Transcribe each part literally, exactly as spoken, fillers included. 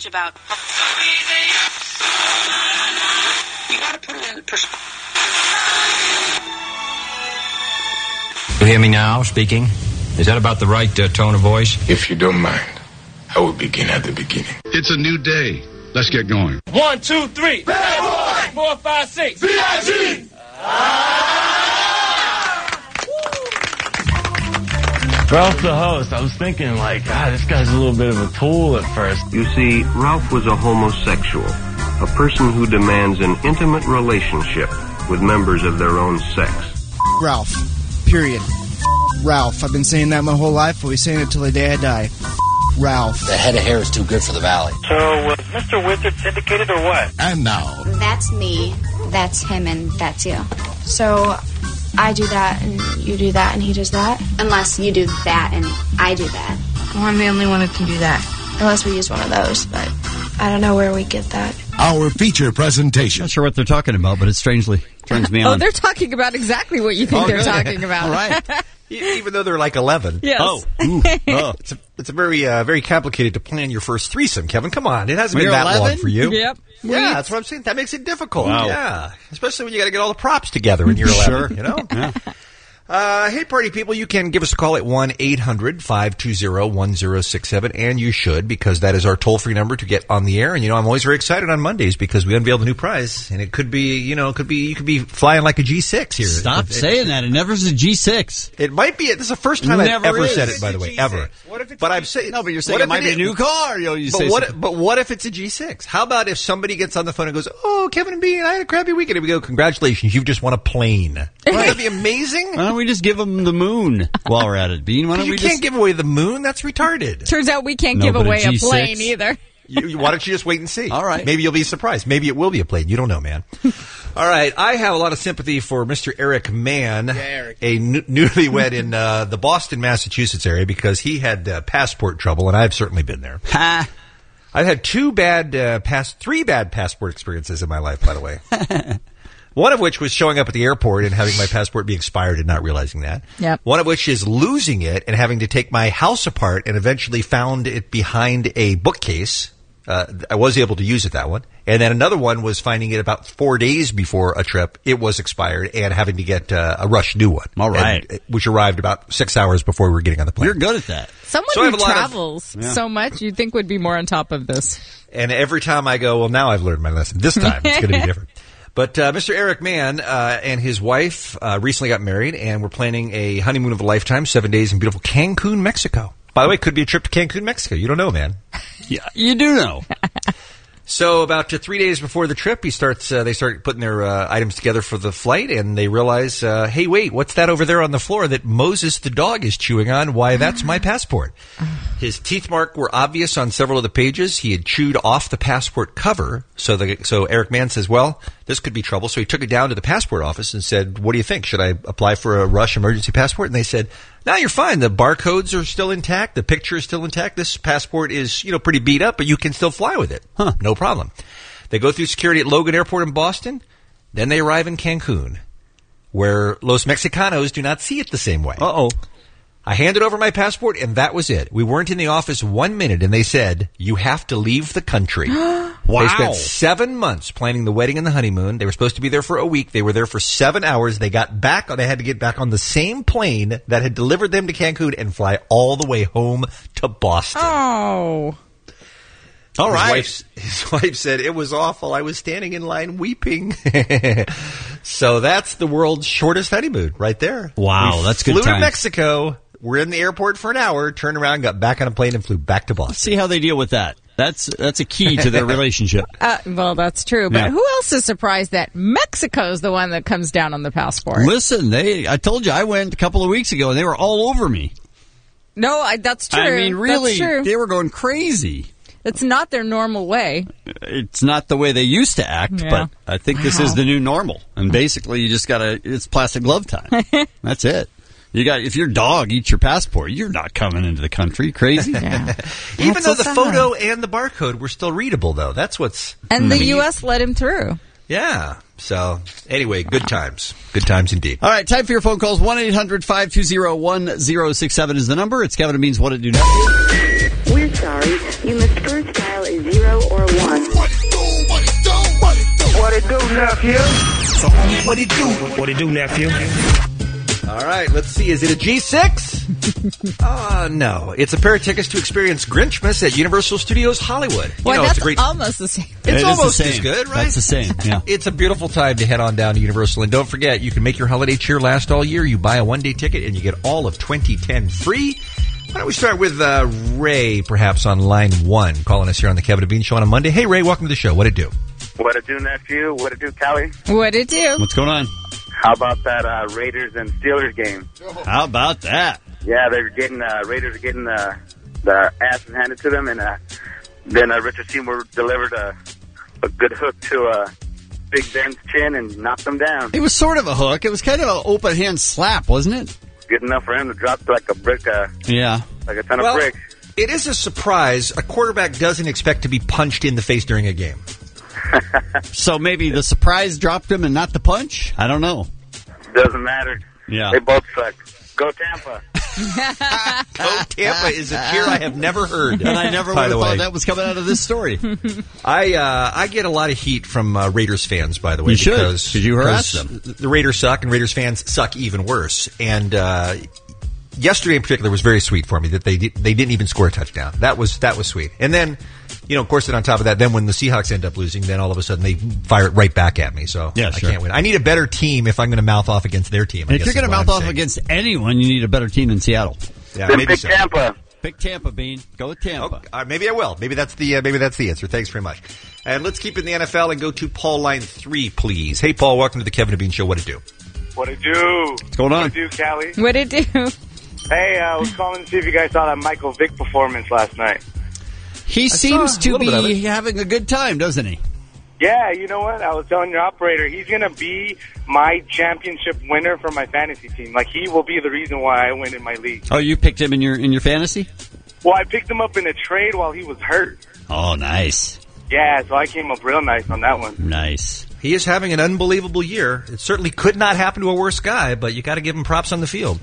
about. You gotta put it in perspective. You hear me now, speaking? Is that about the right uh, tone of voice? If you don't mind, I will begin at the beginning. It's a new day. Let's get going. One, two, three. Bad boy. Four, five, six. V I G. Ralph the host, I was thinking, like, ah, this guy's a little bit of a tool at first. You see, Ralph was a homosexual, a person who demands an intimate relationship with members of their own sex. Ralph. Period. Ralph. I've been saying that my whole life. I'll be saying it till the day I die. Ralph. The head of hair is too good for the valley. So, was Mister Wizard syndicated or what? And now. That's me, that's him, and that's you. So, I do that, and you do that, and he does that. Unless you do that, and I do that. Well, I'm the only one who can do that. Unless we use one of those, but I don't know where we get that. Our feature presentation. Not sure what they're talking about, but it strangely turns me on. Oh, they're talking about exactly what you think oh, they're good. talking about. All right. Even though they're like eleven. Yes. Oh. Ooh. oh. It's, a, it's a very, uh, very complicated to plan your first threesome, Kevin. Come on. It hasn't When been that eleven? long for you. Yep. Yeah, Wait. that's what I'm saying. That makes it difficult. Wow. Yeah. Especially when you got to get all the props together when you're eleven, Sure. you know? Yeah. Uh, hey, party people, you can give us a call at one eight hundred five two zero one zero six seven, and you should, because that is our toll-free number to get on the air. And, you know, I'm always very excited on Mondays because we unveil the new prize, and it could be, you know, it could be, you could be flying like a G six here. Stop it, saying it, that. It never is a G six. It might be. This is the first time I've Never ever is. said it, by the way, ever. What if it's But a I'm saying, No, but you're saying what it if might be a is- new car. You, you But say what? something. But what if it's a G six? How about if somebody gets on the phone and goes, "Oh, Kevin and Bean, I had a crappy weekend." And we go, "Congratulations, you've just won a plane." Wouldn't that be amazing? Why don't we just give them the moon while we're at it, Bean? Why don't You we can't just... give away the moon. That's retarded. Turns out we can't No, give but a away a, G six? plane either. You, you- why don't you just wait and see? All right. Maybe you'll be surprised. Maybe it will be a plane. You don't know, man. All right. I have a lot of sympathy for Mister Eric Mann, Eric. a n- newlywed in uh, the Boston, Massachusetts area, because he had uh, passport trouble, and I've certainly been there. Ha! I've had two bad, uh, pass, three bad passport experiences in my life, by the way. One of which was showing up at the airport and having my passport be expired and not realizing that. Yep. One of which is losing it and having to take my house apart and eventually found it behind a bookcase. Uh, I was able to use it, that one. And then another one was finding it about four days before a trip. It was expired and having to get uh, a rush new one. All right. And, which arrived about six hours before we were getting on the plane. You're good at that. Someone So I have who a lot of- travels Yeah. so much you'd think would be more on top of this. And every time I go, well, now I've learned my lesson. This time it's going to be different. But uh, Mister Eric Mann uh, and his wife uh, recently got married, and we're planning a honeymoon of a lifetime, seven days in beautiful Cancun, Mexico. By the way, it could be a trip to Cancun, Mexico. You don't know, man. Yeah, you do know. So about uh, three days before the trip, he starts. Uh, they start putting their uh, items together for the flight, and they realize, uh, hey, wait, what's that over there on the floor that Moses the dog is chewing on? Why, that's my passport. His teeth marks were obvious on several of the pages. He had chewed off the passport cover. So the so Eric Mann says, well, this could be trouble. So he took it down to the passport office and said, what do you think? Should I apply for a rush emergency passport? And they said, no, you're fine. The barcodes are still intact. The picture is still intact. This passport is, you know, pretty beat up, but you can still fly with it. Huh, no problem. They go through security at Logan Airport in Boston. Then they arrive in Cancun, where Los Mexicanos do not see it the same way. Uh-oh. I handed over my passport, and that was it. We weren't in the office one minute, and they said, you have to leave the country. Wow. They spent seven months planning the wedding and the honeymoon. They were supposed to be there for a week. They were there for seven hours. They got back, they had to get back on the same plane that had delivered them to Cancun and fly all the way home to Boston. Oh. All right. His wife, his wife said, it was awful. I was standing in line weeping. So that's the world's shortest honeymoon right there. Wow, we that's good flew times. to Mexico. We're in the airport for an hour, turned around, got back on a plane, and flew back to Boston. See how they deal with that. That's that's a key to their relationship. Uh, well, that's true. But Yeah. who else is surprised that Mexico's the one that comes down on the passport? Listen, they. I told you I went a couple of weeks ago, and they were all over me. No, I, that's true. I mean, really, That's true. they were going crazy. It's not their normal way. It's not the way they used to act, Yeah. but I think this Wow. is the new normal. And basically, you just gotta. It's plastic glove time. That's it. You got if your dog eats your passport, you're not coming into the country. Crazy. Yeah. Even That's though so the sad. photo and the barcode were still readable, though. That's what's... And I the mean, U S let him through. Yeah. So, anyway, good times. Good times indeed. All right, time for your phone calls. one eight hundred five two zero one zero six seven is the number. It's Kevin and Bean's What It Do Next. We're sorry. You must first dial a zero What it do? What it do, nephew? All right, let's see. Is it a G six? Uh, no. It's a pair of tickets to experience Grinchmas at Universal Studios Hollywood. You Well, know, that's it's a great. almost the same. It's It is almost the same. as good, right? That's the same, yeah. It's a beautiful time to head on down to Universal. And don't forget, you can make your holiday cheer last all year. You buy a one-day ticket and you get all of twenty ten free. Why don't we start with uh, Ray, perhaps, on line one, calling us here on the Kevin and Bean Show on a Monday. Hey, Ray, welcome to the show. What'd it do? What it do, nephew? What it do, Callie? What it do? What's going on? How about that uh, Raiders and Steelers game? How about that? Yeah, they're getting uh, Raiders are getting uh, the asses handed to them, and uh, then uh, Richard Seymour delivered a, a good hook to uh, Big Ben's chin and knocked him down. It was sort of a hook. It was kind of an open hand slap, wasn't it? Good enough for him to drop like a brick, uh, Yeah. like a ton Well, of bricks. it is a surprise. A quarterback doesn't expect to be punched in the face during a game. So maybe the surprise dropped him and not the punch? I don't know. Doesn't matter. Yeah. They both suck. Go Tampa. Go Tampa is a cheer I have never heard. And I never would by have the thought way. that was coming out of this story. I uh, I get a lot of heat from uh, Raiders fans, by the way. You should, because 'cause you harass because the Raiders suck, and Raiders fans suck even worse. And uh, yesterday in particular was very sweet for me that they did, they didn't even score a touchdown. That was that was sweet. And then, you know, of course, then on top of that, then when the Seahawks end up losing, then all of a sudden they fire it right back at me. So Yeah, I sure. can't win. I need a better team if I'm going to mouth off against their team. I If guess you're going to is what mouth I'm off saying. against anyone, you need a better team than Seattle. Yeah, Then maybe pick so. Tampa. Pick Tampa, Bean. Go with Tampa. Uh, maybe I will. Maybe that's the uh, maybe that's the answer. Thanks very much. And let's keep it in the N F L and go to Paul line three, please. Hey, Paul, welcome to the Kevin and Bean Show. What it do? What it do? What's going on? What it do, Callie? What it do? Hey, uh, I was calling to see if you guys saw that Michael Vick performance last night. He saw seems a to little bit of be having a good time, doesn't he? Yeah, you know what? I was telling your operator, he's going to be my championship winner for my fantasy team. Like, he will be the reason why I win in my league. Oh, you picked him in your in your fantasy? Well, I picked him up in a trade while he was hurt. Oh, nice. Yeah, so I came up real nice on that one. Nice. He is having an unbelievable year. It certainly could not happen to a worse guy, but you got to give him props on the field.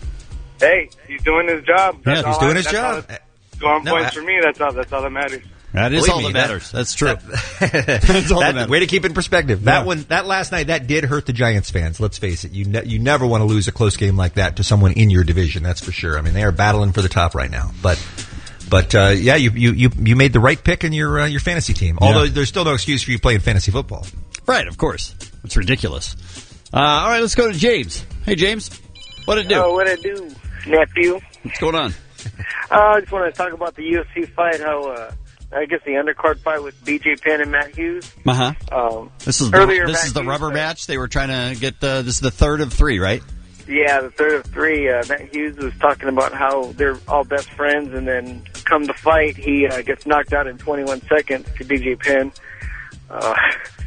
Hey, he's doing his job. That's Yeah, he's all doing I- his that's all job. that- Scoring No, points I- for me, that's all, that's all that matters. That is Believe all me, that that- matters. That's true. That's all that matters. Way to keep it in perspective. Yeah. That one, that last night, that did hurt the Giants fans. Let's face it. You ne- you never want to lose a close game like that to someone in your division. That's for sure. I mean, they are battling for the top right now. But but uh, yeah, you, you you you made the right pick in your uh, your fantasy team. Although Yeah. there's still no excuse for you playing fantasy football. Right, of course. It's ridiculous. Uh, all right, let's go to James. Hey, James. What it do? Oh, what it do, nephew? What's going on? Uh, I just want to talk about the U F C fight, how, uh, I guess the undercard fight with B J Penn and Matt Hughes. Uh-huh. Um, This is earlier the, this Matt is the Hughes rubber said- match. They were trying to get the, this is the third of three, right? Yeah, the third of three. Uh, Matt Hughes was talking about how they're all best friends, and then come to fight, he uh, gets knocked out in twenty-one seconds to B J Penn. Uh,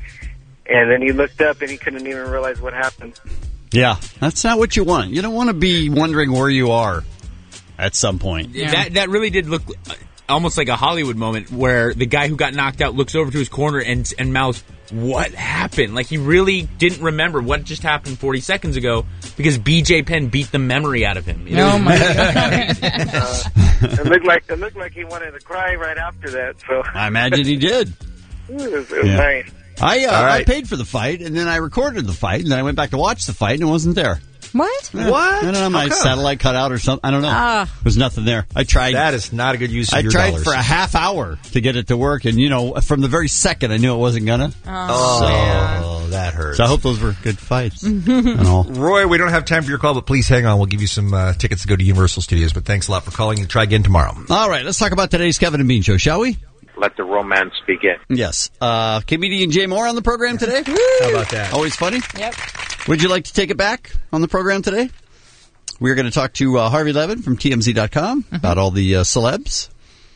and then he looked up, and he couldn't even realize what happened. Yeah, that's not what you want. You don't want to be wondering where you are at some point. That that really did look uh, almost like a Hollywood moment where the guy who got knocked out looks over to his corner and and mouths, "What happened?" Like he really didn't remember what just happened forty seconds ago because B J Penn beat the memory out of him. It Oh was- my god! uh, it looked like it looked like he wanted to cry right after that. So I imagine he did. it was, it was Yeah. nice. I uh, All right. I paid for the fight, and then I recorded the fight, and then I went back to watch the fight, and it wasn't there. What? Yeah. What? I don't know. How My come? satellite cut out or something. I don't know. Ah. There was nothing there. I tried. That is not a good use of I your tried dollars. for a half hour to get it to work, and you know, from the very second I knew it wasn't gonna. Oh, that hurts. So I hope those were good fights and all. Roy, we don't have time for your call, but please hang on. We'll give you some uh, tickets to go to Universal Studios. But thanks a lot for calling, and try again tomorrow. All right, let's talk about today's Kevin and Bean Show, shall we? Let the romance begin. Yes. Uh, comedian Jay Moore on the program today. How about that? Always funny. Yep. Would you like to take it back on the program today? We're going to talk to uh, Harvey Levin from T M Z dot com Mm-hmm. about all the uh, celebs.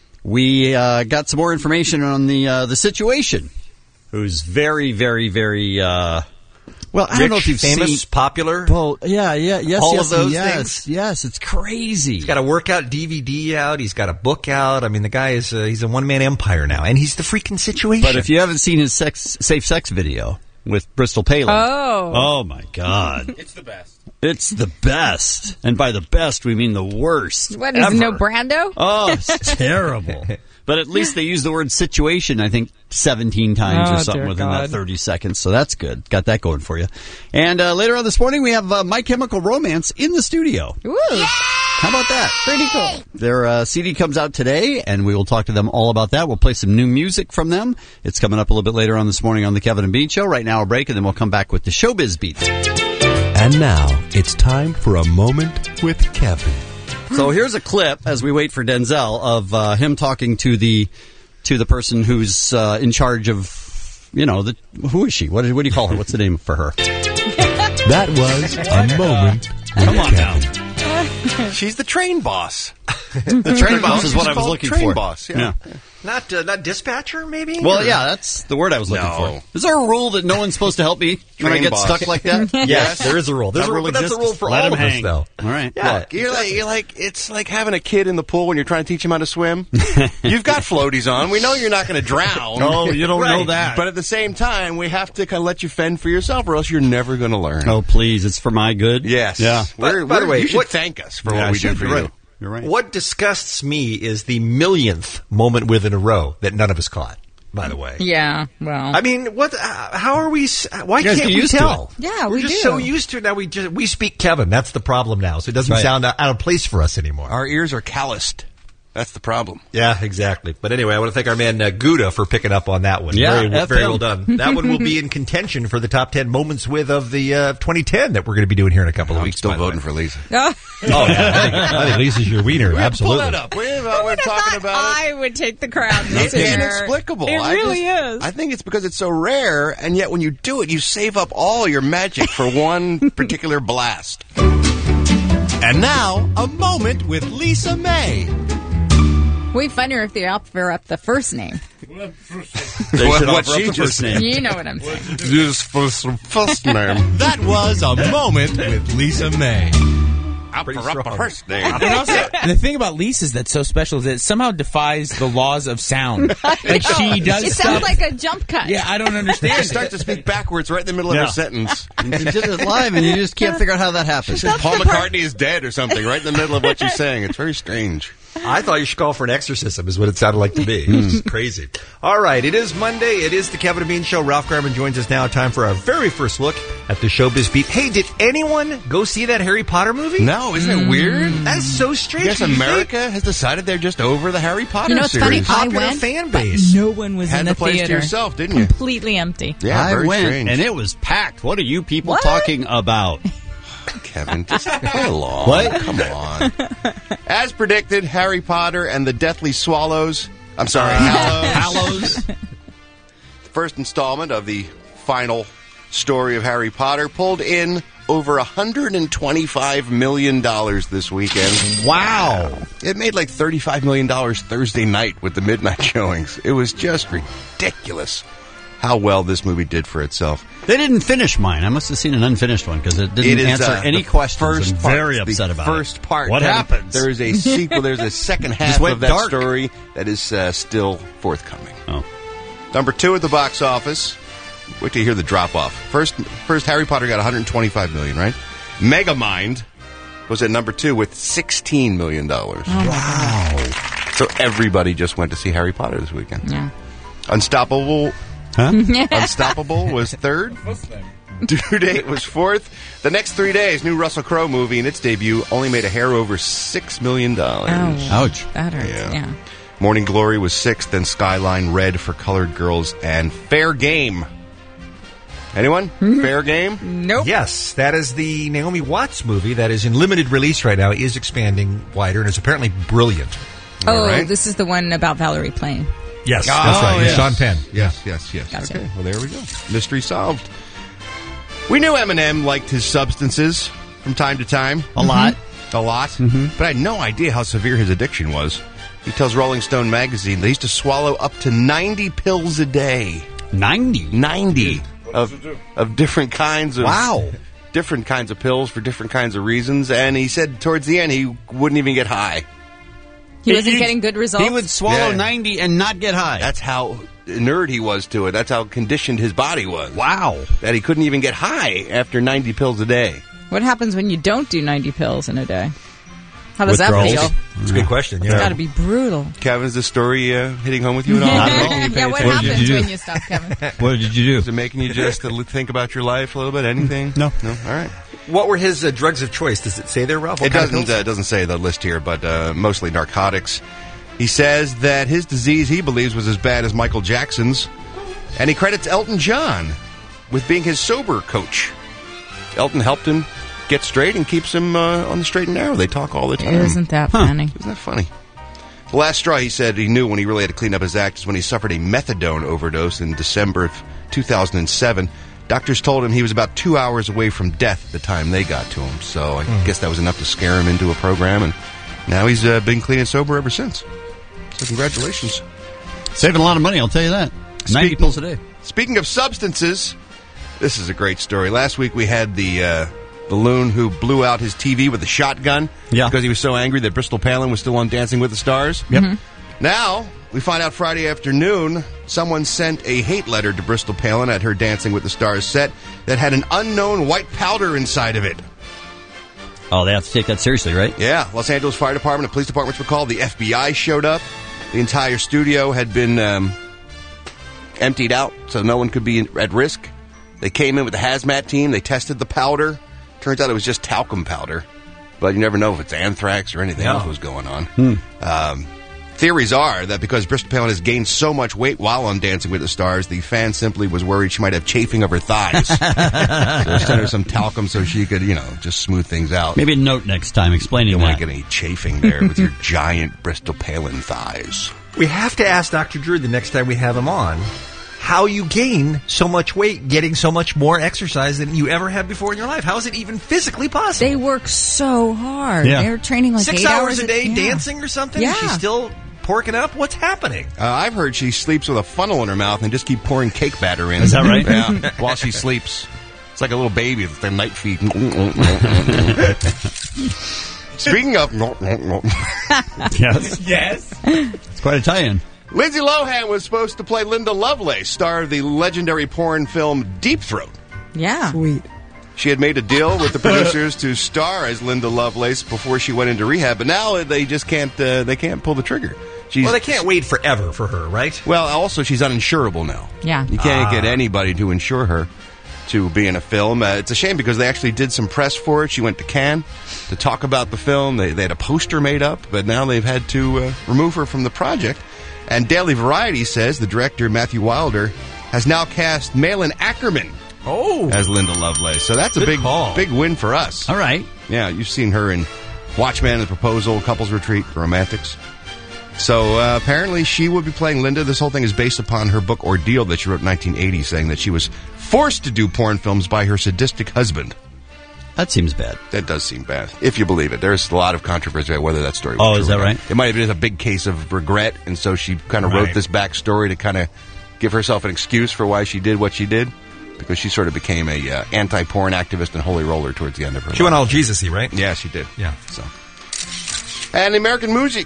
We uh, got some more information on the uh, the situation. Who's very, very, very uh, well. I don't know Rich, if you've famous, seen. popular. Well, yeah, yeah, yes, All yes, of those yes, things? yes. It's crazy. He's got a workout D V D out. He's got a book out. I mean, the guy is uh, he's a one man empire now, and he's the freaking situation. But if you haven't seen his sex, safe sex video, with Bristol Palin. Oh. Oh, my God. It's the best. It's the best. And by the best, we mean the worst. What, is ever. no Brando? Oh, it's terrible. But at least they use the word situation, I think, seventeen times Oh, or something dear within God. that thirty seconds. So that's good. Got that going for you. And uh, later on this morning, we have uh, My Chemical Romance in the studio. Ooh. How about that? Pretty cool. Their uh, C D comes out today, and we will talk to them all about that. We'll play some new music from them. It's coming up a little bit later on this morning on the Kevin and Bean Show. Right now, a break, and then we'll come back with the Showbiz Beat. And now, it's time for a moment with Kevin. So here's a clip as we wait for Denzel of uh, him talking to the to the person who's uh, in charge of, you know, the who is she? What, what do you call her? What's the name for her? That was a moment with Come on Kevin. now. She's the train boss. The train boss is what She's I was called looking train for. boss, yeah. Yeah. Not uh, not dispatcher, maybe? Well, Or- yeah, that's the word I was looking No. for. Is there a rule that no one's supposed to help me when I Train get boss. stuck like that? Yes, there is a rule. There's That a rule, rule but that's a exists. rule for Let all him of us, hang. though. All right. Yeah. Look, you're like, you're like, it's like having a kid in the pool when you're trying to teach him how to swim. You've got floaties on. We know you're not going to drown. Oh, you don't know Right. that. But at the same time, we have to kind of let you fend for yourself, or else you're never going to learn. Oh, please, it's for my good. Yes. Yeah. We're, By the we're- way, you should what- thank us for Yeah, what I we should. did for You're you. right. You're right. What disgusts me is the millionth moment with in a row that none of us caught, by the way. Yeah, well. I mean, what? Uh, how are we? s- Why You guys can't get we used to tell? it. Yeah, We're we just do. so used to it now. We just we speak Kevin. That's the problem now. So it doesn't Right. sound out out of place for us anymore. Our ears are calloused. That's the problem. Yeah, exactly. But anyway, I want to thank our man uh, Gouda for picking up on that one. Yeah, very, F very him. well done. That one will be in contention for the top ten moments with of the uh, twenty ten that we're going to be doing here in a couple of I'm weeks. still by the voting way. for Lisa. Oh. Oh yeah, I think, I think Lisa's your wiener. Absolutely. Pull that up. We're, we're Who'd have talking thought about it. I would take the crown this It's year. inexplicable. It I really just- is. I think it's because it's so rare, and yet when you do it, you save up all your magic for one particular blast. And now, a moment with Lisa May. Way funnier if they offer up the first name. They should What- offer what up she the just first name. You know what I'm saying. Just for some first name. That was a moment with Lisa May. Offer up a first name. And also, the thing about Lisa's that's so special is that it somehow defies the laws of sound. Like she does It stuff. sounds like a jump cut. Yeah, I don't You understand. start to speak backwards right in the middle of Yeah. her sentence. You did it live, and you just can't figure out how that happens. Paul McCartney is dead or something right in the middle of what she's saying. It's very strange. I thought you should call for an exorcism, is what it sounded like to me. It's crazy. All right, it is Monday. It is the Kevin and Bean Show. Ralph Garman joins us now. Time for our very first look at the Showbiz Beat. Hey, did anyone go see that Harry Potter movie? No, isn't it weird? That's so strange. Yes, You think- America has decided they're just over the Harry Potter You know, it's funny. series. I Popular went, fan but base. no one was Had in the the place to theater. yourself, didn't you? Completely empty. Yeah, I very went, strange. and it was packed. What are you people What? talking about? Kevin, just play along. What? Come on. As predicted, Harry Potter and the Deathly Swallows. I'm sorry, Hallows. Hallows. First installment of the final story of Harry Potter pulled in over one hundred twenty-five million dollars this weekend. Wow. It made like thirty-five million dollars Thursday night with the midnight showings. It was just ridiculous how well this movie did for itself. They didn't finish mine. I must have seen an unfinished one because it didn't It is, answer uh, any the questions. First I'm part, very the upset about first it. part. What There- happens? There is a sequel. There's a second half went of that dark. story that is uh, still forthcoming. Oh. Number two at the box office. Wait till you hear the drop off. First, first Harry Potter got one hundred twenty-five million dollars, right? Megamind was at number two with sixteen million dollars. Oh, wow! So everybody just went to see Harry Potter this weekend. Yeah. Unstoppable. Huh? Unstoppable was third. Due date was fourth. The next three days, new Russell Crowe movie in its debut only made a hair over six million dollars. Oh, Ouch. that hurts. Yeah. Yeah. Morning Glory was sixth, then Skyline Red for Colored Girls, and Fair Game. Anyone? Fair Game? Nope. Yes, that is the Naomi Watts movie that is in limited release right now. It is expanding wider and is apparently brilliant. Oh, right. this is the one about Valerie Plame. Yes, Oh, that's right. yes. Sean Penn. Yes, yes, yes. Gotcha. Okay, well, there we go. Mystery solved. We knew Eminem liked his substances from time to time. A lot. A lot. But I had no idea how severe his addiction was. He tells Rolling Stone magazine they used to swallow up to ninety pills a day. ninety? ninety of, of different kinds of... Wow. Different kinds of pills for different kinds of reasons. And he said towards the end he wouldn't even get high. He wasn't getting good results. He would swallow Yeah. ninety and not get high. That's how inured he was to it. That's how conditioned his body was. Wow. That he couldn't even get high after ninety pills a day. What happens when you don't do ninety pills in a day? How does that feel? It's a good question. It's Yeah. got to be brutal. Kevin, is this story uh, hitting home with you at all? Yeah, what happens when you stop, Kevin? What did you do? Is it making you just uh, think about your life a little bit? Anything? No. No? All right. What were his uh, drugs of choice? Does it say there, Ralph? What It kind of doesn't pills? uh, doesn't say the list here, but uh, mostly narcotics. He says that his disease, he believes, was as bad as Michael Jackson's, and he credits Elton John with being his sober coach. Elton helped him get straight and keeps him uh, on the straight and narrow. They talk all the time. Isn't that funny? Isn't that funny? The last straw, he said he knew when he really had to clean up his act is when he suffered a methadone overdose in December of two thousand seven. Doctors told him he was about two hours away from death at the time they got to him. So I Mm. guess that was enough to scare him into a program, and now he's uh, been clean and sober ever since. So congratulations. Saving a lot of money, I'll tell you that. ninety Speaking- pills a day. Speaking of substances, this is a great story. Last week we had the uh, the loon who blew out his T V with a shotgun Yeah. because he was so angry that Bristol Palin was still on Dancing with the Stars. Yep. Now, we find out Friday afternoon, someone sent a hate letter to Bristol Palin at her Dancing with the Stars set that had an unknown white powder inside of it. Oh, they have to take that seriously, right? Yeah, Los Angeles Fire Department and police departments were called. The F B I showed up. The entire studio had been um, emptied out, so no one could be at risk. They came in with the hazmat team. They tested the powder. Turns out it was just talcum powder, but you never know if it's anthrax or anything Yeah. else was going on. Hmm. Um, theories are that because Bristol Palin has gained so much weight while on Dancing with the Stars, the fan simply was worried she might have chafing of her thighs. So they sent her some talcum so she could, you know, just smooth things out. Maybe a note next time explaining You don't want that. to get any chafing there with your giant Bristol Palin thighs. We have to ask Doctor Drew the next time we have him on how you gain so much weight getting so much more exercise than you ever had before in your life. How is it even physically possible? They work so hard. Yeah. They're training like Six eight hours a hours day yeah. dancing or something? Yeah. Is she still porking up? What's happening? Uh, I've heard she sleeps with a funnel in her mouth and just keep pouring cake batter in. Is that right? Yeah, while she sleeps. It's like a little baby with their night feet. Speaking of... Yes. Yes. It's quite a tie-in. Lindsay Lohan was supposed to play Linda Lovelace, star of the legendary porn film Deep Throat. Yeah. Sweet. She had made a deal with the producers to star as Linda Lovelace before she went into rehab, but now they just can't. Uh, they can't pull the trigger. She's, Well, they can't wait forever for her, right? Well, also she's uninsurable now. Yeah. You can't Ah. get anybody to insure her to be in a film. Uh, it's a shame because they actually did some press for it. She went to Cannes to talk about the film. They, they had a poster made up, but now they've had to uh, remove her from the project. And Daily Variety says the director, Matthew Wilder, has now cast Malin Ackerman Oh. as Linda Lovelace. So that's a Good big call. big win for us. All right. Yeah, you've seen her in Watchmen, The Proposal, Couples Retreat, Romantics. So uh, apparently she will be playing Linda. This whole thing is based upon her book Ordeal that she wrote in nineteen eighty, saying that she was forced to do porn films by her sadistic husband. That seems bad. That does seem bad, if you believe it. There's a lot of controversy about whether that story was Oh, true is that or not. right? It might have been a big case of regret, and so she kind of wrote Right. this backstory to kind of give herself an excuse for why she did what she did, because she sort of became a uh, anti-porn activist and holy roller towards the end of her She life. went all Jesus-y, right? Yeah, she did. Yeah. So, and the American Music,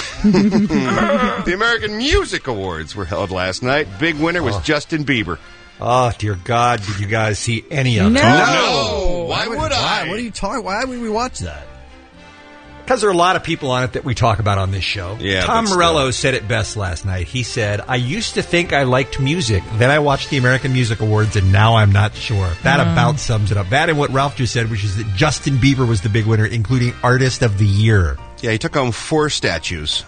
the American Music Awards were held last night. Big winner was Oh. Justin Bieber. Oh, dear God, did you guys see any of it? No. No, why would I? Why? What are you talking? Why would we watch that? Because there are a lot of people on it that we talk about on this show. Yeah, Tom but still. Morello said it best last night. He said, I used to think I liked music. Then I watched the American Music Awards, and now I'm not sure. That Mm. about sums it up. That and what Ralph just said, which is that Justin Bieber was the big winner, including Artist of the Year. Yeah, he took home four statues.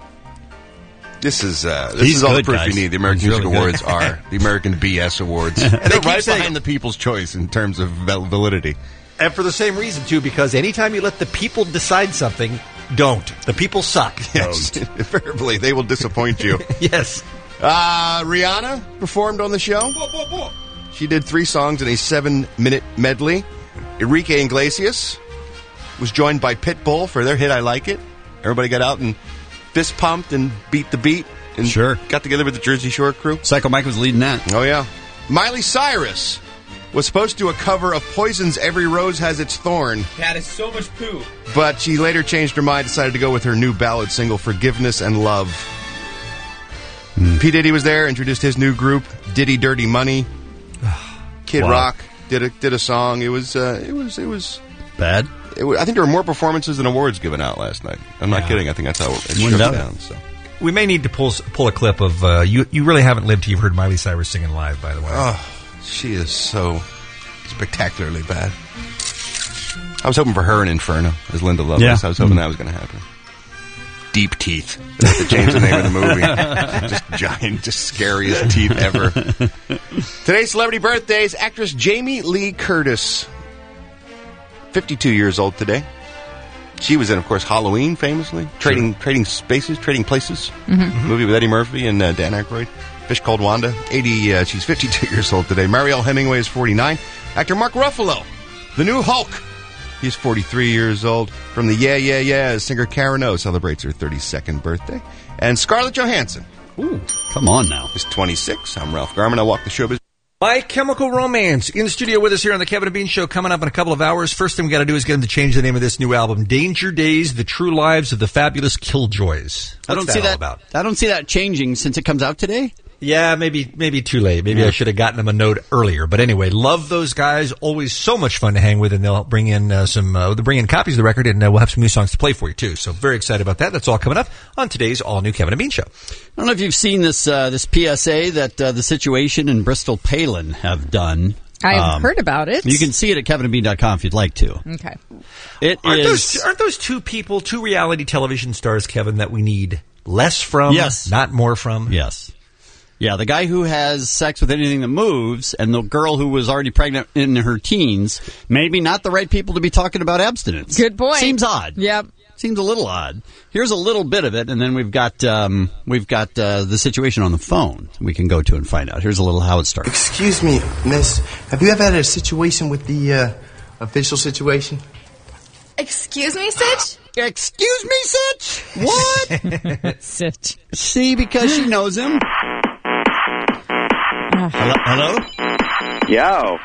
This is uh, this He's is all the good, proof guys. you need. The American He's Music really Awards good. are the American B S Awards. They're keep right saying- behind the People's Choice in terms of val- validity. And for the same reason, too, because anytime you let the people decide something, don't. The people suck. Yes, invariably they will disappoint you. Yes. Uh, Rihanna performed on the show. She did three songs in a seven-minute medley. Enrique Iglesias was joined by Pitbull for their hit "I Like It." Everybody got out and fist pumped and beat the beat. And Sure. got together with the Jersey Shore crew. Psycho Mike was leading that. Oh, yeah. Miley Cyrus was supposed to do a cover of Poison's "Every Rose Has Its Thorn," That is so much poo. but she later changed her mind, decided to go with her new ballad single, "Forgiveness and Love." Mm. P. Diddy was there, introduced his new group, Diddy Dirty Money. Kid Wow. Rock did a did a song. It was uh, it was it was bad. It was, I think there were more performances than awards given out last night. I'm not Yeah. kidding. I think that's how it Wouldn't shook doubt it. down. So. We may need to pull pull a clip of uh, you. You really haven't lived till you've heard Miley Cyrus singing live. By the way, Oh, she is so spectacularly bad. I was hoping for her in Inferno as Linda Lovelace. Yeah. I was hoping Mm. that was going to happen. Deep Teeth. That's to change the name of the movie. Just giant, just scariest teeth ever. Today's celebrity birthdays. Actress Jamie Lee Curtis. fifty-two years old today. She was in, of course, Halloween, famously. Trading sure. trading Spaces, Trading Places. Mm-hmm. Movie with Eddie Murphy and uh, Dan Aykroyd. Fish Called Wanda. eighty. Uh, she's fifty-two years old today. Marielle Hemingway is forty-nine. Actor Mark Ruffalo, the new Hulk. He's forty-three years old. From the Yeah, Yeah, Yeah, singer Karen O celebrates her thirty-second birthday. And Scarlett Johansson. Ooh, come on now. Is twenty-six. I'm Ralph Garman. I walk the showbiz. My Chemical Romance in the studio with us here on the Kevin and Bean Show, coming up in a couple of hours. First thing we got to do is get them to change the name of this new album, Danger Days: The True Lives of the Fabulous Killjoys. What's I don't that see all that. about? I don't see that changing since it comes out today. Yeah, maybe maybe too late. Maybe Yeah. I should have gotten them a note earlier. But anyway, love those guys. Always so much fun to hang with, and they'll bring in uh, some. Uh, they'll bring in copies of the record, and uh, we'll have some new songs to play for you too. So very excited about that. That's all coming up on today's all new Kevin and Bean Show. I don't know if you've seen this uh, this P S A that uh, the Situation and Bristol Palin have done. I've Um, heard about it. You can see it at kevin and bean dot com if you'd like to. Okay. It Aren't is. those aren't those two people, two reality television stars, Kevin, that we need less from, Yes. not more from? Yes. Yeah, the guy who has sex with anything that moves and the girl who was already pregnant in her teens, maybe not the right people to be talking about abstinence. Good point. Seems odd. Yep. Seems a little odd. Here's a little bit of it, and then we've got um, we've got uh, the situation on the phone we can go to and find out. Here's a little how it starts. Excuse me, miss. Have you ever had a situation with the uh, official situation? Excuse me, Sitch? Excuse me, Sitch? What? Sitch. See, because she knows him. Hello? Hello? Yo.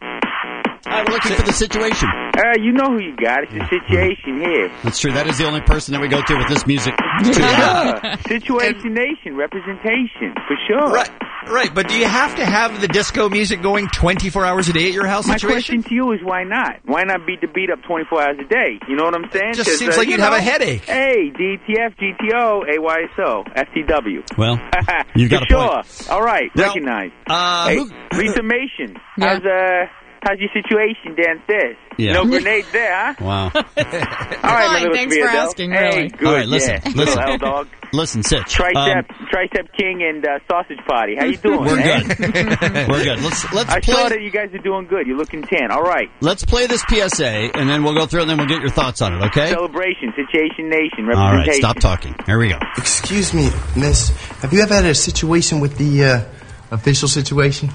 Hi, we're looking for the situation. Uh, you know who you got. It's the situation here. That's true. That is the only person that we go to with this music. Yeah. Situation Nation, representation, for sure. Right, right. But do you have to have the disco music going twenty-four hours a day at your house? My Situation? question to you is why not? Why not beat the beat up twenty-four hours a day? You know what I'm saying? Just 'Cause, seems uh, like you you'd have know, a headache. Hey, D T F, G T O, A Y S O, F T W. Well, you've got for a sure. point. All right, Now, recognize. uh, hey, who- Lisa Mason, Yeah. how's uh, how's your situation downstairs? Yeah. No grenades there, huh? Wow. All right, Fine, my little thanks for Speardo. asking, Hey, really. good, All right, listen, yeah. listen. Little L-Dog. Listen, Sitch. Tricep, Um, Tricep King and uh, Sausage Party. How you doing? we're man? good. We're good. Let's let's I play. saw that you guys are doing good. You're looking tan. All right. Let's play this P S A, and then we'll go through, and then we'll get your thoughts on it. Okay? Celebration, Situation Nation, All right. representation. Stop talking. Here we go. Excuse me, miss. Have you ever had a situation with the uh, official situation?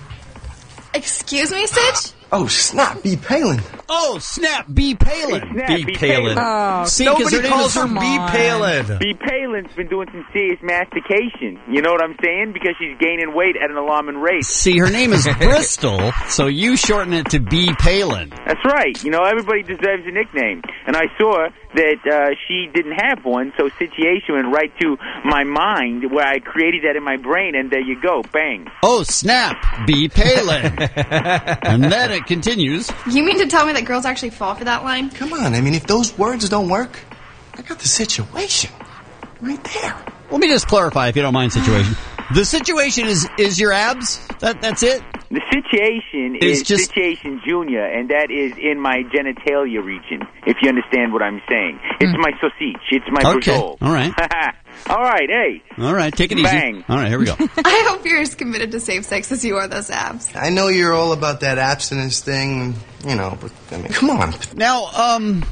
Excuse me, Sitch? Oh, snap, B. Palin. Oh, snap, B. Palin. Snap, B. B. Palin. Oh, See, 'cause Nobody her name calls is- her Come B. on. Palin. B. Palin's been doing some serious mastication. You know what I'm saying? Because she's gaining weight at an alarming rate. See, her name is Bristol, so you shorten it to B. Palin. That's right. You know, everybody deserves a nickname. And I saw that uh, she didn't have one, so situation went right to my mind where I created that in my brain, and there you go. Bang. Oh, snap, B. Palin. And then it continues. You mean to tell me that girls actually fall for that line? Come on, I mean, if those words don't work, I got the situation right there. Let me just clarify, if you don't mind, situation. The situation is is your abs? That that's it? The situation It's is just- situation junior, and that is in my genitalia region, if you understand what I'm saying. It's my sausage. It's my Okay, bristol. all right. All right, hey. All right, take it Bang. easy. All right, here we go. I hope you're as committed to safe sex as you are those abs. I know you're all about that abstinence thing, you know, but, I mean, come on. Now, um,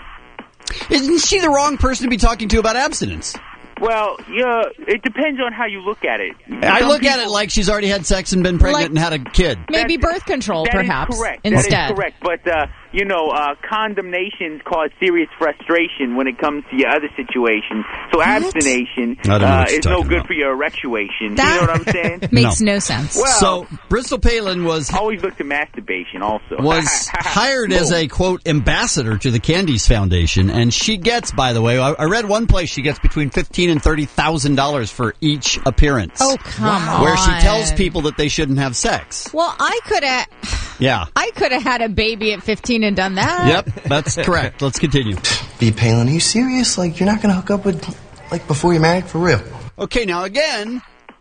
isn't she the wrong person to be talking to about abstinence? Well, yeah, it depends on how you look at it. I Some look at people- it like she's already had sex and been pregnant Like- and had a kid. Maybe birth control, That is perhaps, correct. instead. That is correct. But, uh, you know, uh, condemnation cause serious frustration when it comes to your other situation. So abstination I don't know uh, what you're is no talking good about. for your erectuation. That you know what I'm saying? makes no, sense. Well, So Bristol Palin was always look to masturbation also. was hired as a, quote, ambassador to the Candice Foundation, and she gets, by the way, I, I read one place she gets between fifteen and thirty thousand dollars for each appearance. Oh, come on. Where she tells people that they shouldn't have sex. Well, I could have. Yeah. I could have had a baby at fifteen and done that. Yep, that's correct. Let's continue. B. Palin, are you serious? Like, you're not going to hook up with, like, before you're married? For real? Okay, now again,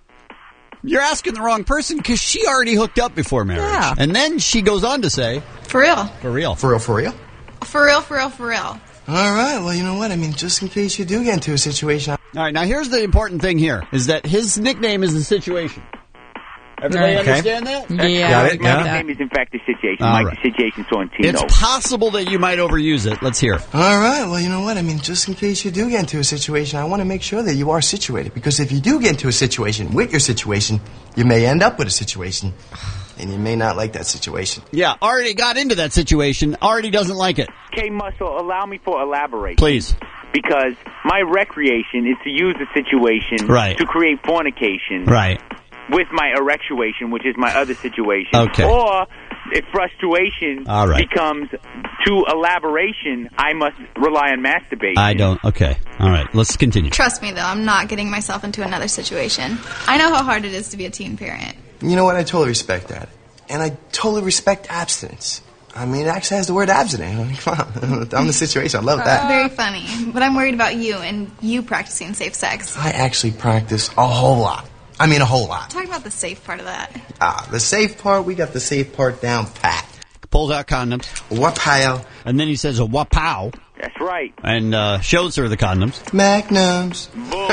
you're asking the wrong person because she already hooked up before marriage. Yeah. And then she goes on to say, For real. for real. For real, for real? For real, for real, for real. All right, well, you know what? I mean, just in case you do get into a situation... All right, now here's the important thing here, is that his nickname is the situation. Everybody Okay. understand that? Yeah. Got it. I My got that. name is, in fact, the situation. All Mike right. the Situation Sorrentino. It's possible that you might overuse it. Let's hear. All right, well, you know what? I mean, just in case you do get into a situation, I want to make sure that you are situated. Because if you do get into a situation with your situation, you may end up with a situation, and you may not like that situation. Yeah, already got into that situation, already doesn't like it. K. Muscle, allow me for elaborate. Please. Because my recreation is to use the situation Right. to create fornication Right. with my erectuation, which is my other situation. Okay. Or if frustration All right. becomes to elaboration, I must rely on masturbation. I don't. Okay. All right. Let's continue. Trust me, though, I'm not getting myself into another situation. I know how hard it is to be a teen parent. You know what? I totally respect that. And I totally respect abstinence. I mean, it actually has the word abstinent. I mean, come on. I'm the situation. I love that. Very funny. But I'm worried about you and you practicing safe sex. I actually practice a whole lot. I mean, a whole lot. Talk about the safe part of that. Ah, the safe part, we got the safe part down pat. Pulls out condoms. Wapow. And then he says a wapow. That's right. And uh, shows her the condoms. Magnums.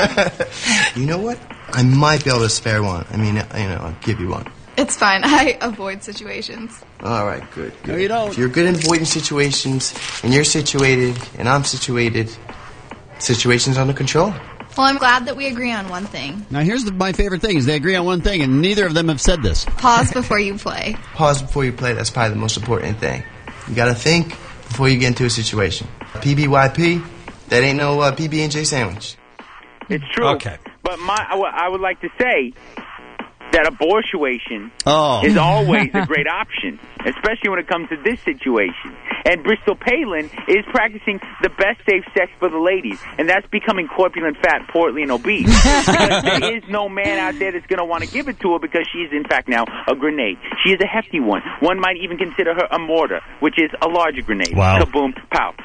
You know what? I might be able to spare one. I mean, you know, I'll give you one. It's fine. I avoid situations. All right, good. good. No, you don't. If you're good at avoiding situations, and you're situated, and I'm situated, situation's under control. Well, I'm glad that we agree on one thing. Now, here's the, my favorite thing, is they agree on one thing, and neither of them have said this. Pause before you play. Pause before you play. That's probably the most important thing. You got to think before you get into a situation. P B Y P, that ain't no uh, P B and J sandwich. It's true. Okay. But my, I would- I would like to say that abortuation Oh. is always a great option, especially when it comes to this situation. And Bristol Palin is practicing the best safe sex for the ladies, and that's becoming corpulent, fat, portly, and obese. Because there is no man out there that's going to want to give it to her because she is, in fact, now a grenade. She is a hefty one. One might even consider her a mortar, which is a larger grenade. Wow. Kaboom, pow.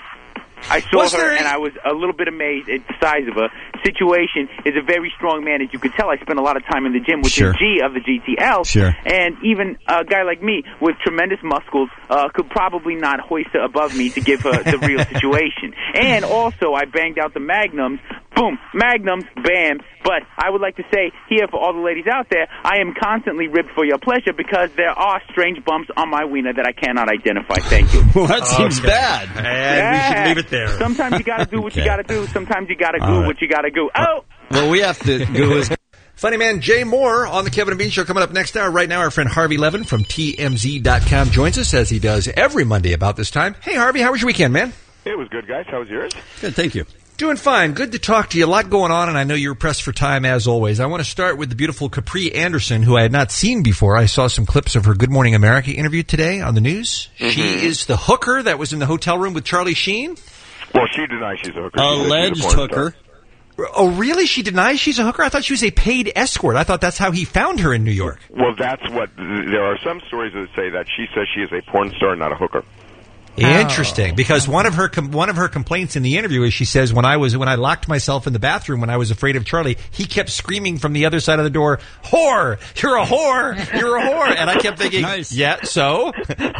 I saw Was her, there any- and I was a little bit amazed at the size of her. Situation is a very strong man, as you can tell. I spent a lot of time in the gym, which Sure. is G of the G T L. Sure. And even a guy like me with tremendous muscles uh, could probably not hoist her above me to give her the real situation. And also, I banged out the magnums. Boom, magnums, bam. But I would like to say here for all the ladies out there, I am constantly ribbed for your pleasure because there are strange bumps on my wiener that I cannot identify. Thank you. Well, that seems Okay. bad. And we should leave it there. Sometimes you gotta do what you Okay. gotta do. Sometimes you gotta All do right. what you gotta do. Oh! Well, we have to go as... Funny man Jay Moore on the Kevin and Bean Show coming up next hour. Right now, our friend Harvey Levin from T M Z dot com joins us as he does every Monday about this time. Hey, Harvey, how was your weekend, man? It was good, guys. How was yours? Good, thank you. Doing fine. Good to talk to you. A lot going on, and I know you're pressed for time as always. I want to start with the beautiful Capri Anderson, who I had not seen before. I saw some clips of her Good Morning America interview today on the news. Mm-hmm. She is the hooker that was in the hotel room with Charlie Sheen. Well, she denies she's a hooker. She says she's a Alleged porn hooker. star. Oh, really? She denies she's a hooker? I thought she was a paid escort. I thought that's how he found her in New York. Well, that's what. There are some stories that say that she says she is a porn star, not a hooker. Interesting, because one of her com- one of her complaints in the interview is she says when I was when I locked myself in the bathroom when I was afraid of Charlie, he kept screaming from the other side of the door, "Whore! You're a whore! You're a whore!" And I kept thinking, Nice. "Yeah, so."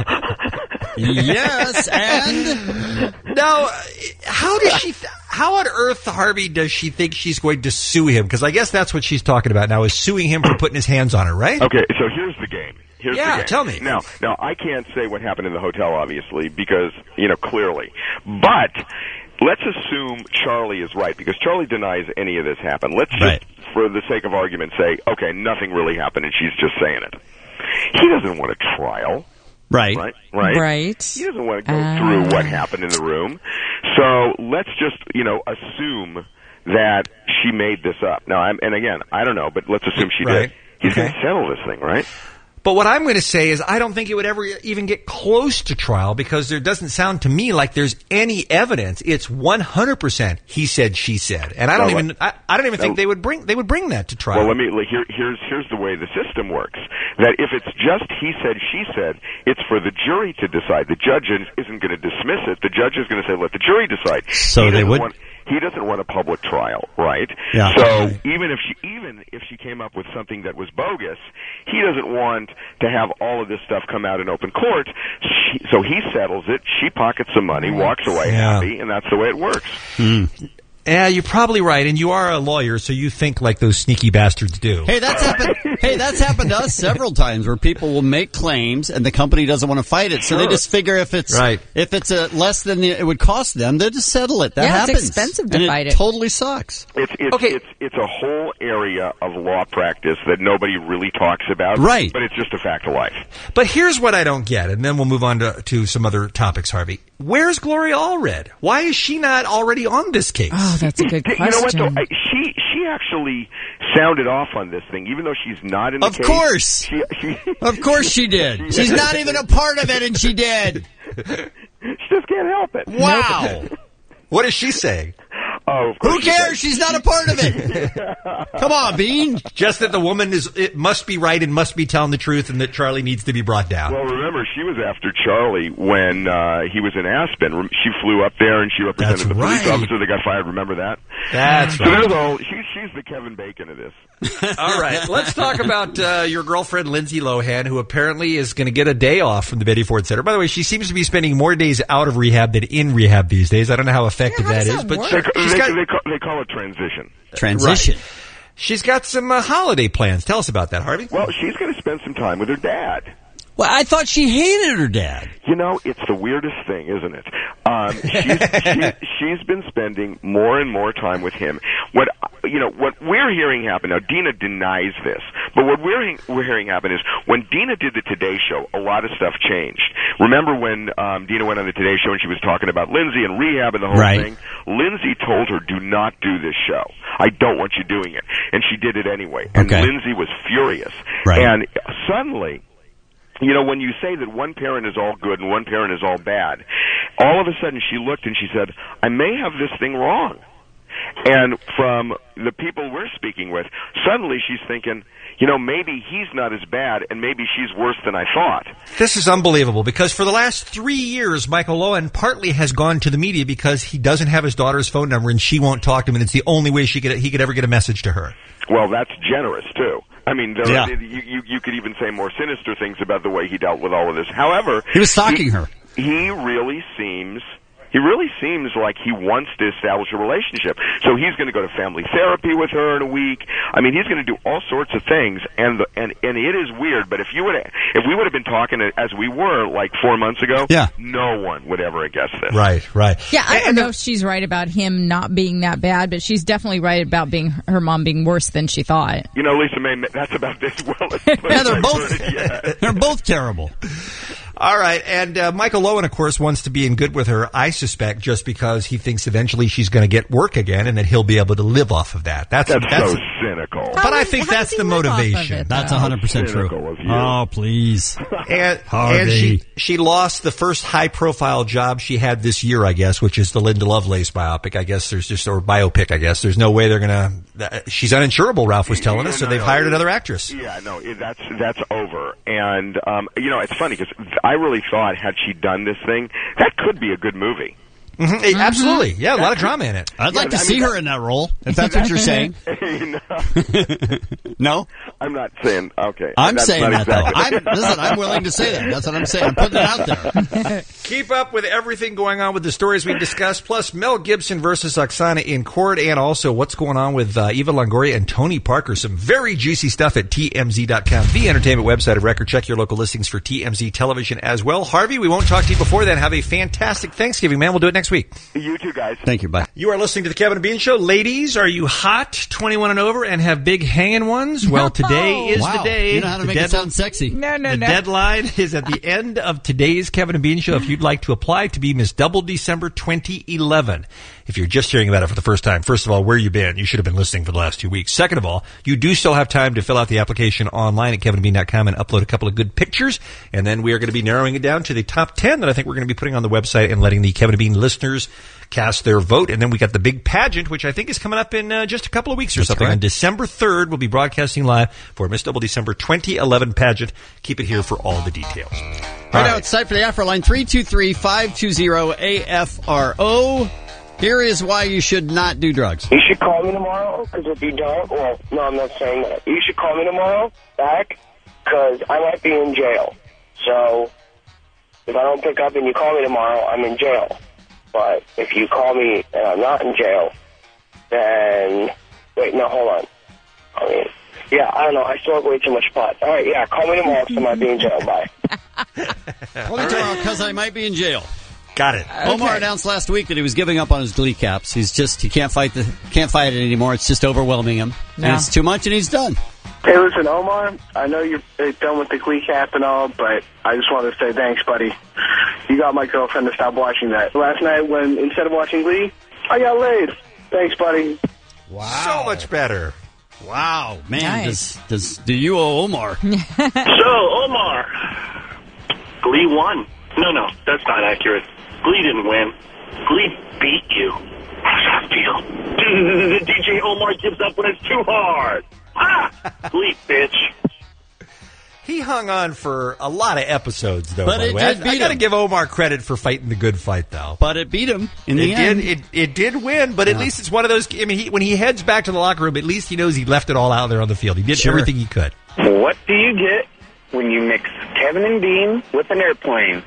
Yes, and... Now, how does she? Th- how on earth, Harvey, does she think she's going to sue him? Because I guess that's what she's talking about now, is suing him for putting his hands on her, right? Okay, so here's the game. Here's Yeah, the game. tell me. Now, now I can't say what happened in the hotel, obviously, because you know clearly, but. Let's assume Charlie is right, because Charlie denies any of this happened. Let's just, Right. for the sake of argument, say, okay, nothing really happened, and she's just saying it. He doesn't want a trial. Right. Right. Right. Right. He doesn't want to go Uh. through what happened in the room. So let's just, you know, assume that she made this up. Now, I'm, and again, I don't know, but let's assume she Right. did. He's Okay. going to settle this thing, right? But what I'm going to say is I don't think it would ever even get close to trial because there doesn't sound to me like there's any evidence. It's one hundred percent he said, she said. And I don't No, even I, I don't even think they would bring they would bring that to trial. Well, let me. like, Here, here's here's the way the system works. That if it's just he said, she said, it's for the jury to decide. The judge is- isn't going to dismiss it. The judge is going to say, let the jury decide. So He they doesn't would- Want, he doesn't want a public trial, right? Yeah. So even if she even if she came up with something that was bogus, he doesn't want to have all of this stuff come out in open court. She, so he settles it. She pockets some money, walks away Yeah. happy, and that's the way it works. Yeah, you're probably right, and you are a lawyer, so you think like those sneaky bastards do. Hey, that's happened. Hey, that's happened to us several times where people will make claims and the company doesn't want to fight it, so they Sure. just figure if it's Right. if it's a less than it would cost them, they just settle it. That Yeah, it's happens. expensive to and fight it. it. Totally sucks. It's it's, Okay. it's it's a whole area of law practice that nobody really talks about. Right. But it's just a fact of life. But here's what I don't get, and then we'll move on to, to some other topics, Harvey. Where's Gloria Allred? Why is she not already on this case? Oh, that's a good You question. know what, though? I, she she actually sounded off on this thing, even though she's not in the Of case. course. She, she, Of course she did. She's not even a part of it, and she did. she just can't help it. Wow. What is she saying? Oh, of course Who she cares? does. She's not a part of it. Come on, Bean. Just that the woman is it must be right and must be telling the truth, and that Charlie needs to be brought down. Well, remember, she was after Charlie when uh, he was in Aspen. Rem- She flew up there and she represented That's the police right. officer that got fired. Remember that? That's So right. there's all. She, she's the Kevin Bacon of this. All right, let's talk about uh, your girlfriend Lindsay Lohan, who apparently is going to get a day off from the Betty Ford Center. By the way, she seems to be spending more days out of rehab than in rehab these days. I don't know how effective Yeah, how that does is, that but work? she, They, she's they, got they, call, they call it transition. Transition. Right. She's got some uh, holiday plans. Tell us about that, Harvey. Well, she's going to spend some time with her dad. Well, I thought she hated her dad. You know, it's the weirdest thing, isn't it? Um, she's, she, she's been spending more and more time with him. What you know, what we're hearing happen now. Dina denies this, but what we're hearing, we're hearing happen is when Dina did the Today Show, a lot of stuff changed. Remember when um, Dina went on the Today Show and she was talking about Lindsay and rehab and the whole Right. thing? Lindsay told her, "Do not do this show. I don't want you doing it," and she did it anyway. And Okay. Lindsay was furious. Right. And suddenly. You know, when you say that one parent is all good and one parent is all bad, all of a sudden she looked and she said, I may have this thing wrong. And from the people we're speaking with, suddenly she's thinking, you know, maybe he's not as bad and maybe she's worse than I thought. This is unbelievable because for the last three years, Michael Lohan partly has gone to the media because he doesn't have his daughter's phone number and she won't talk to him, and it's the only way she could he could ever get a message to her. Well, that's generous, too. I mean, there Yeah. are, you, you, you could even say more sinister things about the way he dealt with all of this. However... He was stalking he, her. He really seems... He really seems like he wants to establish a relationship. So he's going to go to family therapy with her in a week. I mean, he's going to do all sorts of things, and the, and and it is weird. But if you would, if we would have been talking as we were like four months ago, yeah. no one would ever have guessed this. Right, right. Yeah, I don't know if she's right about him not being that bad, but she's definitely right about being her mom being worse than she thought. You know, Lisa May, that's about this well. Yeah, they're both they're both terrible. All right, and uh, Michael Lohan, of course, wants to be in good with her, I suspect, just because he thinks eventually she's going to get work again and that he'll be able to live off of that. That's That's, that's so cynical. But I think that's the motivation. That's one hundred percent true. cynical of you. Oh, please. And, Harvey. and she she lost the first high profile job she had this year, I guess, which is the Linda Lovelace biopic. I guess there's just or biopic. I guess there's no way they're gonna. That, she's uninsurable. Ralph was telling Yeah, us, so no, they've no, hired it- another actress. Yeah, no, it, that's that's over. And um, you know, it's funny because I really thought had she done this thing, that could be a good movie. Mm-hmm. Hey, absolutely, yeah, a lot of drama in it. I'd like Yeah, to I see mean, her that- in that role, if that's what you're saying. No? I'm not saying, okay. I'm That's saying not that, exactly- though. I'm, listen, I'm willing to say that. That's what I'm saying. I'm putting it out there. Keep up with everything going on with the stories we discussed, plus Mel Gibson versus Oksana in court, and also what's going on with uh, Eva Longoria and Tony Parker. Some very juicy stuff at T M Z dot com, the entertainment website of record. Check your local listings for T M Z television as well. Harvey, we won't talk to you before then. Have a fantastic Thanksgiving, man. We'll do it next next week. You too, guys. Thank you. Bye. You are listening to the Kevin and Bean Show. Ladies, are you hot, twenty-one and over, and have big hanging ones? Well, today is Wow. the day. You know how to The make it dead- sound sexy. No, no, the no. deadline is at the end of today's Kevin and Bean Show if you'd like to apply to be Miss Double December twenty eleven. If you're just hearing about it for the first time, first of all, where you been? You should have been listening for the last two weeks. Second of all, you do still have time to fill out the application online at kevin and bean dot com and upload a couple of good pictures. And then we are going to be narrowing it down to the top ten that I think we're going to be putting on the website and letting the Kevin and Bean listeners cast their vote. And then we got the big pageant, which I think is coming up in uh, just a couple of weeks or That's something. correct. On December third, we'll be broadcasting live for Miss Double December twenty eleven pageant. Keep it here for all the details. Right now, it's time for the Afro line three two three, five two zero, A F R O. Here is why you should not do drugs. You should call me tomorrow, because if you don't, well, no, I'm not saying that. You should call me tomorrow back, because I might be in jail. So, if I don't pick up and you call me tomorrow, I'm in jail. But if you call me and I'm not in jail, then... Wait, no, hold on. I mean, yeah, I don't know. I smoke way too much pot. All right, yeah, call me tomorrow because I might be in jail. Bye. Call me tomorrow because I might be in jail. Got it. Omar announced last week that he was giving up on his Glee caps. He's just he can't fight the can't fight it anymore. It's just overwhelming him. No. And it's too much, and he's done. Hey, listen, Omar, I know you're uh, done with the Glee cap and all, but I just wanted to say thanks, buddy. You got my girlfriend to stop watching that. Last night, when instead of watching Glee, I got laid. Thanks, buddy. Wow. So much better. Wow, man, Nice. does does do you owe Omar? So, Omar, Glee won. No, no, that's not accurate. Glee didn't win. Glee beat you. How does that feel? D J Omar gives up when it's too hard. Ah! Glee, bitch. He hung on for a lot of episodes, though. But by the it way. did I, beat I got to him. give Omar credit for fighting the good fight, though. But it beat him in it the end. Did, it, it did win, but at Yeah. least it's one of those. I mean, he, when he heads back to the locker room, at least he knows he left it all out there on the field. He did Sure. everything he could. What do you get when you mix Kevin and Bean with an airplane?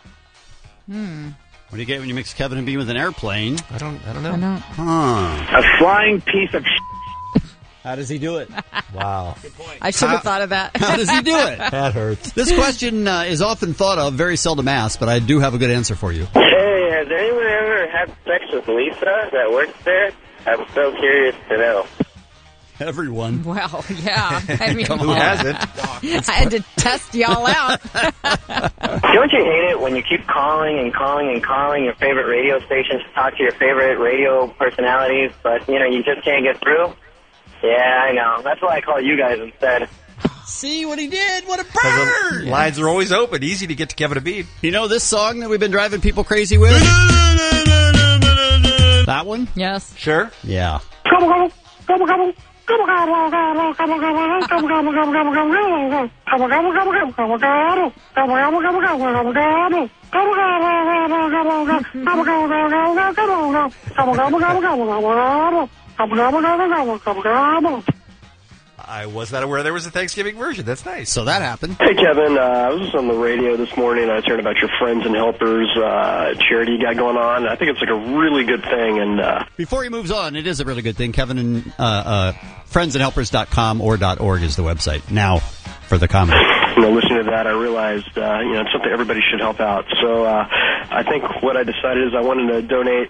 Hmm. What do you get when you mix Kevin and Bean with an airplane? I don't. I don't know. I know. Huh. A flying piece of shit. How does he do it? Wow. I should How- have thought of that. How does he do it? That hurts. This question uh, is often thought of, very seldom asked, but I do have a good answer for you. Hey, has anyone ever had sex with Lisa that works there? I'm so curious to know. Everyone. Well, yeah. I mean, Who hasn't? I had to test y'all out. Don't you hate it when you keep calling and calling and calling your favorite radio stations to talk to your favorite radio personalities, but, you know, you just can't get through? Yeah, I know. That's why I call you guys instead. See what he did? What a The bird! lines are always open. Easy to get to Kevin and Bean. You know this song that we've been driving people crazy with? That one? Yes. Sure. Yeah. I was not aware there was a Thanksgiving version. That's nice. So that happened. Hey, Kevin, uh, I was just on the radio this morning. I was hearing about your Friends and Helpers uh, charity you got going on. I think it's like a really good thing. And uh, Before he moves on, it is a really good thing. Kevin and uh, uh, friends and helpers dot com or .org is the website now for the comedy. you know, listening to that, I realized uh, you know it's something everybody should help out. So uh, I think what I decided is I wanted to donate.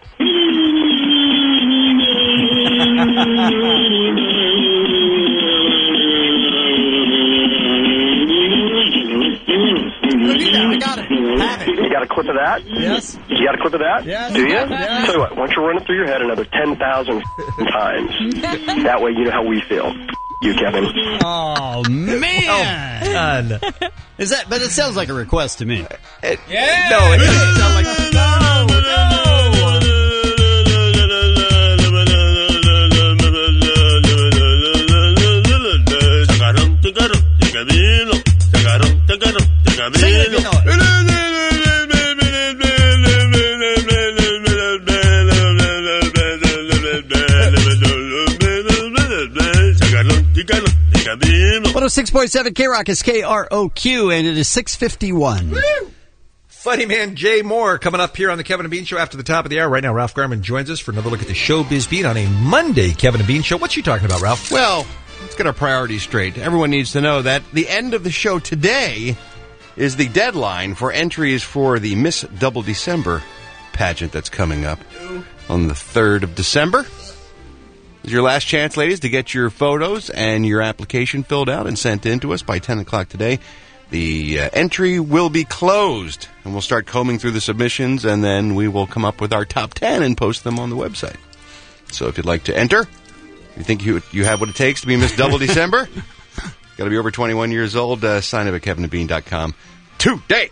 I got it. Have it. You got a clip of that? Yes. You got a clip of that? Yes. Do you? Yes. Tell you what, why don't you run it through your head another ten thousand times? That way you know how we feel. You, Kevin. Oh, man. Done. Is that? But it sounds like a request to me. It, yeah. No, it doesn't sound like. No, Sing it if you know it. one oh six point seven K Rock is K R O Q, and it is six fifty-one. Funny man Jay Moore coming up here on the Kevin and Bean Show after the top of the hour. Right now, Ralph Garman joins us for another look at the Showbiz Beat on a Monday Kevin and Bean Show. What's you talking about, Ralph? Well, let's get our priorities straight. Everyone needs to know that the end of the show today is the deadline for entries for the Miss Double December pageant that's coming up on the third of December. It's your last chance, ladies, to get your photos and your application filled out and sent in to us by ten o'clock today. The uh, entry will be closed, and we'll start combing through the submissions, and then we will come up with our top ten and post them on the website. So if you'd like to enter, you think you you have what it takes to be Miss Double December, got to be over twenty-one years old, uh, sign up at kevin and bean dot com today.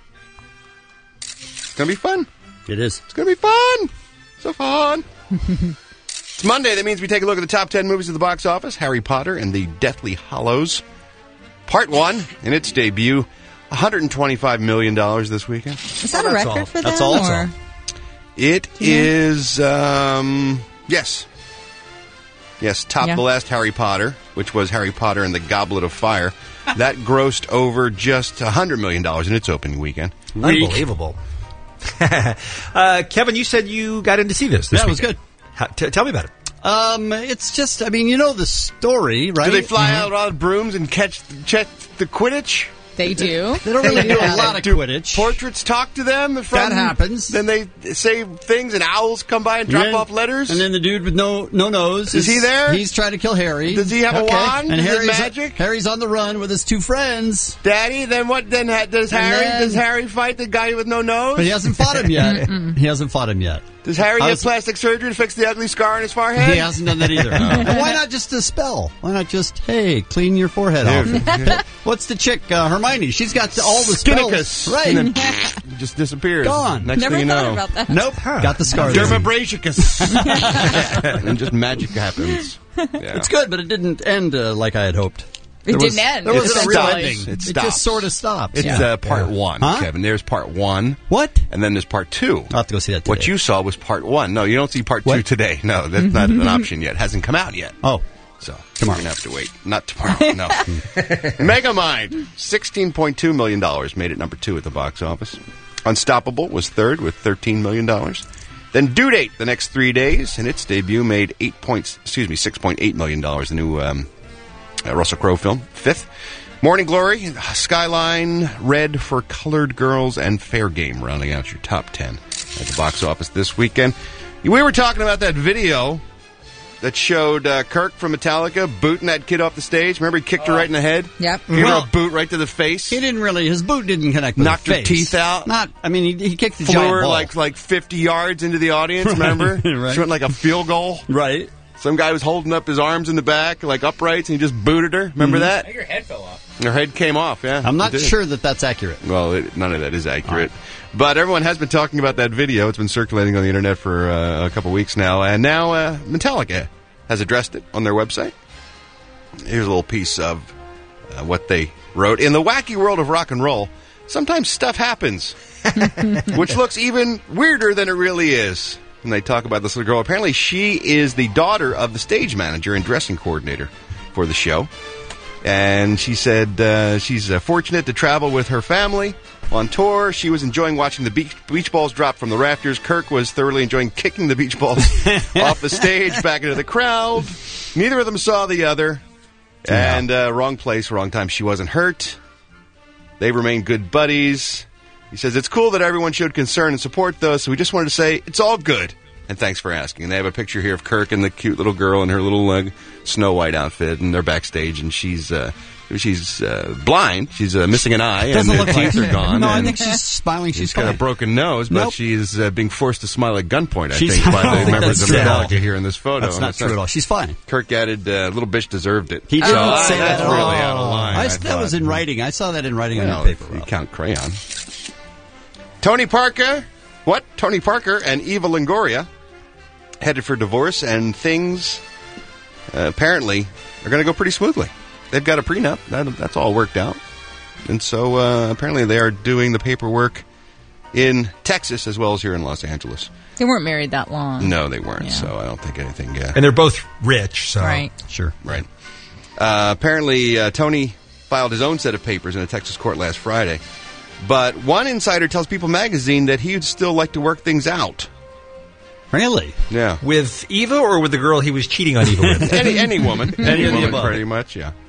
It's going to be fun. It is. It's going to be fun. So fun. It's Monday. That means we take a look at the top ten movies of the box office. Harry Potter and the Deathly Hallows. Part one, in its debut, one hundred twenty-five million dollars this weekend. Is that a record all. for them? That's all. Or? That's all. It is, um, yes. Yes, topped Yeah. the last Harry Potter, which was Harry Potter and the Goblet of Fire. That grossed over just one hundred million dollars in its opening weekend. Unbelievable. uh, Kevin, you said you got in to see this. this Yeah, it was weekend. How, t- tell me about it. Um, it's just, I mean, you know the story, right? Do they fly Mhm. out on brooms and catch, catch the Quidditch? They do. They don't really do a lot of Do Quidditch. Portraits talk to them. From, That happens. Then they say things, and owls come by and drop Yeah. off letters. And then the dude with no no nose Is he there? He's trying to kill Harry. Does he have a wand? And Is it Harry's magic? Harry's on the run with his two friends. Daddy, then what? Then ha- does And Harry? then- does Harry fight the guy with no nose? But he hasn't fought him yet. He hasn't fought him yet. Does Harry I get was- plastic surgery to fix the ugly scar on his forehead? He hasn't done that either. Why not just a spell? Why not just, hey, clean your forehead off? What's the chick, uh, Hermione? She's got all the spells. Skinicus. Right. And then just disappears. Gone. Next Never thing you thought know. about that. Nope. Got the scar. there. Dermabrasicus. And just magic happens. Yeah. It's good, but it didn't end uh, like I had hoped. It There was- didn't end. There wasn't It a real stops. ending. It It, stops. just sort of stops. It's Yeah. uh, part one, Huh? Kevin. There's part one. What? And then there's part two. I'll have to go see that today. What you saw was part one. No, you don't see part two What? today. No, that's not an option yet. Hasn't come out yet. Oh. So Tomorrow. you're going to have to wait. Not tomorrow, no. Megamind, sixteen point two million dollars, made it number two at the box office. Unstoppable was third with thirteen million dollars. Then Due Date, the next three days, and its debut made eight points, excuse me, six point eight million dollars. The new um, uh, Russell Crowe film, fifth. Morning Glory, Skyline, Red for Colored Girls, and Fair Game, rounding out your top ten at the box office this weekend. We were talking about that video that showed uh, Kirk from Metallica booting that kid off the stage. Remember, he kicked her right in the head? Yep. Gave her Well, a boot right to the face. He didn't really, his boot didn't connect with Knocked her her face. teeth out. Not, I mean, he, he kicked the Flew giant her ball. like like fifty yards into the audience, remember? Right. She went like a field goal. Right. Some guy was holding up his arms in the back, like uprights, and he just booted her. Remember Mhm. I that? think your head fell off. Her head came off, yeah. I'm not it did. sure that that's accurate. Well, it, none of that is accurate. But everyone has been talking about that video. It's been circulating on the internet for uh, a couple weeks now. And now uh, Metallica has addressed it on their website. Here's a little piece of uh, what they wrote. In the wacky world of rock and roll, sometimes stuff happens, which looks even weirder than it really is. And they talk about this little girl. Apparently, she is the daughter of the stage manager and dressing coordinator for the show. And she said uh, she's uh, fortunate to travel with her family on tour. She was enjoying watching the beach, beach balls drop from the rafters. Kirk was thoroughly enjoying kicking the beach balls off the stage back into the crowd. Neither of them saw the other. And uh, wrong place, wrong time. She wasn't hurt. They remain good buddies. He says, it's cool that everyone showed concern and support, though, so we just wanted to say it's all good. And thanks for asking. And they have a picture here of Kirk and the cute little girl in her little uh, Snow White outfit, and they're backstage, and she's uh, she's uh, blind. She's uh, missing an eye, Doesn't and her look like teeth it. are gone. No, I and think she's smiling. She's she's got fine. a broken nose, but Nope. she's uh, being forced to smile at gunpoint, I She's- think, by I don't the think members that's of true at all. Metallica here in this photo. That's And not it's true at all. She's fine. Kirk added, uh, little bitch deserved it. He so, didn't uh, say that that's at really all. out of line. I, I that thought. was in writing. I saw that in writing on Well, the paper. if you count crayon. Tony Parker, what? Tony Parker and Eva Longoria headed for divorce, and things uh, apparently are going to go pretty smoothly. They've got a prenup. That, that's all worked out. And so uh, apparently they are doing the paperwork in Texas as well as here in Los Angeles. They weren't married that long. No, they weren't, so I don't think anything... Uh, And they're both rich, so... Right. Sure. Right. Uh, apparently, uh, Tony filed his own set of papers in a Texas court last Friday. But one insider tells People magazine that he would still like to work things out. Really? Yeah. With Eva or with the girl he was cheating on Eva with? any any woman. Any of the woman, above. pretty much, yeah.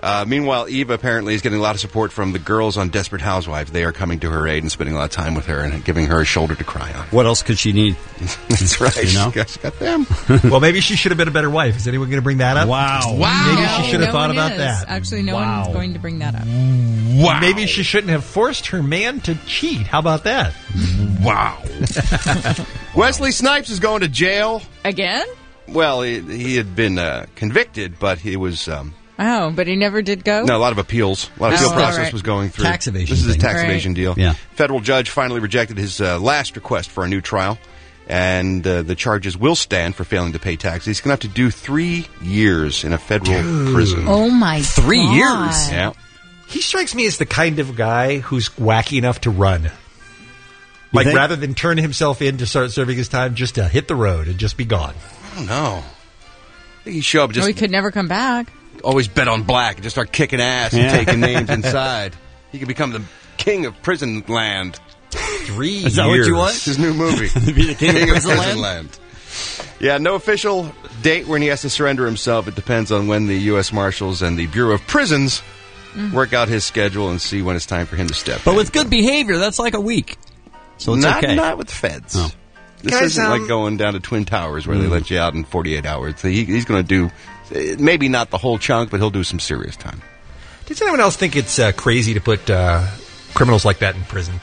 Uh, meanwhile, Eva apparently is getting a lot of support from the girls on Desperate Housewives. They are coming to her aid and spending a lot of time with her and giving her a shoulder to cry on. What else could she need? That's right. You know? She got, she got them. Well, maybe she should have been a better wife. Is anyone going to bring that up? Wow. Wow. Maybe she should have no thought one about is. that. Actually, no Wow. one's going to bring that up. Wow. Maybe she shouldn't have forced her man to cheat. How about that? Wow. Wesley Snipes is going to jail. Again? Well, he, he had been uh, convicted, but he was... Um, Oh, but he never did go? No, a lot of appeals. A lot of Oh, appeal process right. was going through. Tax evasion This is a thing. tax Right. evasion deal. Yeah. Federal judge finally rejected his uh, last request for a new trial, and uh, the charges will stand for failing to pay taxes. He's going to have to do three years in a federal Dude. prison. Oh, my Three God. years? Yeah. He strikes me as the kind of guy who's wacky enough to run. Like, think? rather than turn himself in to start serving his time, just to hit the road and just be gone. I don't know. I think he show up just Oh, he could never come back. always bet on black and just start kicking ass and Yeah. taking names inside. He could become the king of prison land. Three Is that years. what you want? It's his new movie. Be the king of prison land? land. Yeah, no official date when he has to surrender himself. It depends on when the U S Marshals and the Bureau of Prisons work out his schedule and see when it's time for him to step But in. with good behavior, that's like a week. So it's not, okay. not with the feds. Oh. This Guys, isn't um, like going down to Twin Towers where they Mm. let you out in forty-eight hours. He, he's going to do, uh, maybe not the whole chunk, but he'll do some serious time. Does anyone else think it's uh, crazy to put uh, criminals like that in prison?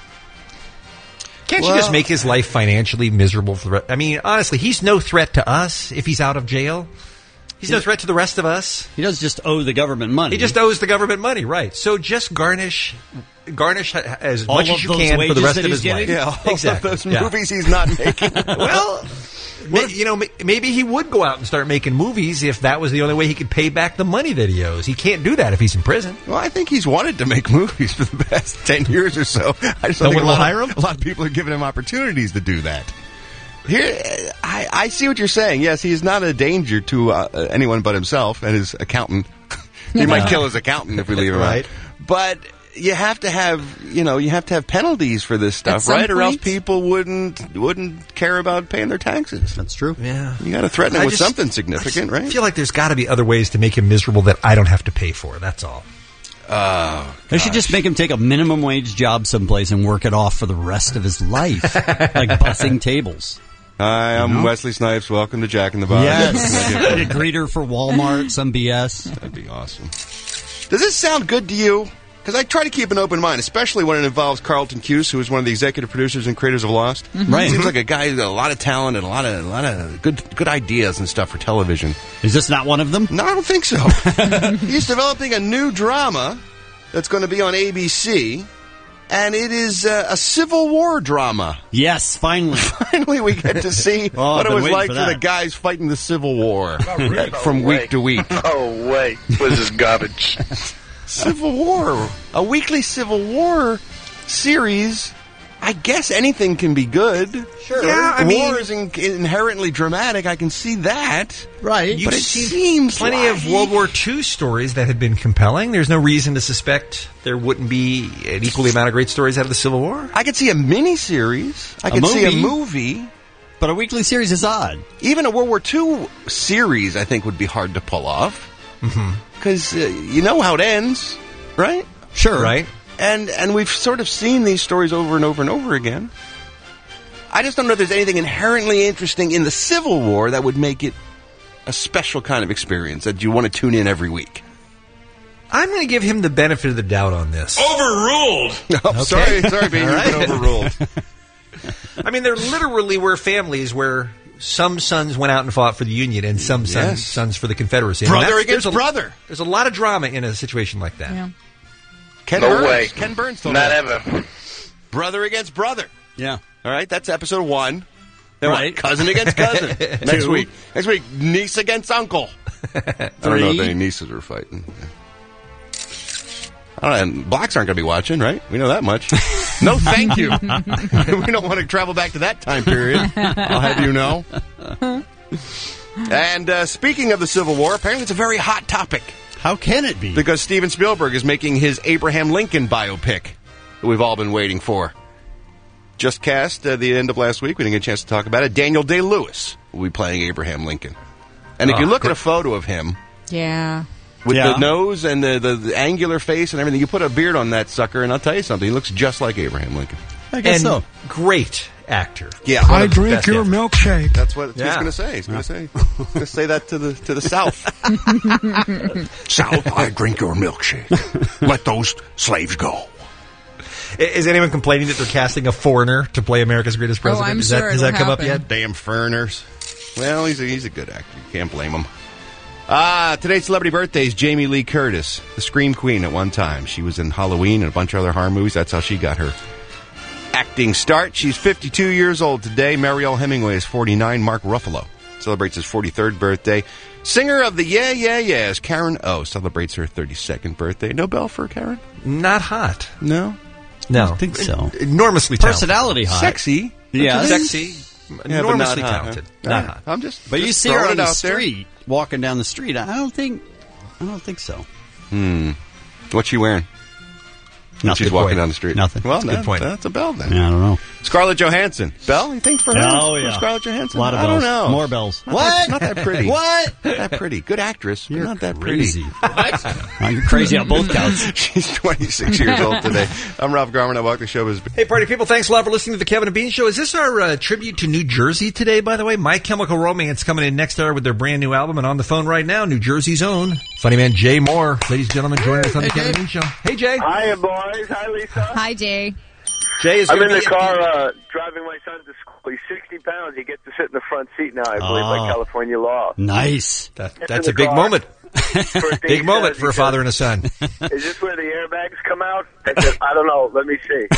Can't Well- you just make his life financially miserable for the rest? I mean, honestly, he's no threat to us if he's out of jail. He's no threat to the rest of us. He does just owe the government money. He just owes the government money, right? So just garnish, garnish as All much of as you those can for the wages rest that of he's his life. getting? Yeah, all exactly. of those Yeah. movies he's not making. Well, ma- you know, ma- maybe he would go out and start making movies if that was the only way he could pay back the money that he owes. He can't do that if he's in prison. Well, I think he's wanted to make movies for the past ten years or so. I just No don't think one a will lot, hire of, him? a lot of people are giving him opportunities to do that. Here, I, I see what you're saying. Yes, he's not a danger to uh, anyone but himself and his accountant. He might kill his accountant if we leave him Right. out. But you have to have, you know, you have to have penalties for this stuff, some right? Or else point- people wouldn't wouldn't care about paying their taxes. That's true. Yeah. You got to threaten him I with just- something significant, I right? feel like there's got to be other ways to make him miserable that I don't have to pay for. That's all. Oh, They should just make him take a minimum wage job someplace and work it off for the rest of his life, like bussing tables. Hi, I'm You know? Wesley Snipes. Welcome to Jack in the Box. Yes, a greeter for Walmart, some B S. That'd be awesome. Does this sound good to you? Because I try to keep an open mind, especially when it involves Carlton Cuse, who is one of the executive producers and creators of Lost. Mhm. Right. Seems like a guy with a lot of talent and a lot of a lot of good good ideas and stuff for television. Is this not one of them? No, I don't think so. He's developing a new drama that's going to be on A B C, and it is uh, a Civil War drama. Yes, finally. Finally, we get to see Oh, I've what it been was waiting like for for, that. the guys fighting the Civil War from week to week. Oh, wait. This is garbage. Civil War, a weekly Civil War series. I guess anything can be good. Sure. Yeah, I mean- war is in- inherently dramatic. I can see that. Right. You've But it seen seems plenty like- of World War Two stories that have been compelling. There's no reason to suspect there wouldn't be an equally amount of great stories out of the Civil War. I could see a mini-series. I A could see a movie. movie. But a weekly series is odd. Even a World War Two series, I think, would be hard to pull off. Because uh, you know how it ends, right? Sure. Right? And and we've sort of seen these stories over and over and over again. I just don't know if there's anything inherently interesting in the Civil War that would make it a special kind of experience that you want to tune in every week. I'm going to give him the benefit of the doubt on this. Overruled. Oh, Sorry, sorry, being All right. overruled. I mean, there literally were families where some sons went out and fought for the Union and some sons, Yes. sons for the Confederacy. I mean, Brother that's- against there's a- brother. There's a lot of drama in a situation like that. Yeah. Ken No Burns. way. Ken Burns told Not us. ever. Brother against brother. Yeah. All right, that's episode one. Then what? Right. Cousin against cousin. Next Two. week. Next week, niece against uncle. I don't know if Three. any nieces are fighting. I don't know, and blacks aren't going to be watching, right? We know that much. No, thank you. We don't want to travel back to that time period. I'll have you know. And uh, speaking of the Civil War, apparently it's a very hot topic. How can it be? Because Steven Spielberg is making his Abraham Lincoln biopic that we've all been waiting for. Just cast at the end of last week. We didn't get a chance to talk about it. Daniel Day-Lewis will be playing Abraham Lincoln. And if Oh, you look great. at a photo of him, Yeah. with Yeah. the nose and the, the, the angular face and everything. You put a beard on that sucker, and I'll tell you something. He looks just like Abraham Lincoln. I guess and so. Great actor. Yeah, One I of the drink best your actors. milkshake. That's what Yeah. he's going to say. He's going to say. He's going to say that to the to the South. South, I drink your milkshake. Let those slaves go. I- Is anyone complaining that they're casting a foreigner to play America's Greatest President? I'm Does sure that, has it'll that come happen. up yet? Damn foreigners. Well, he's a, he's a good actor. You can't blame him. Ah, today's celebrity birthdays, Jamie Lee Curtis, the Scream Queen at one time. She was in Halloween and a bunch of other horror movies. That's how she got her acting start. She's fifty-two years old today. Mariel Hemingway is forty-nine. Mark Ruffalo celebrates his forty-third birthday. Singer of the Yeah Yeah Yeahs, Karen O, celebrates her thirty-second birthday. No bell for Karen? Not hot. No? No. I don't think so. Enormously talented. Personality hot. Sexy. Yeah. Sexy. Yeah, but enormously not hot, talented. huh? Not Yeah. hot. I'm just But you just see her throwing on it the out there. street, walking down the street. I don't think, I don't think so. Hmm. What's she wearing? When Nothing. she's walking down the street. Nothing. Well, That's a good that- point. That's a bell then. Yeah, I don't know. Scarlett Johansson. Bell? You think for her? Oh, For yeah. Scarlett Johansson? A lot of I bells. don't know. More bells. Not What? That, not that pretty. What? Not that pretty. Good actress, but You're not that crazy. pretty. Oh, you're crazy on both counts. She's twenty-six years old today. I'm Ralph Garman. I walk the show. Is Hey, party people, thanks a lot for listening to the Kevin and Bean Show. Is this our uh, tribute to New Jersey today, by the way? My Chemical Romance coming in next hour with their brand new album, and on the phone right now, New Jersey's own funny man Jay Moore. Ladies and gentlemen, joining us on the Kevin and Bean Show. Hey, Jay. Hi, boys. Hi, Lisa. Hi, Jay. Jay is I'm in gonna the be- car uh, driving my son to school. He's sixty pounds. He gets to sit in the front seat now, I believe, Oh. by California law. Nice. That, Gets that's in a the big car. moment. First thing Big he moment says, for a he father says, and a son. Is this where the airbags come out? I said, I don't know. Let me see.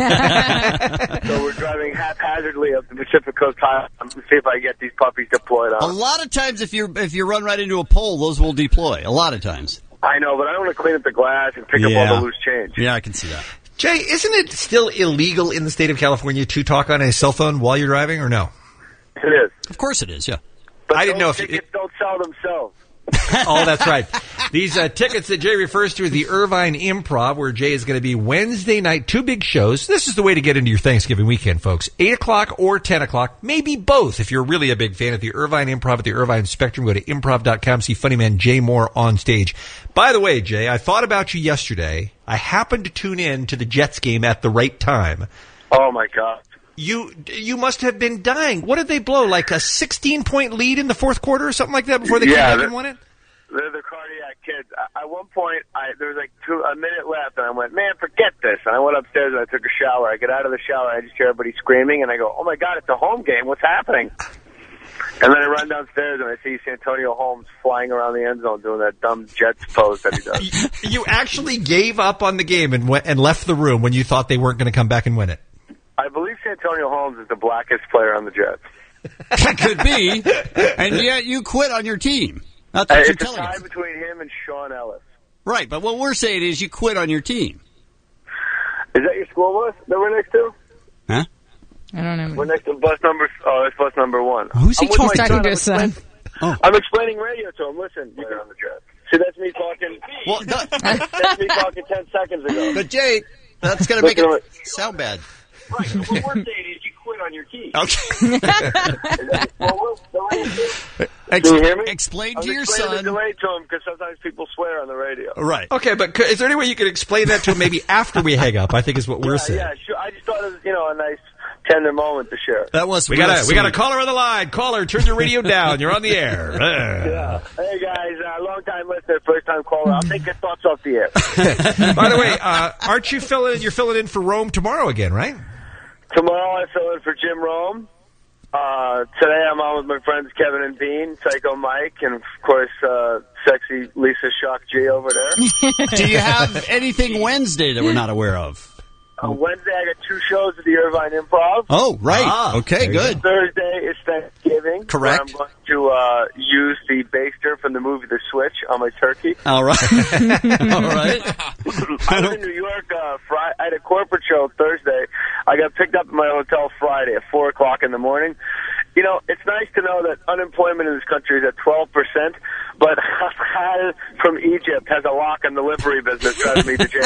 So we're driving haphazardly up the Pacific Coast Highway to see if I can get these puppies deployed A on. lot of times, if you if you run right into a pole, those will deploy. A lot of times. I know, but I want to clean up the glass and pick up Yeah. all the loose change. Yeah, I can see that. Jay, isn't it still illegal in the state of California to talk on a cell phone while you're driving, or no? It is. Of course it is, yeah. But I didn't know if those you- tickets don't sell themselves. Oh, that's right. These uh, tickets that Jay refers to as the Irvine Improv, where Jay is going to be Wednesday night, two big shows. This is the way to get into your Thanksgiving weekend, folks. eight o'clock or ten o'clock, maybe both if you're really a big fan of the Irvine Improv at the Irvine Spectrum. Go to improv dot com, see funny man Jay Moore on stage. By the way, Jay, I thought about you yesterday. I happened to tune in to the Jets game at the right time. Oh, my God. You you must have been dying. What did they blow? Like a sixteen-point lead in the fourth quarter or something like that before they Yeah, came back that- and won it? They're the cardiac kids. I- At one point, I, there was like two, a minute left, and I went, man, forget this. And I went upstairs and I took a shower. I get out of the shower, I just hear everybody screaming, and I go, oh, my God, it's a home game. What's happening? And then I run downstairs, and I see Santonio Holmes flying around the end zone doing that dumb Jets pose that he does. You actually gave up on the game and went and left the room when you thought they weren't going to come back and win it. I believe Santonio Holmes is the blackest player on the Jets. That could be. And yet you quit on your team. That's Uh, what you're it's a telling tie us. between him and Sean Ellis. Right, but what we're saying is you quit on your team. Is that your school bus that we're next to? Huh? I don't know. We're next to bus number, oh, it's bus number one. Who's he I'm with talking my Talking son. to I'm his son. explaining- I'm explaining radio to him. Listen, you're on the Jets. See, that's me talking. Well, That's me talking ten seconds ago. But Jay, that's going to make Look at it sound bad. Right. So what we're saying is you quit on your team. Okay. Well, we're- Ex- Can you hear me? Explain I'm to your explaining son. the delay to him because sometimes people swear on the radio. Right. Okay, but c- is there any way you could explain that to him maybe after we hang up? I think is what we're yeah, saying. yeah, sure. I just thought it was, you know, a nice tender moment to share. That was We real got a we got a sweet. caller on the line. Caller, turn your radio down. You're on the air. Yeah. Hey guys, uh, long time listener, first time caller. I'll take your thoughts off the air. By the way, uh, aren't you filling? You're filling in for Rome tomorrow again, right? Tomorrow I fill in for Jim Rome. Uh, today I'm on with my friends Kevin and Bean, Psycho Mike, and of course uh, sexy Lisa Shock G over there. Do you have anything Wednesday that we're not aware of? Uh, Wednesday I got two shows at the Irvine Improv. Oh, right. Ah, okay, there you good. Thursday is Thanksgiving. Correct. Where I'm going to uh, use the baster from the movie The Switch on my turkey. All right. All right. I was in New York. Uh, Friday, I had a corporate show Thursday. I got picked up at my hotel Friday at four o'clock in the morning. You know, it's nice to know that unemployment in this country is at twelve percent, but Hal from Egypt has a lock and delivery business drives me to J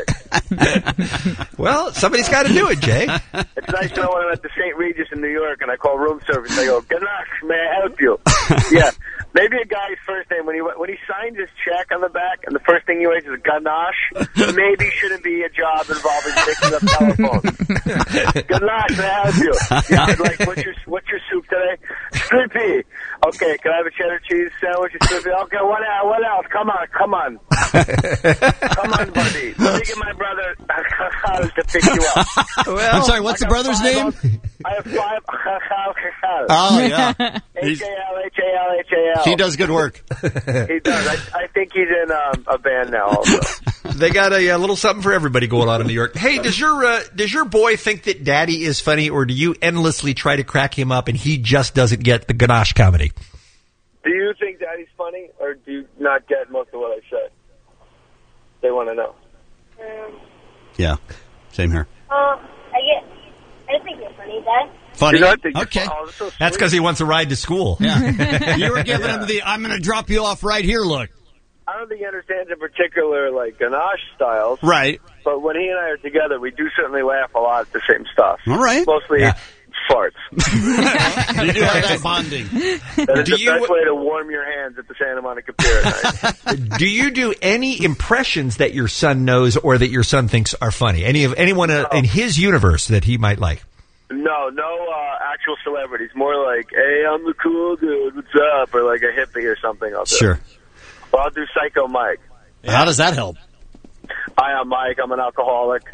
F K. Well, somebody's got to do it, Jay. It's nice to know when I'm at the Saint Regis in New York and I call room service. They go, "Good luck, may I help you?" Yeah. Maybe a guy's first name, when he when he signs his check on the back and the first thing he writes is Ganache, maybe shouldn't be a job involving picking up telephones. Ganache, can I help you? Yeah, like, what's your, what's your soup today? Strippy. Okay, can I have a cheddar cheese sandwich? Strippy. Okay, what else? What else? Come on, come on. Come on, buddy. Let me get my brother to pick you up. Well, I'm sorry, what's the brother's name? Of, I have five. Oh, yeah. H A L H A L H A L. He does good work. He does. I, I think he's in um, a band now also. They got a, a little something for everybody going on in New York. Hey, does your uh, does your boy think that Daddy is funny, or do you endlessly try to crack him up and he just doesn't get the ganache comedy? Do you think Daddy's funny, or do you not get most of what I say? They want to know. Um, Yeah, same here. uh, I get. I think you're funny, Dad. Funny? You know, I think you're Okay. fun- oh, that's so That's because he wants a ride to school. Yeah. You were giving him the, I'm going to drop you off right here look. I don't think he understands in particular, like, ganache styles. Right. But when he and I are together, we do certainly laugh a lot at the same stuff. All right. Mostly Yeah. farts. You do have that bonding. That is Do the you- best way to warm your hands at the Santa Monica Pier at night. Do you do any impressions that your son knows or that your son thinks are funny? Any of anyone uh, in his universe that he might like? No, no uh, actual celebrities. More like, hey, I'm the cool dude, what's up? Or like a hippie or something. I'll do. Sure. Well, I'll do Psycho Mike. How does that help? Hi, I'm Mike. I'm an alcoholic.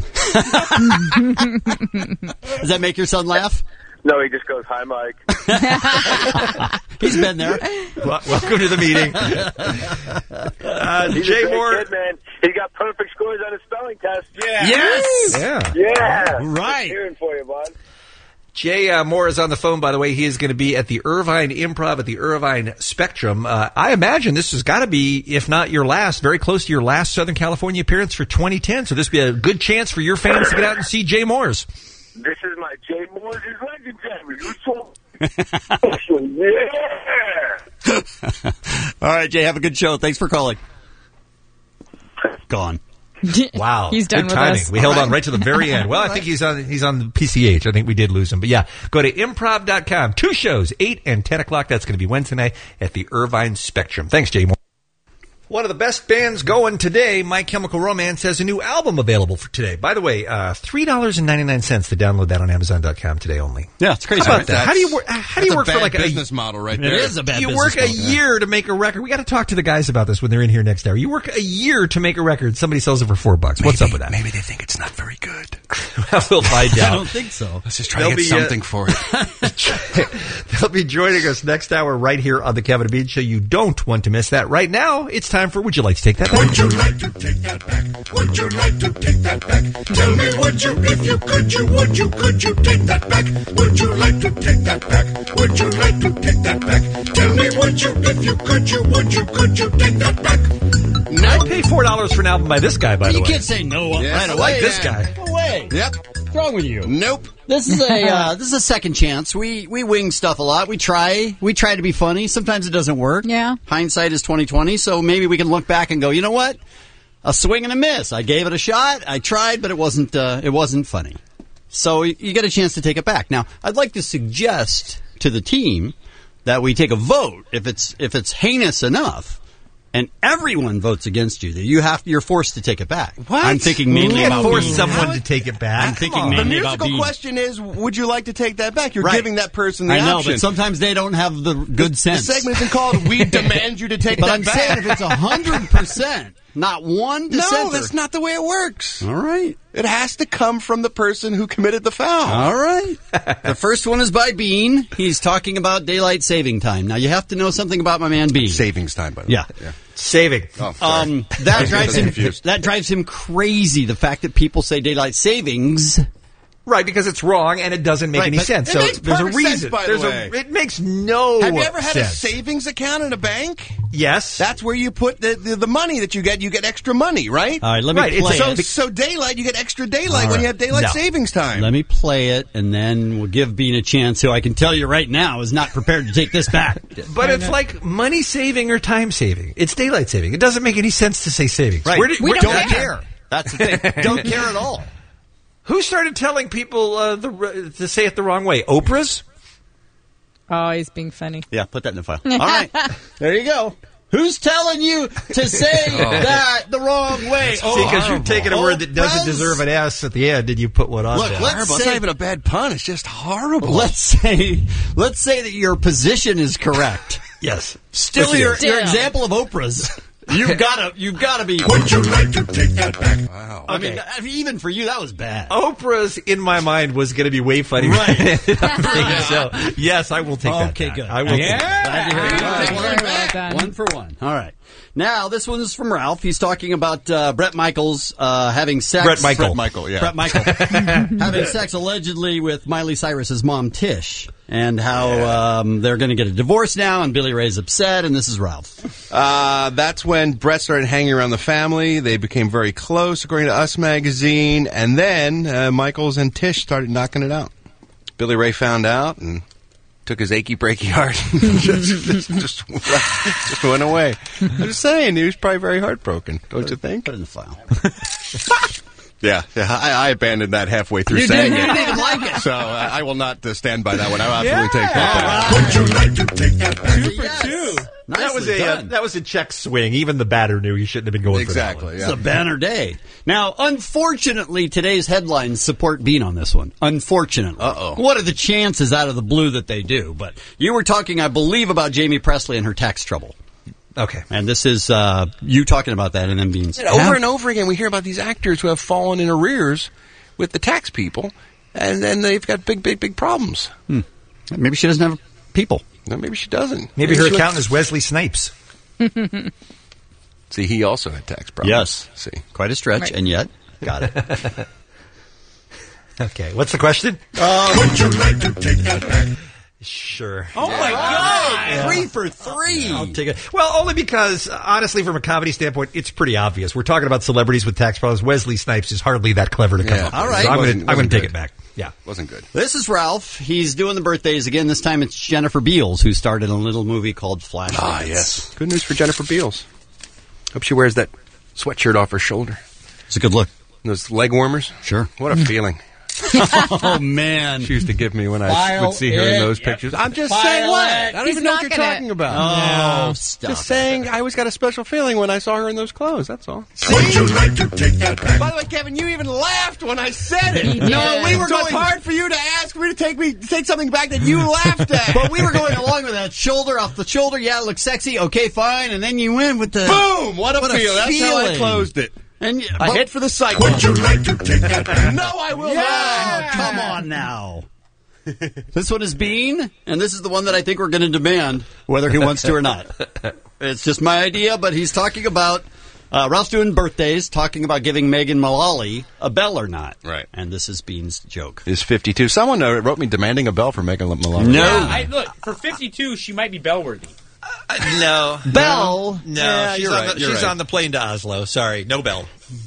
Does that make your son laugh? No, he just goes, hi, Mike. He's been there. Well, welcome to the meeting. Uh, He's Jay a great Moore. kid, man. He's got perfect scores on his spelling test. Yeah. Yes! Yeah. Yeah. Right. Just cheering for you, bud. Jay uh, Moore is on the phone, by the way. He is going to be at the Irvine Improv at the Irvine Spectrum. Uh, I imagine this has got to be, if not your last, very close to your last Southern California appearance for twenty ten. So this would be a good chance for your fans to get out and see Jay Moore's. This is my Jay Moore's legendary. You're so special. Yeah. All right, Jay, have a good show. Thanks for calling. Gone. Wow, He's done good with timing. us. We held on right to the very end. Well, I think he's on he's on the P C H. I think we did lose him, but yeah, go to improv dot com. Two shows, eight and ten o'clock. That's going to be Wednesday night at the Irvine Spectrum. Thanks, Jay Moore. One of the best bands going today, My Chemical Romance, has a new album available for today. By the way, uh, three dollars and ninety-nine cents to download that on Amazon dot com today only. Yeah, it's crazy. How about right? that? How do you work? How do you That's work a for bad like business a model right It there? is a bad You business work a model. year to make a record. We got to talk to the guys about this when they're in here next hour. You work a year to make a record. Somebody sells it for four bucks. What's up with that? Maybe they think it's not very good. We'll find I out. don't think so. Let's just try They'll to get be, uh, something for it. They'll be joining us next hour right here on the Kevin and Bean Show. You don't want to miss that. Right now, it's time for Would You Like to Take That Back? Would you like to take that back? Would you like to take that back? Tell me, would you, if you could, you, would you, could you take that back? Would you like to take that back? Would you like to take that back? Tell me, would you, if you could, you, would you, could you take that back? I'd pay four dollars for an album by this guy, by the You way. can't say no Yes, right I away. like this yeah. guy. No way. Yep. What's wrong with you? Nope. This is a uh, this is a second chance. We we wing stuff a lot. We try we try to be funny. Sometimes it doesn't work. Yeah. Hindsight is twenty twenty. So maybe we can look back and go, you know what? A swing and a miss. I gave it a shot. I tried, but it wasn't uh, it wasn't funny. So you, you get a chance to take it back. Now, I'd like to suggest to the team that we take a vote if it's if it's heinous enough. And everyone votes against you. That you have, you're forced to take it back. What? I'm thinking You mainly can't about force Bean. someone to take it back. I'm thinking Come on. The mainly about musical Bean. question is, would you like to take that back? You're Right. giving that person the I know, option. but sometimes they don't have the good the sense. segment isn't called "We Demand You to Take but That I'm Back." saying if it's a hundred percent, not one dissenter. No, that's not the way it works. All right. It has to come from the person who committed the foul. All right. The first one is by Bean. He's talking about daylight saving time. Now you have to know something about my man Bean. Savings time, by the Yeah. way. Yeah. Saving. Oh, sorry. Um, that drives him. Confused. That drives him crazy. The fact that people say daylight savings. Right, because it's wrong and it doesn't make Right, any but sense. it So makes there's a perfect reason. sense, by the there's way. a it makes no Have you ever had sense. a savings account in a bank? Yes. That's where you put the, the, the money that you get. You get extra money, right? All right, let me Right, it's play So, it. so daylight, you get extra daylight All when you right. have daylight No. savings time. Let me play it, and then we'll give Bean a chance, who I can tell you right now is not prepared to take this back. But it's like money saving or time saving. It's daylight saving. It doesn't make any sense to say savings. Right. Where do- We where- don't that- care. That's the thing. Don't care at all. Who started telling people uh, the, to say it the wrong way? Oprah's? Oh, he's being funny. Yeah, put that in the file. All right. There you go. Who's telling you to say Oh. that the wrong way? See, because you're taking a word that doesn't Oprah's- deserve an S at the end, and you put one on Look, there. let's Horrible. It's say- not even a bad pun. It's just horrible. Let's say, let's say that your position is correct. Yes. Still, Yes, it your, is. your Damn. example of Oprah's. You've gotta, you've gotta be. Would you like to take that back? Wow. I mean, I mean, even for you, that was bad. Oprah's, in my mind, was going to be way funnier. Right. than it ended up being. So, yes, I will take that Okay, back. good. I will Yeah. take that. Glad to hear it. All right. Very well done. One for one. All right. Now, this one's from Ralph. He's talking about uh, Brett Michaels uh, having sex. Brett Michael. Brett Michael, yeah. Brett Michael. having sex allegedly with Miley Cyrus's mom, Tish, and how um, they're going to get a divorce now, and Billy Ray's upset, and this is Ralph. Uh, that's when Brett started hanging around the family. They became very close, according to Us Magazine. And then uh, Michaels and Tish started knocking it out. Billy Ray found out and took his achy breaky heart just, just, just, just went away. I'm just saying, he was probably very heartbroken, don't you think? Put it in the file. Yeah, yeah I, I abandoned that halfway through You saying didn't, it. you didn't even like it. So uh, I will not uh, stand by that one. I'll absolutely take that back. Would you like to take that back? Two for two. That was Nicely a uh, done. that was a check swing. Even the batter knew he shouldn't have been going Exactly, for that one. yeah. It's a banner day. Now, unfortunately, today's headlines support Bean on this one. Unfortunately. Uh-oh. What are the chances out of the blue that they do? But you were talking, I believe, about Jamie Presley and her tax trouble. Okay. And this is uh, you talking about that, and then Bean's. And over and over again, we hear about these actors who have fallen in arrears with the tax people, and then they've got big, big, big problems. Hmm. Maybe she doesn't have people. No, maybe she doesn't. Maybe her she accountant is Wesley Snipes. See, he also had tax problems. Yes. See, quite a stretch, Right. and yet got it. Okay, what's the question? Would you like to take that back? Sure. Oh my God! Three for three. I'll take it. Well, only because, honestly, from a comedy standpoint, it's pretty obvious. We're talking about celebrities with tax problems. Wesley Snipes is hardly that clever to come Yeah. up with. All right. So I'm Wasn't- going to I'm going wasn't to take good. it back. Yeah. wasn't good. This is Ralph. He's doing the birthdays again. This time it's Jennifer Beals, who starred in a little movie called Flashdance. Ah, yes. Good news for Jennifer Beals. Hope she wears that sweatshirt off her shoulder. It's a good look. Those leg warmers. Sure. What a feeling. Oh, man. She used to give me when I File would see her in it. those Yep. pictures. I'm just File saying what? it. I don't He's even know what not you're gonna- talking about. Oh, No. stop Just it. saying, I always got a special feeling when I saw her in those clothes. That's all. Would you like to take that back? By the way, Kevin, you even laughed when I said it. He did. No, we were So going. it's hard for you to ask me to take me take something back that you laughed at. But we were going along with that shoulder off the shoulder. Yeah, it looks sexy. Okay, fine. And then you win with the Boom! What a What a feel. That's how I feeling. closed it. And I but- hit for the cycle. Would you like to take that back? No, I will Yeah, not. come on now. This one is Bean, and this is the one that I think we're going to demand, whether he wants to or not. It's just my idea, but he's talking about uh, Ralph's doing birthdays, talking about giving Megan Mullally a bell or not. Right. And this is Bean's joke. Is fifty-two. Someone uh, wrote me demanding a bell for Megan Mullally. No. Yeah, I, look, for fifty-two, she might be bell-worthy. No. Bell? No, Yeah, she's, you're on, right, the, you're she's right. on the plane to Oslo. Sorry, no bell.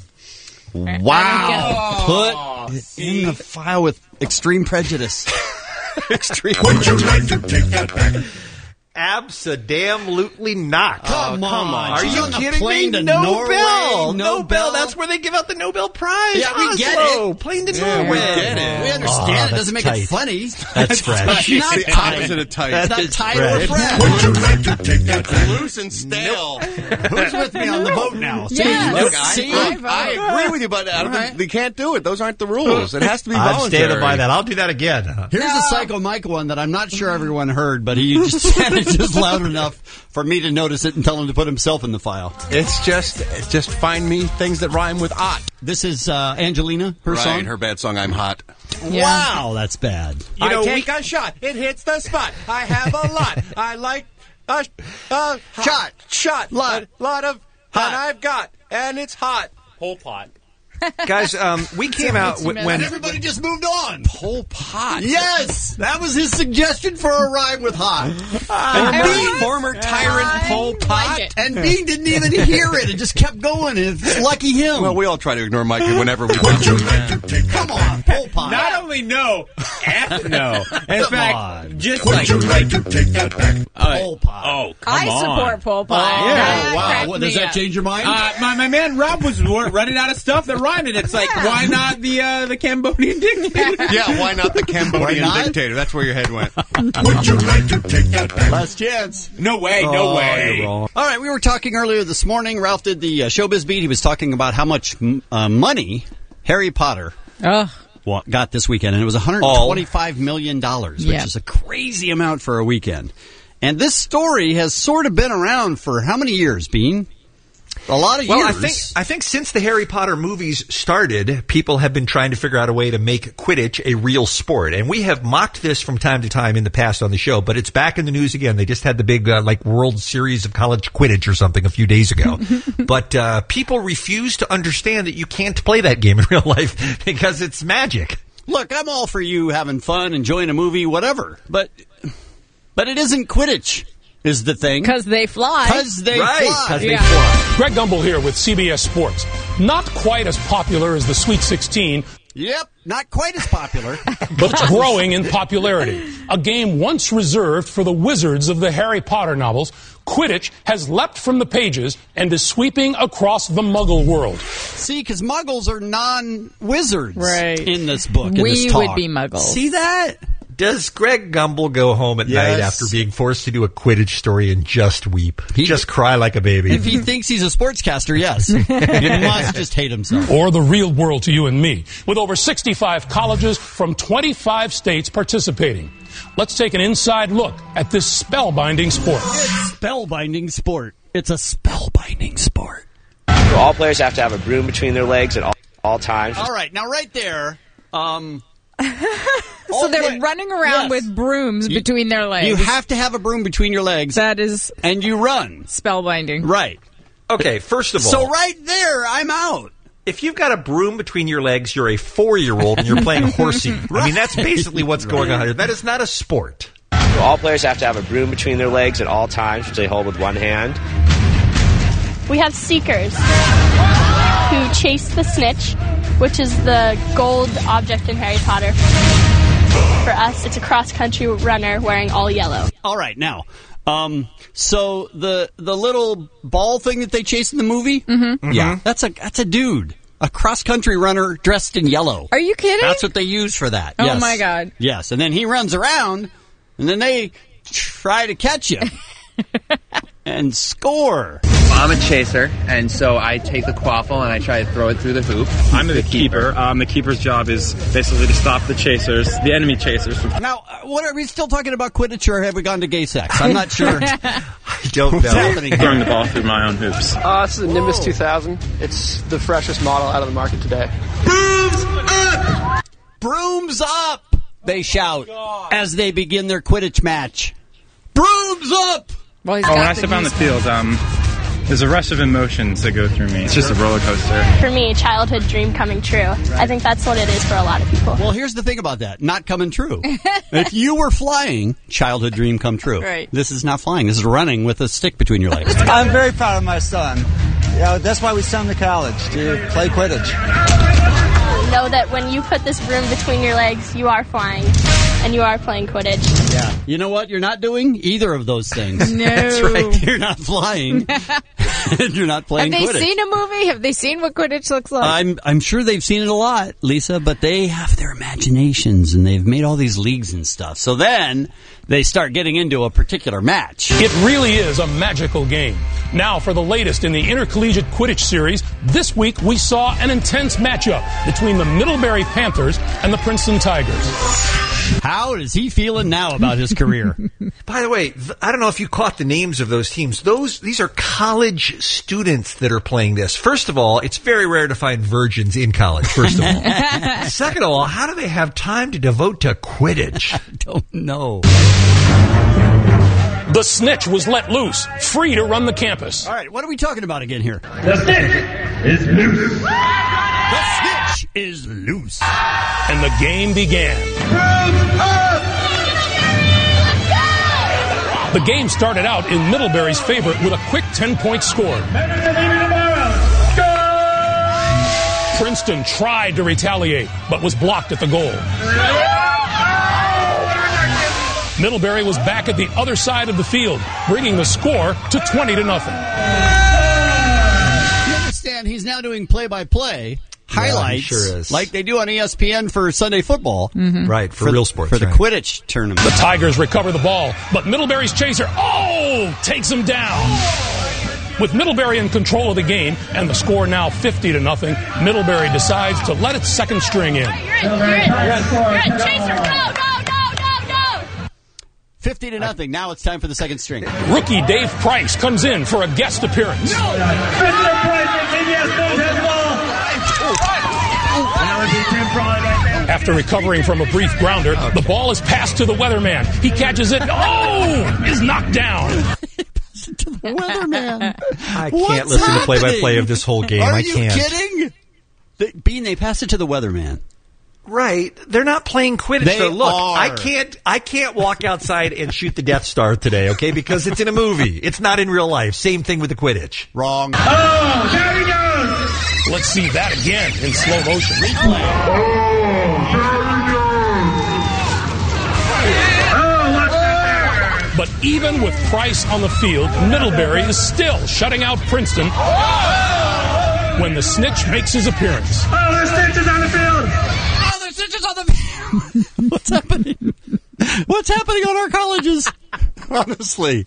Wow. Oh, Put see? in the file with extreme prejudice. Extreme. Would you like to take that back? Abso-damn-lutely not. Come on. Are She's you on the kidding plane me? to No Norway, bell. no No bell. bell. That's where they give out the Nobel Prize. Yeah, we get Oslo. it. Plane to Yeah, we Norway. get it. We understand Oh, it doesn't that's make tight. it funny. That's fresh. It's not the tight. opposite of tight. It's not It's tight fresh. or fresh. Would you like to take that back? Loose and stale. Who's with me on the boat now? See, Yes. look, Look, I, see? look, I agree with you, but I don't All right. think they can't do it. Those aren't the rules. It has to be I'm voluntary. standing by that. I'll do that again. Here's a Psycho Mike one that I'm not sure everyone heard, but he just said it just loud enough for me to notice it and tell him to put himself in the file. It's just, it's just find me things that rhyme with "ot." This is uh, Angelina, her right, song. her bad song. I'm hot. Yeah. Wow, that's bad. You know, I take we- a shot. It hits the spot. I have a lot. I like a, a Shot. shot. Lot. A lot of, Hot. and I've got, and it's hot. Whole pot. Guys, um, we came out w- And when And everybody just moved on. Whole pot. Yes, that was his suggestion for a rhyme with hot. And Everyone- Bean, former tyrant I Pol Pot. like it. And Bean didn't even hear it. It just kept going. It's lucky him. Well, we all try to ignore Mikey whenever we Would you possibly like can. to take that Come back? on, Pol pie. Not only no, F no. In Come fact, on. just Would like you like to take that back? uh, Pole pie. Oh, come I on. support pole pie. Oh, That wow. cracked What, does me that up. change your mind? Uh, my, my man Rob was wa- running out of stuff that rhymed, and it's like, Yeah. why not the uh, the Cambodian dictator? Yeah, why not the Cambodian Why not? dictator? That's where your head went. Would you like to take that back? Last chance. No way, no Oh, way. you're wrong. All right, we were talking earlier this morning. Ralph did the uh, Showbiz Beat. He was talking about how much uh, money Harry Potter Ugh. wa- got this weekend, and it was one hundred twenty-five million dollars, which Yeah. is a crazy amount for a weekend. And this story has sort of been around for how many years, Bean? A lot of Well, years. I think I think since the Harry Potter movies started, people have been trying to figure out a way to make Quidditch a real sport, and we have mocked this from time to time in the past on the show. But it's back in the news again. They just had the big uh, like World Series of College Quidditch or something a few days ago. But uh, people refuse to understand that you can't play that game in real life because it's magic. Look, I'm all for you having fun, enjoying a movie, whatever. But but it isn't Quidditch, is the thing. Because they fly. Because they Right, fly. 'cause they Yeah. fly. Greg Gumbel here with C B S Sports. Not quite as popular as the Sweet sixteen, Yep, not quite as popular. but it's growing in popularity. A game once reserved for the wizards of the Harry Potter novels, Quidditch has leapt from the pages and is sweeping across the Muggle world. See, because Muggles are non-wizards Right. in this book. in We this talk. would be Muggles. See that? Does Greg Gumbel go home at Yes. night after being forced to do a Quidditch story and just weep? He- just cry like a baby. If he thinks he's a sportscaster, yes. He must just hate himself. Or the real world to you and me, with over sixty-five colleges from twenty-five states participating. Let's take an inside look at this spellbinding sport. Spellbinding sport. It's a spellbinding sport. So all players have to have a broom between their legs at all, all times. All right, now right there, um... So they're running around Yes. with brooms You- between their legs. you have to have a broom between your legs. That is and you run. spellbinding. Right. Okay, first of all, So right there, I'm out. if you've got a broom between your legs, you're a four-year-old and you're playing horsey. I mean, that's basically what's going on here. That is not a sport. So all players have to have a broom between their legs at all times, which they hold with one hand. We have seekers who chase the snitch, which is the gold object in Harry Potter. For us, it's a cross-country runner wearing all yellow. All right, now, um, so the the little ball thing that they chase in the movie, mm-hmm. yeah, that's a that's a dude, a cross country runner dressed in yellow. Are you kidding? That's what they use for that. Oh yes. my God. Yes, and then he runs around, and then they try to catch him and score. I'm a chaser, and so I take the quaffle and I try to throw it through the hoop. I'm the keeper. Um, the keeper's job is basically to stop the chasers, the enemy chasers. From Now, uh, what are we still talking about Quidditch, or have we gone to gay sex? I'm not sure. I don't What's know. happening? throwing the ball through my own hoops. Uh, this is the Nimbus two thousand. It's the freshest model out of the market today. Brooms up! They shout as they begin their Quidditch match. Brooms up! Well, he's Oh, got when I the step on the music. field, um, there's a rush of emotions that go through me. It's just a roller coaster. For me, a childhood dream coming true. I think that's what it is for a lot of people. Well, here's the thing about that. Not coming true. If you were flying, childhood dream come true. Right. This is not flying. This is running with a stick between your legs. I'm very proud of my son. You know, that's why we send him to college, to play Quidditch. Know that when you put this broom between your legs, you are flying, and you are playing Quidditch. Yeah. You know what? You're not doing either of those things. No. That's right. You're not flying. And you're not playing Have they Quidditch. seen a movie? Have they seen what Quidditch looks like? I'm I'm sure they've seen it a lot, Lisa, but they have their imaginations and they've made all these leagues and stuff. So then they start getting into a particular match. It really is a magical game. Now for the latest in the Intercollegiate Quidditch series, this week we saw an intense matchup between the Middlebury Panthers and the Princeton Tigers. How is he feeling now about his career? By the way, th- I don't know if you caught the names of those teams. Those these are college students that are playing this. First of all, it's very rare to find virgins in college, first of all. Second of all, how do they have time to devote to Quidditch? I don't know. The snitch was let loose, free to run the campus. All right, what are we talking about again here? The snitch is loose. The snitch is loose. And the game began. The game started out in Middlebury's favor with a quick ten-point score. Princeton tried to retaliate, but was blocked at the goal. Middlebury was back at the other side of the field, bringing the score to twenty to nothing. You understand, he's now doing play-by-play. Highlights, yeah, he sure is. Like they do on E S P N for Sunday football. Mm-hmm. Right, for, for real the, sports. For the right. Quidditch tournament. The Tigers recover the ball, but Middlebury's chaser, oh, takes him down. With Middlebury in control of the game and the score now fifty to nothing, Middlebury decides to let its second string in. You're in, you're in, you're in. You're in, chaser, go, go, go, go, go. fifty to nothing. Now it's time for the second string. Rookie Dave Price comes in for a guest appearance. After recovering from a brief grounder, the ball is passed to the weatherman. He catches it. Oh! Is knocked down. To the weatherman. I What's can't listen happening? to play-by-play of this whole game. Are I you can't. kidding? They, Bean, they passed it to the weatherman. Right. They're not playing Quidditch. They though. Look, are. I can't I can't walk outside and shoot the Death Star today, okay? Because it's in a movie. It's not in real life. Same thing with the Quidditch. Wrong. Oh, there he goes. Let's see that again in slow motion. But even with Price on the field, Middlebury is still shutting out Princeton when the snitch makes his appearance. Oh, the snitch is on the field! Oh, the snitch is on the field! What's happening? What's happening on our colleges? Honestly.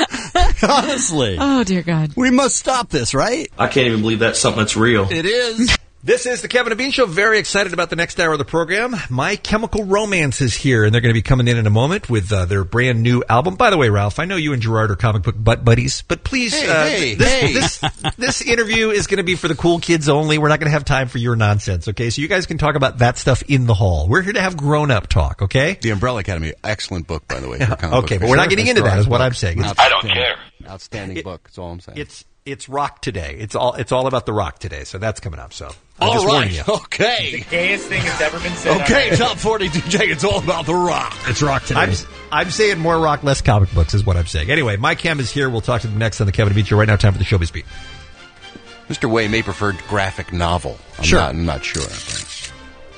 Honestly. Oh, dear God. We must stop this, right? I can't even believe that's something that's real. It is. This is the Kevin and Bean Show. Very excited about the next hour of the program. My Chemical Romance is here, and they're going to be coming in in a moment with uh, their brand new album. By the way, Ralph, I know you and Gerard are comic book butt buddies, but please, Hey, uh, hey, this, hey. this this interview is going to be for the cool kids only. We're not going to have time for your nonsense, okay? So you guys can talk about that stuff in the hall. We're here to have grown-up talk, okay? The Umbrella Academy, excellent book, by the way. for comic Okay, book but we're not fans. getting into that, is what I'm saying. It's- I don't care. Outstanding It- book. That's all I'm saying. It's it's rock today. It's all it's all about the rock today. So that's coming up. So I'm all just warning right. you. Okay. The gayest thing that's ever been said. Okay, on top forty D J. It's all about the rock. It's rock today. I'm, I'm saying more rock, less comic books is what I'm saying. Anyway, Mike Ham is here. We'll talk to them next on the Kevin and Bean Show. Right now, time for the Showbiz Beat. Mister Way may prefer graphic novel. I'm Sure. Not, I'm not sure. That's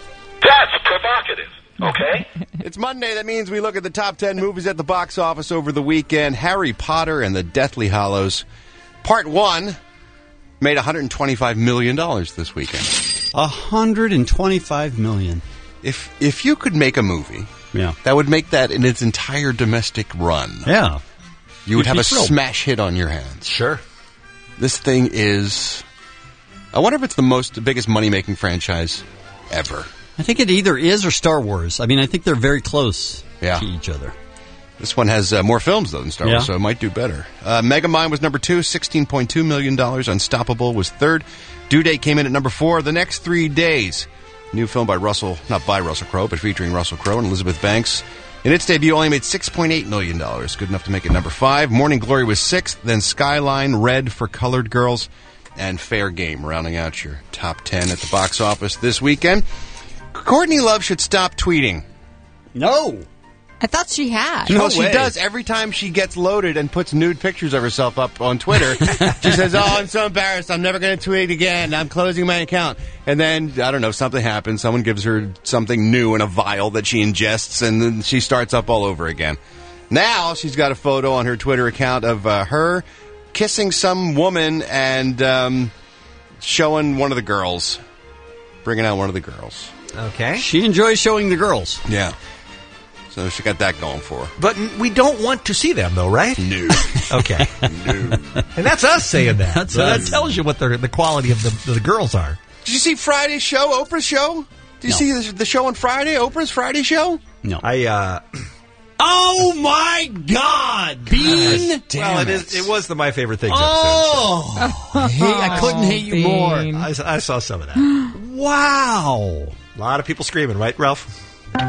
provocative. Okay? It's Monday. That means we look at the top ten movies at the box office over the weekend. Harry Potter and the Deathly Hallows, Part one, made one hundred twenty-five million dollars this weekend. one hundred twenty-five million dollars. If if you could make a movie Yeah. that would make that in its entire domestic run, Yeah. you would You'd have be a thrilled. smash hit on your hands. Sure. This thing is... I wonder if it's the most the biggest money-making franchise ever. I think it either is or Star Wars. I mean, I think they're very close Yeah. to each other. This one has uh, more films, though, than Star Wars, Yeah. so it might do better. Uh, Megamind was number two, sixteen point two million dollars. Unstoppable was third. Due Date came in at number four. The Next Three Days, new film by Russell, not by Russell Crowe, but featuring Russell Crowe and Elizabeth Banks. In its debut, only made six point eight million dollars. Good enough to make it number five. Morning Glory was sixth. Then Skyline, Red for Colored Girls, and Fair Game, rounding out your top ten at the box office this weekend. Courtney Love should stop tweeting. No. I thought she had. No, she does. Every time she gets loaded and puts nude pictures of herself up on Twitter, she says, oh, I'm so embarrassed. I'm never going to tweet again. I'm closing my account. And then, I don't know, something happens. Someone gives her something new in a vial that she ingests, and then she starts up all over again. Now she's got a photo on her Twitter account of uh, her kissing some woman and um, showing one of the girls, bringing out one of the girls. Okay. She enjoys showing the girls. Yeah. So she got that going for her. But we don't want to see them, though, right? No. Okay. No. And that's us saying that. That's so us. that tells you what the, the quality of the, the girls are. Did you see Friday's show, Oprah's show? Did you No. see the, the show on Friday, Oprah's Friday show? No. I, uh... Oh, my God. Bean. well, it, is, it was the My Favorite Things Oh. I, hate, I couldn't hate you more. Bean. episode. I, I saw some of that. Wow. A lot of people screaming, right, Ralph?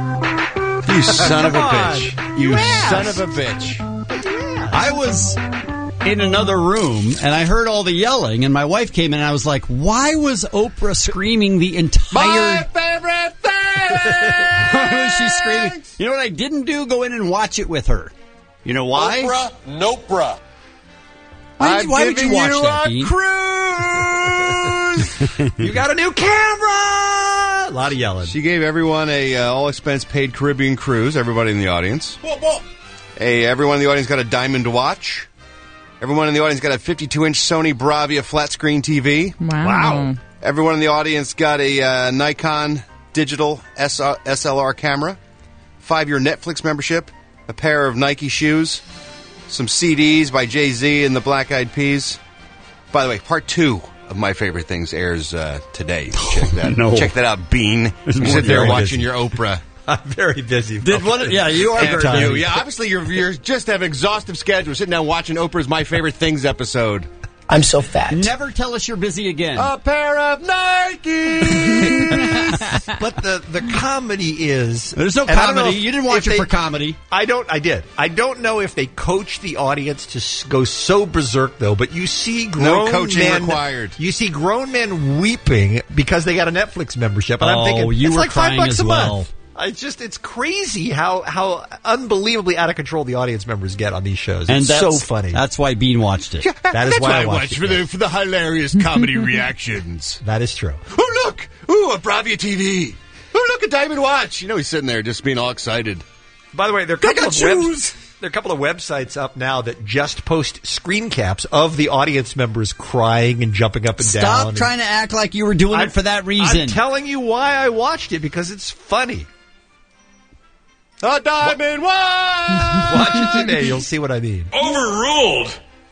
You son of a Come on. bitch. You Yes. son of a bitch. I was in another room, and I heard all the yelling, and my wife came in, and I was like, why was Oprah screaming the entire... favorite thing! Why was she screaming? You know what I didn't do? Go in and watch it with her. You know why? Oprah, nope, bruh. Why, I'm why would you giving watch you that, a Bean? cameras! You got a new camera! A lot of yelling. She gave everyone a uh, all-expense-paid Caribbean cruise, everybody in the audience. Hey, everyone in the audience got a diamond watch. Everyone in the audience got a fifty-two inch Sony Bravia flat-screen T V. Wow. Wow. Everyone in the audience got a uh, Nikon digital S L R camera, five-year Netflix membership, a pair of Nike shoes, some C Ds by Jay-Z and the Black Eyed Peas. By the way, part two of My Favorite Things airs uh, today. Check that. No. Check that out, Bean. You sit there watching your Oprah. I'm very busy. Did one? Yeah, you are very You. busy. Yeah, obviously you're you're just have an exhaustive schedule. Sitting down watching Oprah's My Favorite Things episode. I'm so fat. Never tell us you're busy again. A pair of Nikes. But the, the comedy is... There's no and I don't know comedy. if- You didn't watch if it they- for comedy. I don't. I did. I don't know if they coach the audience to s- go so berserk, though. But you see grown No coaching men required. You see grown men weeping because they got a Netflix membership, and Oh, I'm thinking you it's were like five crying bucks as a well. month. It's just it's crazy how how unbelievably out of control the audience members get on these shows. And It's that's so funny. That's why Bean watched it. That is That's why I I watched watch it, for yeah. the for the hilarious comedy reactions. That is true. Oh look! Ooh, a Bravia T V. Oh look, a diamond watch. You know he's sitting there just being all excited. By the way, there are a couple got of shoes. webs- there are a couple of websites up now that just post screen caps of the audience members crying and jumping up and down. Stop and- trying to act like you were doing I'm- it for that reason. I'm telling you why I watched it, because it's funny. A diamond watch. Watch it today. You'll see what I mean. Overruled.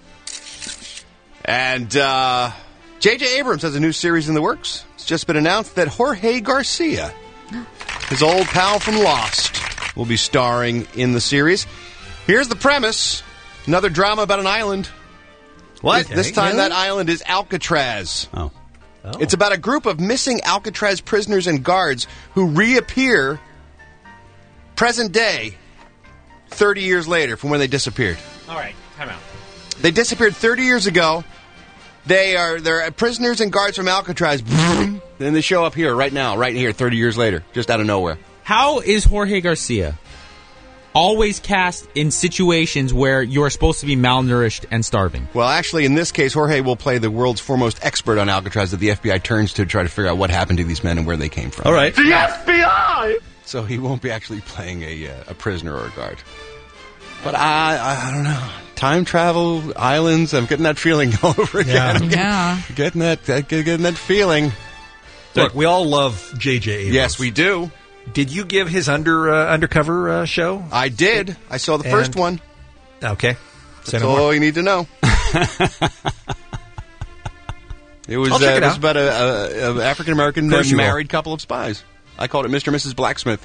And uh, J J Abrams has a new series in the works. It's just been announced that Jorge Garcia, his old pal from Lost, will be starring in the series. Here's the premise. Another drama about an island. What? This, this time Really? that island is Alcatraz. Oh. It's about a group of missing Alcatraz prisoners and guards who reappear present day thirty years later from when they disappeared. All right, time out. They disappeared thirty years ago. They are they're prisoners and guards from Alcatraz. Then they show up here right now, right here, thirty years later, just out of nowhere. How is Jorge Garcia always cast in situations where you're supposed to be malnourished and starving? Well, actually, in this case, Jorge will play the world's foremost expert on Alcatraz that the F B I turns to try to figure out what happened to these men and where they came from. All right. The F B I! So he won't be actually playing a uh, a prisoner or a guard. But I, I I don't know. Time travel, islands, I'm getting that feeling all over again. Yeah. I'm getting, Yeah. getting that, that getting that feeling. Look, we all love J J Abrams. Yes, we do. Did you give his under uh, undercover uh, show? I did. I saw the first And- one. Okay. That's Say no all more. you need to know. It was, I'll check uh, it it was out. about a, a, a African American Of course you will. married couple of spies. I called it Mister and Missus Blacksmith,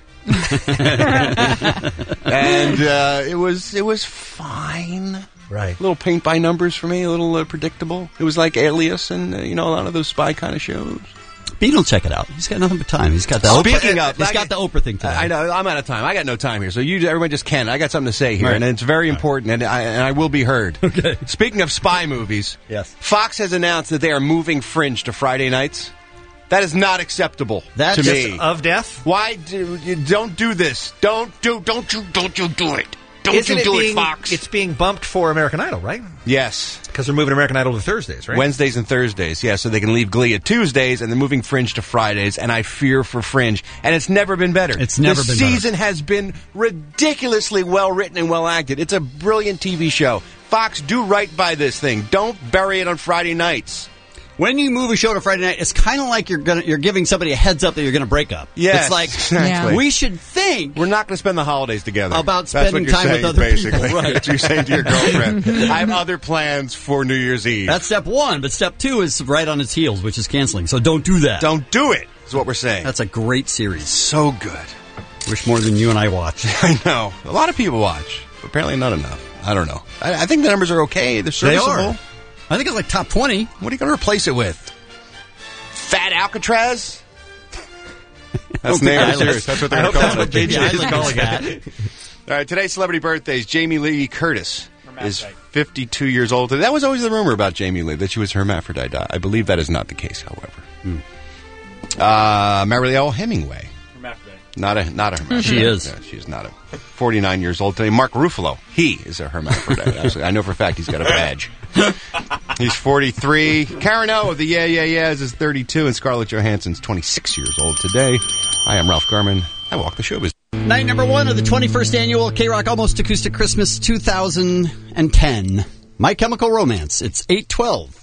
and uh, it was it was fine. Right. A little paint by numbers for me, a little uh, predictable. It was like Alias and uh, you know a lot of those spy kind of shows. Bean will check it out. He's got nothing but time. He's got the Speaking Oprah, of, he's I- got the Oprah thing today. I know I'm out of time. I got no time here, so you everybody just can. I got something to say here, Right. and it's very important, and I, and I will be heard. Okay. Speaking of spy movies, Yes. Fox has announced that they are moving Fringe to Friday nights. That is not acceptable That's to just me. Of death? Why do you don't do this? Don't do don't you don't you do it? Don't Isn't you it do being, it, Fox? It's being bumped for American Idol, right? Yes. Because they're moving American Idol to Thursdays, right? Wednesdays and Thursdays, yeah, so they can leave Glee at Tuesdays, and they're moving Fringe to Fridays, and I fear for Fringe. And it's never been better. It's never the been better. season has been ridiculously well written and well acted. It's a brilliant T V show. Fox, do right by this thing. Don't bury it on Friday nights. When you move a show to Friday night, it's kind of like you're gonna you're giving somebody a heads up that you're going to break up. Yes, it's like exactly. we should think We're not going to spend the holidays together. About That's what spending you're time with saying, other basically. people. Right. That's what you're saying to your girlfriend. I have other plans for New Year's Eve. that's step one, but step two is right on its heels, which is canceling. So don't do that. Don't do it, is what we're saying. That's a great series. So good. Wish more than you and I watch. I know. A lot of people watch, but apparently not enough. I don't know. I, I think the numbers are okay. They're They serviceable. are. I think it's like top twenty. What are you going to replace it with? Fat Alcatraz? That's the name of the series. That's what they're I going hope to call that's it. what J J is Island calling is it. All right, today's celebrity birthdays. Jamie Lee Curtis is fifty-two years old. That was always the rumor about Jamie Lee, that she was hermaphrodite. I believe that is not the case, however. Hmm. Uh, Marielle Hemingway. Hermaphrodite. Not a not a hermaphrodite. She is. No, she is not a. forty-nine years old today. Mark Ruffalo. He is a hermaphrodite. Actually, I know for a fact he's got a badge. He's forty-three. Karen O of the Yeah Yeah Yeahs is thirty-two, and Scarlett Johansson's twenty-six years old today. I am Ralph Garman. I walk the showbiz. Night number one of the twenty-first annual K-Rock Almost Acoustic Christmas two thousand ten. My Chemical Romance. It's eight twelve.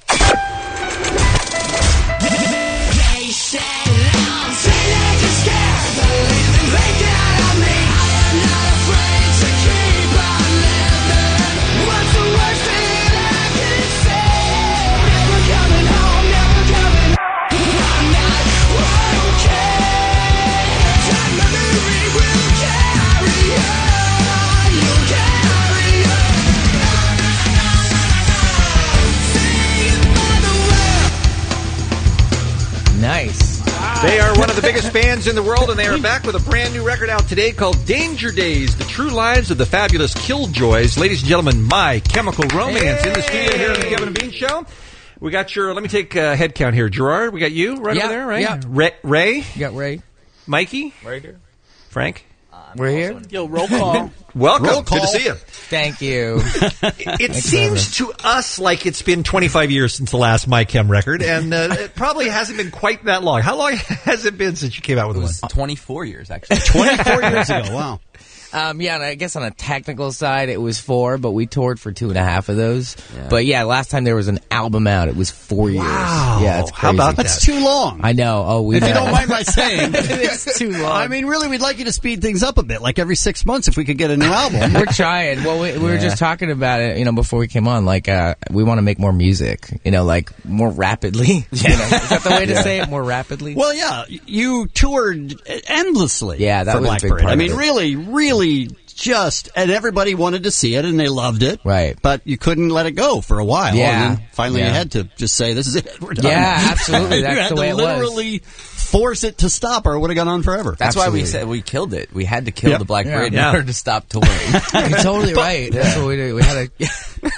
Nice. They are one of the biggest bands in the world, and they are back with a brand new record out today called Danger Days, The True Lives of the Fabulous Killjoys. Ladies and gentlemen, My Chemical Romance in the studio here on the Kevin and Bean Show. We got your, let me take a head count here. Gerard, we got you right yeah, over there, right? Yeah. Ray, Ray? You got Ray. Mikey? Right here. Frank? We're here. Yo, roll call. Welcome. Roll call. Good to see you. Thank you. It seems to us like it's been twenty-five years since the last My Chem record, and uh, it probably hasn't been quite that long. How long has it been since you came out with it was one? twenty-four years, actually. twenty-four years ago, wow. Um, yeah, and I guess on a technical side, it was four, but we toured for two and a half of those. Yeah. But yeah, last time there was an album out, it was four years. Wow. Yeah, it's crazy. How about That's that? too long. I know. Oh, we. If you don't mind my saying, it's too long. I mean, really, we'd like you to speed things up a bit, like every six months, if we could get a new album. We're trying. Well, we, we were Yeah. just talking about it, you know, before we came on. Like, uh, we want to make more music, you know, like more rapidly. You know, is that the way to Yeah. say it? More rapidly. Well, yeah, you toured endlessly. Yeah, that for was a Black big Parade. part I of mean, it. really, really. Just, and everybody wanted to see it, and they loved it. Right. But you couldn't let it go for a while. Yeah. And then finally Yeah. you had to just say, this is it, we're done. Yeah, absolutely. You That's had the to way it was. literally force it to stop, or it would have gone on forever. That's Absolutely. why we said we killed it. We had to kill Yep. the Black Yeah. Parade Yeah. in order to stop touring. You're totally right. That's what we did. We had a.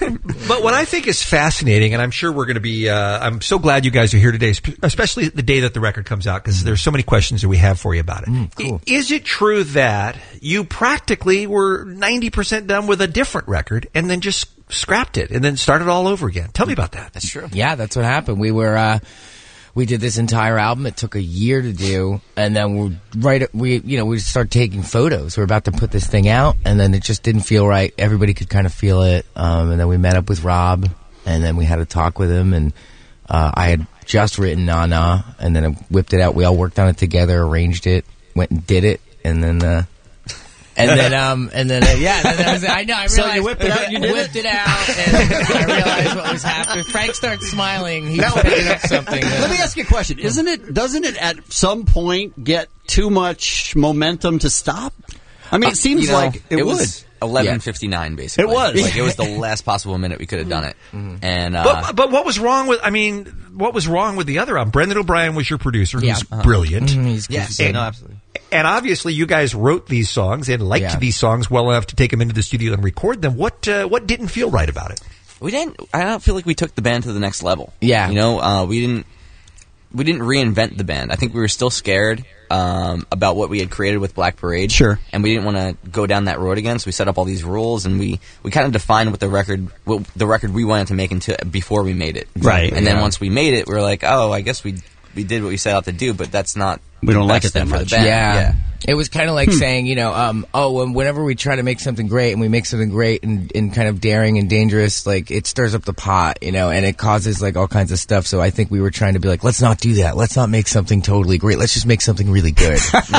But what I think is fascinating, and I'm sure we're going to be, uh, I'm so glad you guys are here today, sp- especially the day that the record comes out, because there's so many questions that we have for you about it. Mm, cool. I- Is it true that you practically were ninety percent done with a different record and then just scrapped it and then started all over again? Tell me about that. That's true. Yeah, that's what happened. We were. Uh, We did this entire album. It took a year to do, and then we right we you know we started taking photos. We were about to put this thing out, and then it just didn't feel right. Everybody could kind of feel it, um, and then we met up with Rob, and then we had a talk with him, and uh, I had just written Na Na, and then I whipped it out. We all worked on it together, arranged it, went and did it, and then. Uh, And then, um, and then, uh, yeah, then that was, I know, I realized. So you whipped it out, you did whipped it? it out, and I realized what was happening. Frank starts smiling. He's picking up something. That, Let me ask you a question. Isn't it, doesn't it at some point get too much momentum to stop? I mean, it seems You know, like it, it would. was eleven fifty-nine, basically. It was. Like, it was the last possible minute we could have done it. And, uh, But, but what was wrong with, I mean, what was wrong with the other album? Brendan O'Brien was your producer, who's Yeah. Uh-huh. brilliant. Mhm, he's good. yes, And- no, absolutely. And obviously, you guys wrote these songs and liked Yeah. these songs well enough to take them into the studio and record them. What uh, what didn't feel right about it? We didn't, I don't feel like we took the band to the next level. Yeah. You know, uh, we didn't, we didn't reinvent the band. I think we were still scared, um, about what we had created with Black Parade. Sure. And we didn't want to go down that road again, so we set up all these rules and we, we kind of defined what the record, what the record we wanted to make into, before we made it. Right. And then Yeah. once we made it, we were like, oh, I guess we, we did what we set out to do, but that's not, We don't the like best it that thing for the much. band. Yeah. yeah. It was kind of like saying, you know, um, oh, and whenever we try to make something great and we make something great and, and kind of daring and dangerous, like it stirs up the pot, you know, and it causes like all kinds of stuff. So I think we were trying to be like, let's not do that. Let's not make something totally great. Let's just make something really good.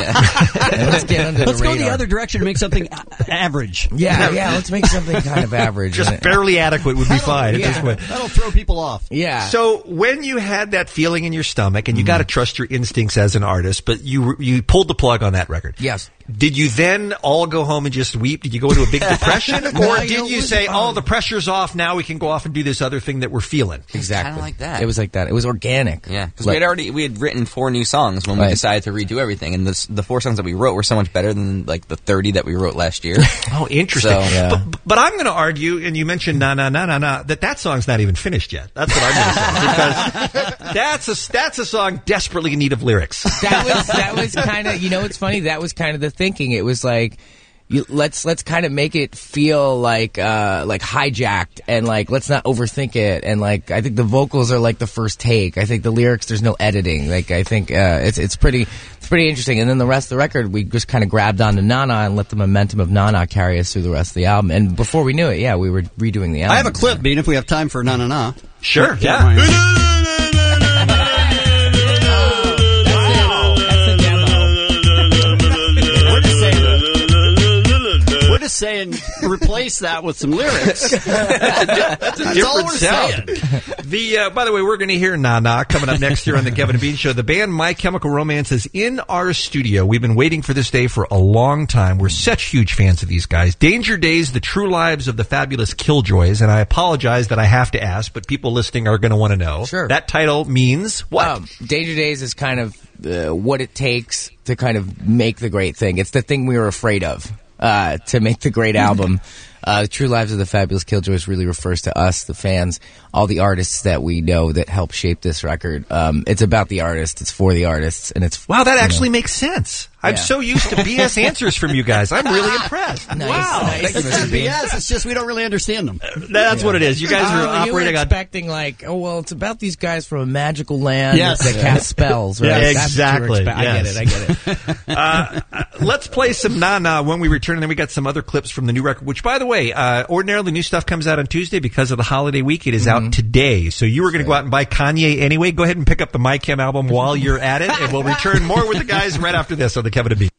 And let's get under Let's the go radar. the other direction and make something a- average. Yeah, yeah. Let's make something kind of average. Just And it- barely adequate would be fine at yeah. this point. That'll throw people off. Yeah. So when you had that feeling in your stomach, and you got to trust your instincts as an artist, but you you pulled the plug on that record. Yes. Did you then all go home and just weep? Did you go into a big depression, or No, did you know, you it was say, fun. "Oh, the pressure's off. Now we can go off and do this other thing that we're feeling"? Exactly. Kinda like that. It was like that. It was organic. Yeah, because Like- we had already we had written four new songs when we Right. decided to redo everything, and the the four songs that we wrote were so much better than like the thirty that we wrote last year. Oh, interesting. So, Yeah. But, but I'm going to argue, and you mentioned na na na na na, that that song's not even finished yet. That's what I'm going to say, because that's a that's a song desperately in need of lyrics. that was that was kind of, you know, it's funny, that was kind of the thinking. It was like, you, let's let's kind of make it feel like uh, like hijacked, and like let's not overthink it. And like I think the vocals are like the first take. I think the lyrics, there's no editing. Like I think uh, it's it's pretty it's pretty interesting. And then the rest of the record, we just kind of grabbed onto Nana and let the momentum of Nana carry us through the rest of the album. And before we knew it, yeah, we were redoing the album. I have a clip, Bean, if we have time for Na Na Na. Sure, yeah. Just saying, replace that with some lyrics. That's a That's different all we're sound. The uh, by the way, we're going to hear Na Na coming up next year on the Kevin and Bean Show. The band My Chemical Romance is in our studio. We've been waiting for this day for a long time. We're such huge fans of these guys. Danger Days, the true lives of the fabulous Killjoys. And I apologize that I have to ask, but people listening are going to want to know. Sure. That title means what? Um, Danger Days is kind of uh, what it takes to kind of make the great thing. It's the thing we were afraid of. Uh, to make the great album. Uh, True Lives of the Fabulous Killjoys really refers to us, the fans, all the artists that we know that helped shape this record. Um, it's about the artist, it's for the artists, and it's... Wow, that actually know. makes sense. I'm Yeah. so used to B S answers from you guys. I'm really impressed. Nice, wow. nice. Thank you, It's Mister not Bean. B S, it's just we don't really understand them. That's what it is. You guys are Oh, you were operating on... expecting like, oh, well, it's about these guys from a magical land Yes. that cast spells, right? Yeah, That's what you were exactly. expe- I get Yes. it, I get it. uh, uh, let's play some Na Na when we return, and then we got some other clips from the new record, which, by the way, uh, ordinarily new stuff comes out on Tuesday because of the holiday week. It is Mm-hmm. out today. So you were going to go out and buy Kanye anyway. Go ahead and pick up the My Chem album while you're at it, and we'll return more with the guys right after this on the Kevin and Bean.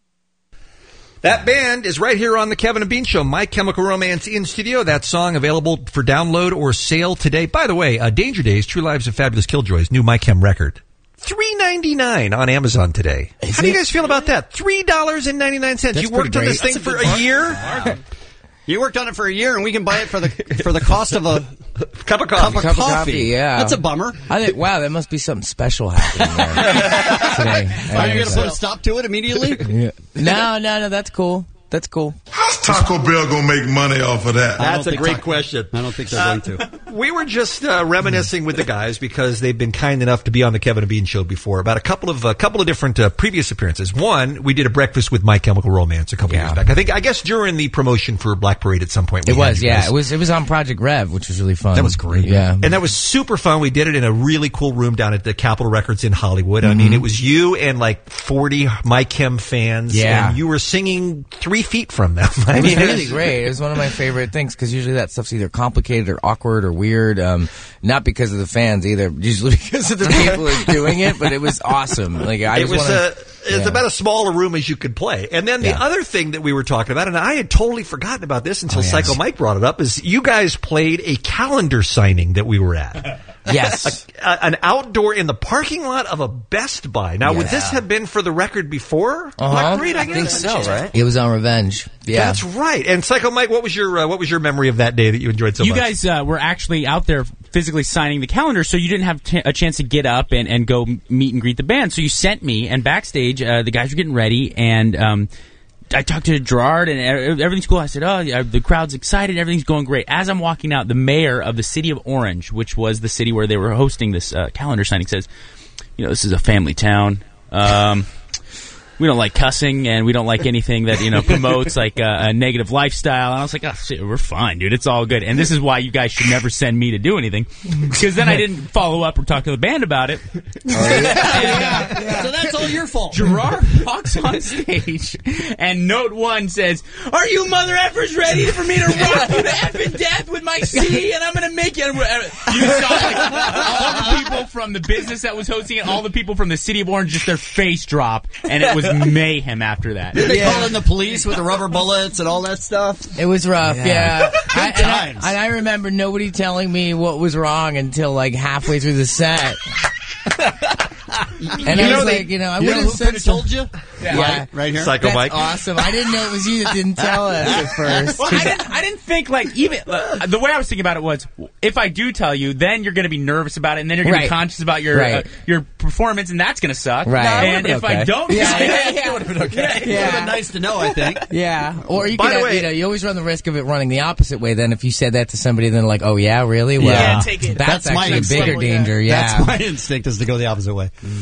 That band is right here on the Kevin and Bean Show. My Chemical Romance in studio. That song available for download or sale today. By the way, uh, Danger Days, True Lives of Fabulous Killjoys, new My Chem record. three ninety-nine on Amazon today. Is How do you it? guys feel about that? three dollars and ninety-nine cents. That's You worked on pretty this great. thing That's a for good a year? bargain. You worked on it for a year, and we can buy it for the for the cost of a cup of coffee. Cup of Cup of coffee. coffee, yeah. That's a bummer. I think, wow, there must be something special happening there today. Are you going to put a stop to it immediately? Yeah. No, no, no, that's cool. That's cool. How's Taco Bell gonna make money off of that? That's a think great Taco- question. I don't think they're Uh, going to. We were just uh, reminiscing with the guys because they've been kind enough to be on the Kevin and Bean Show before about a couple of a couple of different uh, previous appearances. One, we did a breakfast with My Chemical Romance a couple Yeah. years back. I think I guess during the promotion for Black Parade at some point. we It had was, you yeah. guys. It was. It was on Project Rev, which was really fun. That was great. Yeah, And that was super fun. We did it in a really cool room down at the Capitol Records in Hollywood. I Mm-hmm. mean, it was you and like forty My Chem fans. Yeah. And you were singing three feet from them. I It was mean, really great. It was one of my favorite things because usually that stuff's either complicated or awkward or weird. Um, not because of the fans either. Usually because of the people who are doing it. But it was awesome. Like I it just was wanna, a, it's yeah. about as small a room as you could play. And then the Yeah. other thing that we were talking about, and I had totally forgotten about this until Oh, yes. Psycho Mike brought it up, is you guys played a calendar signing that we were at. Yes. A, a, an outdoor in the parking lot of a Best Buy. Now, would Yes. this have been for the record before Uh-huh. Black Parade? I, I think guess? so, right? It was on Revenge. Yeah. That's right. And Psycho Mike, what was your uh, what was your memory of that day that you enjoyed so you much? guys uh, were actually out there physically signing the calendar, so you didn't have t- a chance to get up and, and go meet and greet the band. So you sent me, and backstage, uh, the guys were getting ready, and um, I talked to Gerard, and everything's cool. I said, oh, yeah, the crowd's excited. Everything's going great. As I'm walking out, the mayor of the city of Orange, which was the city where they were hosting this uh, calendar signing, says, you know, this is a family town. Um, we don't like cussing, and we don't like anything that, you know, promotes like uh, a negative lifestyle. And I was like, oh, shit, we're fine, dude. It's all good. And this is why you guys should never send me to do anything, because then I didn't follow up or talk to the band about it. So that's all your fault. Gerard walks on stage, and note one says, "Are you mother effers ready for me to rock you to effing death with my C? And I'm going to make you." You saw like all the people from the business that was hosting it, all the people from the city of Orange, just their face drop, and it was mayhem after that. Did they Yeah. call in the police with the rubber bullets and all that stuff? It was rough, yeah. Yeah. I, Good and, I, times. and I remember nobody telling me what was wrong until like halfway through the set. And You I know was they- like, you know, I you would know have who said could've told you? Yeah, Right- right here? Psycho That's Mike. awesome. I didn't know it was you that didn't tell us at first. Well, I didn't. I didn't think like even uh, the way I was thinking about it was, if I do tell you, then you're going to be nervous about it, and then you're going to Right. be conscious about your Right. uh, your performance, and that's going to suck. Right. No, it And would've if been I okay. don't, Yeah, tell you, yeah, yeah. it would have been okay. It would have been nice to know, I think. Yeah, or you By could the have, way- you know, you always run the risk of it running the opposite way. Then if you said that to somebody, then like, oh yeah, really? Well, Yeah, take it. That's, That's my actually a bigger instinct. danger. Yeah, That's my instinct is to go the opposite way.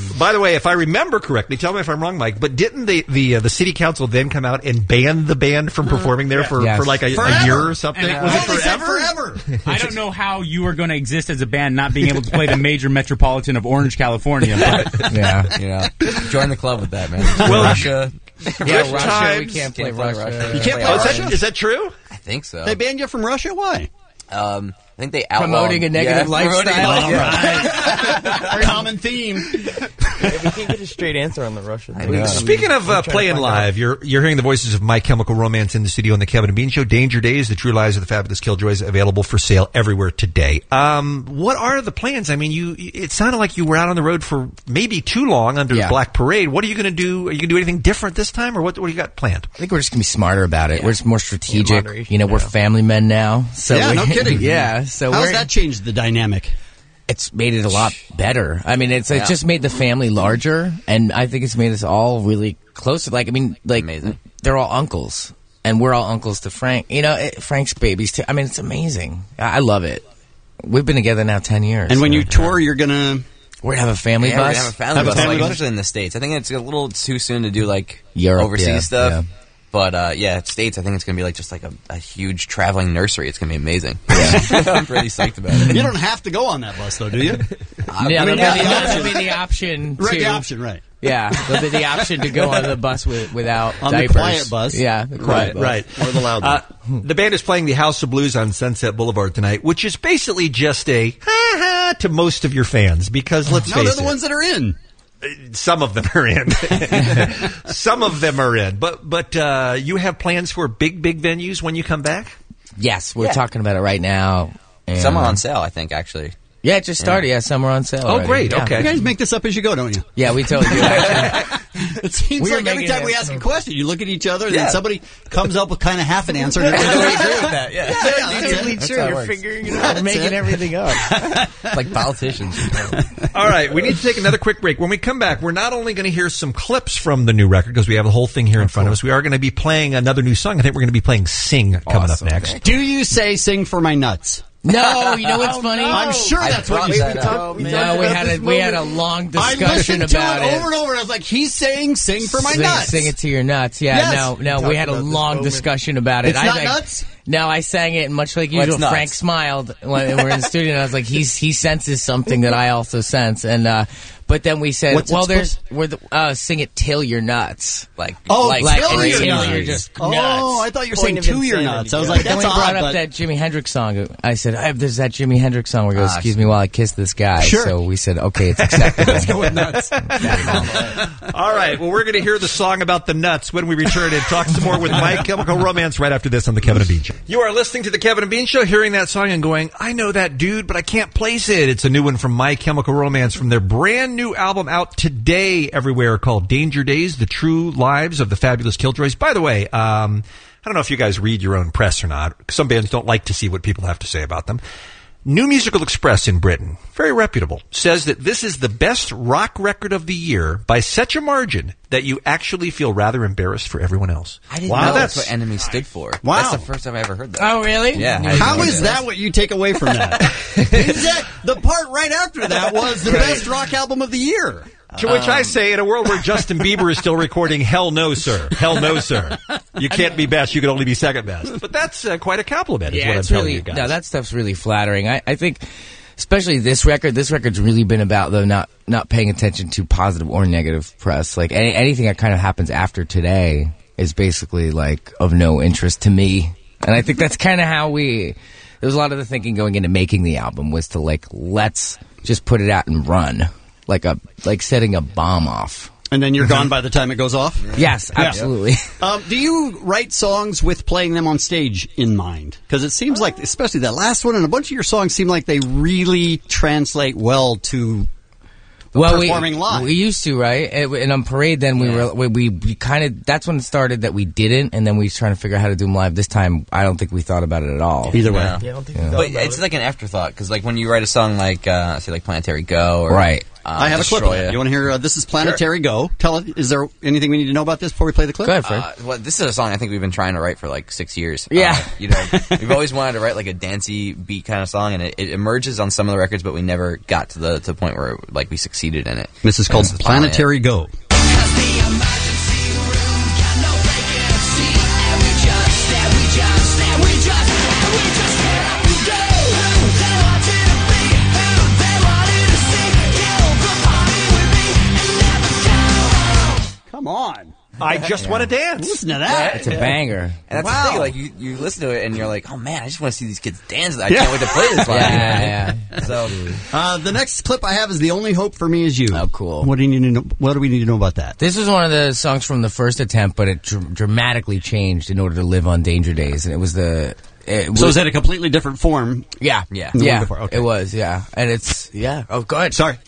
By the way, if I remember correctly, tell me if I'm wrong, Mike, but didn't the the uh, the city council then come out and ban the band from performing there for, Yes. for like a, a year or something? And it- Was it Oh, they said forever? I don't know how you are going to exist as a band not being able to play the major metropolitan of Orange, California. But yeah, yeah. Join the club with that, man. Well, Russia. Yeah, Russia, Russia, we times. can't play Can't play Russia. Russia. You can't Oh, play is, Russia? that, is that true? I think so. They banned you from Russia? Why? Um, I think they outlawed Promoting a negative yeah, promoting- lifestyle. All right. Common theme. Yeah, we can't get a straight answer on the Russian thing. Speaking of uh, playing live, you're you're hearing the voices of My Chemical Romance in the studio on the Kevin and Bean Show. Danger Days, The True Lives of the Fabulous Killjoys, available for sale everywhere today. Um, what are the plans? I mean, you it sounded like you were out on the road for maybe too long under Yeah. Black Parade. What are you going to do? Are you going to do anything different this time, or what? What do you got planned? I think we're just gonna be smarter about it. We're just more strategic. moderation, You know, we're yeah. family men now. So yeah, we, no kidding. yeah. So How's we're, that changed the dynamic? it's made it a lot better. I mean, it's Yeah. it's just made the family larger, and I think it's made us all really closer. Like, I mean, like Amazing. they're all uncles, and we're all uncles to Frank. You know, it, Frank's babies too. I mean, it's amazing. I, I love it. We've been together now ten years. And when so- you tour, you're gonna we have a family Yeah, we're bus. gonna have a family Have a bus, family like, bus? especially in the States. I think it's a little too soon to do like Europe, overseas yeah, stuff. yeah. But uh, yeah, States. I think it's gonna be like just like a, a huge traveling nursery. It's gonna be amazing. Yeah. I'm pretty psyched about it. You don't have to go on that bus, though, do you? I Yeah, mean, there'll be, yeah. there'll be the option Right, to the option, right. Yeah, there'll be the option to go on the bus with, without On diapers. the quiet bus. Yeah, the quiet Right, bus. right. Or the loud Uh, the band is playing the House of Blues on Sunset Boulevard tonight, which is basically just a ha ha to most of your fans because let's No, face they're the it, ones that are in. some of them are in. Some of them are in. But but uh, you have plans for big big venues when you come back? Yes, we're Yeah. talking about it right now. And, Some are on sale, I think, actually. Yeah, it just started. Yeah, some are on sale. Oh, already. great. Yeah. Okay. You guys make this up as you go, don't you? Yeah, we totally do. Actually. It seems We were like every making time it- we ask a question, you look at each other, and Yeah. then somebody comes up with kind of half an answer. And everybody goes, agree with that, yeah. yeah, yeah, that's Totally it. true. how it You're works. figuring it We're out. making it. everything up. It's like politicians. All right, we need to take another quick break. When we come back, we're not only going to hear some clips from the new record because we have the whole thing here in front of us. We are going to be playing another new song. I think we're going to be playing "Sing" coming Awesome. up next. Do you say "Sing for my nuts"? No, you know what's funny? I'm sure that's what you brought said. that up. No, we had a we had a long I discussion listened to about it it. over and over, and I was like, "He's saying "Sing for my sing, nuts." Sing it to your nuts. Yeah, Yes. no, no, we Talked had a about this long moment. discussion about it. It's I not think- nuts? No, I sang it much like What's usual. nuts? Frank smiled when we were in the studio, and I was like, "He's he senses something that I also sense." And uh, but then we said, What's it "Well, there's supposed- we're the, uh, sing it till you're nuts." Like, Oh, like, till like your until nuts. you're just Oh, nuts. I thought you were Point saying of to your insanity, nuts. I was yeah. like, Then "That's we brought odd." up but- that Jimi Hendrix song. I said, hey, "There's that Jimi Hendrix song where he goes, Ah, excuse me while I kiss this guy." Sure. So we said, "Okay, it's acceptable." Let's go with nuts. All right, well, we're going to hear the song about the nuts when we return and talk some more with My Chemical Romance right after this on the Kevin and Bean Show. You are listening to the Kevin and Bean Show, hearing that song and going, I know that dude, but I can't place it. It's a new one from My Chemical Romance from their brand new album out today everywhere called Danger Days, The True Lives of the Fabulous Killjoys. By the way, um, I don't know if you guys read your own press or not. Some bands don't like to see what people have to say about them. New Musical Express in Britain, very reputable, says that this is the best rock record of the year by such a margin that you actually feel rather embarrassed for everyone else. I didn't Wow, know that's that's what Enemy stood for. Wow. That's the first time I ever heard that. Oh, really? Yeah. I How didn't is know that what you take away from that? Exact- the part right after that was the best rock album of the year. To which I say, in a world where Justin Bieber is still recording, hell no, sir. Hell no, sir. You can't be best. You can only be second best. But that's uh, quite a compliment, is Yeah, what I'm it's telling really you guys. no. That stuff's really flattering. I, I think, especially this record. This record's really been about though not not paying attention to positive or negative press. Like any, anything that kind of happens after today is basically like of no interest to me. And I think that's kind of how we. There was a lot of the thinking going into making the album was to like let's just put it out and run like a like setting a bomb off. And then you're gone by the time it goes off? Yes, absolutely. Um, do you write songs with playing them on stage in mind? Because it seems like, especially that last one and a bunch of your songs seem like they really translate well to well, performing we, live. We used to, right? And and on Parade, then we were we, we, we kind of that's when it started that we didn't, and then we was trying to figure out how to do them live. This time, I don't think we thought about it at all. Either way, Yeah. Yeah, I don't think Yeah. we thought But about it's it. like an afterthought because, like, when you write a song like, uh, say, like Planetary Go, or Right. I have a clip of it. You want to hear, uh, this is Planetary Sure. Go. Tell it, is there anything we need to know about this before we play the clip? Uh, well, this is a song I think we've been trying to write for like six years. Yeah. Uh, you know, we've always wanted to write like a dancey beat kind of song, and it, it emerges on some of the records, but we never got to the to the point where like we succeeded in it. This is called And this finally it. Planetary Go. Come on. I just want to dance. Listen to that. It's a banger. And that's Wow. the thing, like you, you listen to it and you're like, oh man, I just want to see these kids dance. I Yeah. can't wait to play this one. Yeah, yeah. So Uh, the next clip I have is The Only Hope for Me Is You. Oh, cool. What do you need to know? What do we need to know about that? This was one of the songs from the first attempt, but it dr- dramatically changed in order to live on Danger Days, and it was the. It So was, is it a completely different form? Yeah, Yeah. than the one yeah. before? Okay. It was, yeah, and it's yeah. Oh, go ahead. Sorry.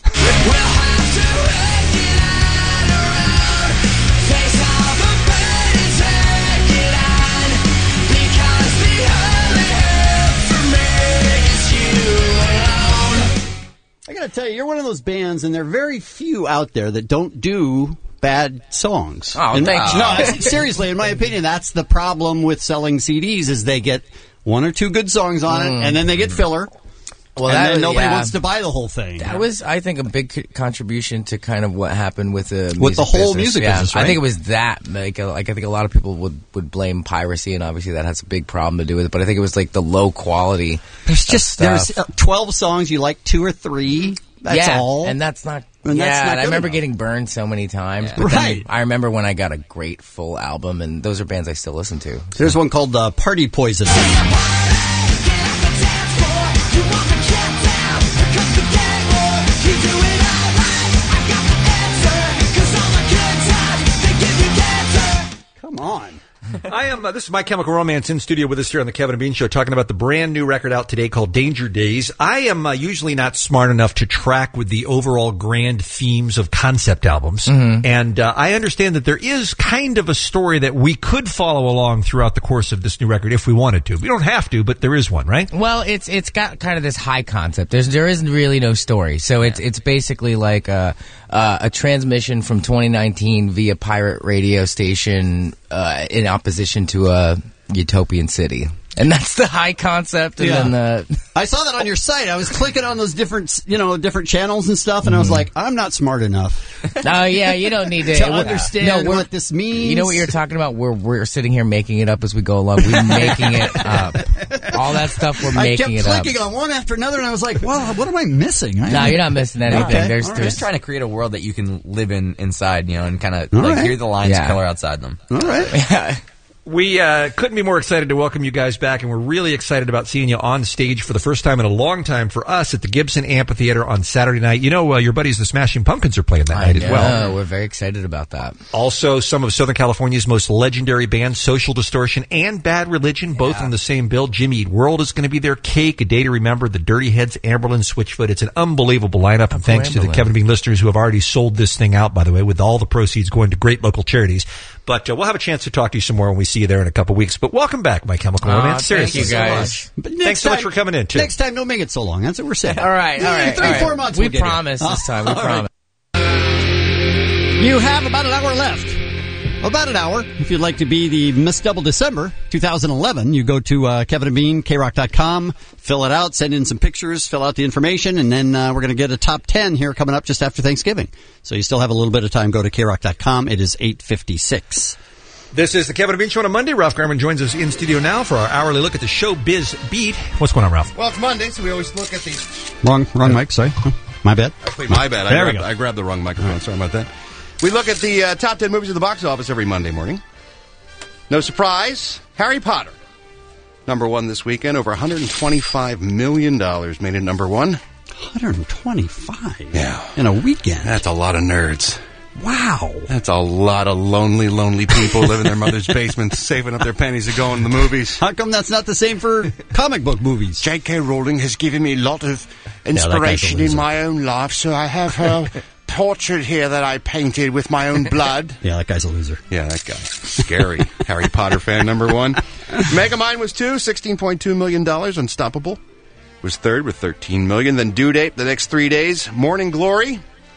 I gotta tell you, you're one of those bands, and there are very few out there that don't do bad songs. Oh, And- thank you. No, I- seriously, in my opinion, that's the problem with selling C Ds is they get one or two good songs on it, and then they get filler. Well, and that then was- nobody yeah. wants to buy the whole thing. That was, I think, a big co- contribution to kind of what happened with the music With the whole business. music yeah. business, right? I think it was that. Like, uh, like I think a lot of people would, would blame piracy, and obviously that has a big problem to do with it. But I think it was like the low quality. There's of just stuff. there's uh, twelve songs you like two or three. That's yeah, all, and that's not. And yeah, that's not and I good remember enough. getting burned so many times. Yeah. But then Right. I remember when I got a great full album, and those are bands I still listen to. There's one called uh, Party Poison. Come on. I am. Uh, this is My Chemical Romance in studio with us here on the Kevin and Bean Show, talking about the brand new record out today called Danger Days. I am uh, usually not smart enough to track with the overall grand themes of concept albums, Mhm. and uh, I understand that there is kind of a story that we could follow along throughout the course of this new record if we wanted to. We don't have to, but there is one, right? Well, it's it's got kind of this high concept. There's there isn't really no story, so it's it's basically like a uh, a transmission from twenty nineteen via pirate radio station uh, in opposition to a utopian city, and that's the high concept. And Yeah. then the I saw that on your site. I was clicking on those different, you know, different channels and stuff, and I was like, I'm not smart enough oh yeah, you don't need to, to understand No, we're- what this means. You know what you're talking about? We're we're sitting here making it up as we go along. We're making it up. All that stuff we're I making kept it up. clicking on one after another, and I was like, well, what am I missing? I No, you're not missing anything. Okay. There's We're there's just trying to create a world that you can live in inside, you know, and kind of All like right. hear the lines Yeah. color outside them. All right. We uh, couldn't be more excited to welcome you guys back, and we're really excited about seeing you on stage for the first time in a long time for us at the Gibson Amphitheater on Saturday night. You know, uh, your buddies, the Smashing Pumpkins, are playing that I night as well. know, we're very excited about that. Also, some of Southern California's most legendary bands, Social Distortion and Bad Religion, both on the same bill. Jimmy Eat World is going to be there. Cake, A Day to Remember, The Dirty Heads, Amberlin, Switchfoot. It's an unbelievable lineup, and thanks to the Amberlin. Kevin and Bean listeners who have already sold this thing out, by the way, with all the proceeds going to great local charities. But uh, we'll have a chance to talk to you some more when we see you there in a couple weeks. But welcome back, My Chemical Aw, Romance. thank Seriously. you, guys. But Thanks next so much time- for coming in, too. Next time, don't make it so long. That's what we're saying. All right, all Yeah, right, three, all right. four months. We we'll get you. promise this time. We All right. promise. You have about an hour left. About an hour. If you'd like to be the Miss Double December twenty eleven, you go to uh, Kevin and Bean, K rock dot com, fill it out, send in some pictures, fill out the information, and then uh, we're going to get a top ten here coming up just after Thanksgiving. So you still have a little bit of time. Go to K rock dot com. It is eight fifty-six. This is the Kevin and Bean Show on a Monday. Ralph Garman joins us in studio now for our hourly look at the showbiz beat. What's going on, Ralph? Well, it's Monday, so we always look at these. Wrong, wrong mic. Sorry, Huh. my bad. My bad. I There we grabbed, go. I grabbed the wrong microphone. Sorry about that. We look at the uh, top ten movies at the box office every Monday morning. No surprise, Harry Potter. Number one this weekend, over one hundred twenty-five million dollars made it number one. one hundred twenty-five Yeah. in a weekend. That's a lot of nerds. Wow. That's a lot of lonely, lonely people living in their mother's basement, saving up their pennies to go in the movies. How come that's not the same for comic book movies? J K. Rowling has given me a lot of that guy's a inspiration in loser. my own life, so I have her portrait here that I painted with my own blood. Yeah, that guy's a loser. Yeah, that guy. Scary. Harry Potter fan number one. Megamind was two, sixteen point two million dollars. Unstoppable was third with thirteen million dollars. Then Due Date, the next three days. Morning Glory,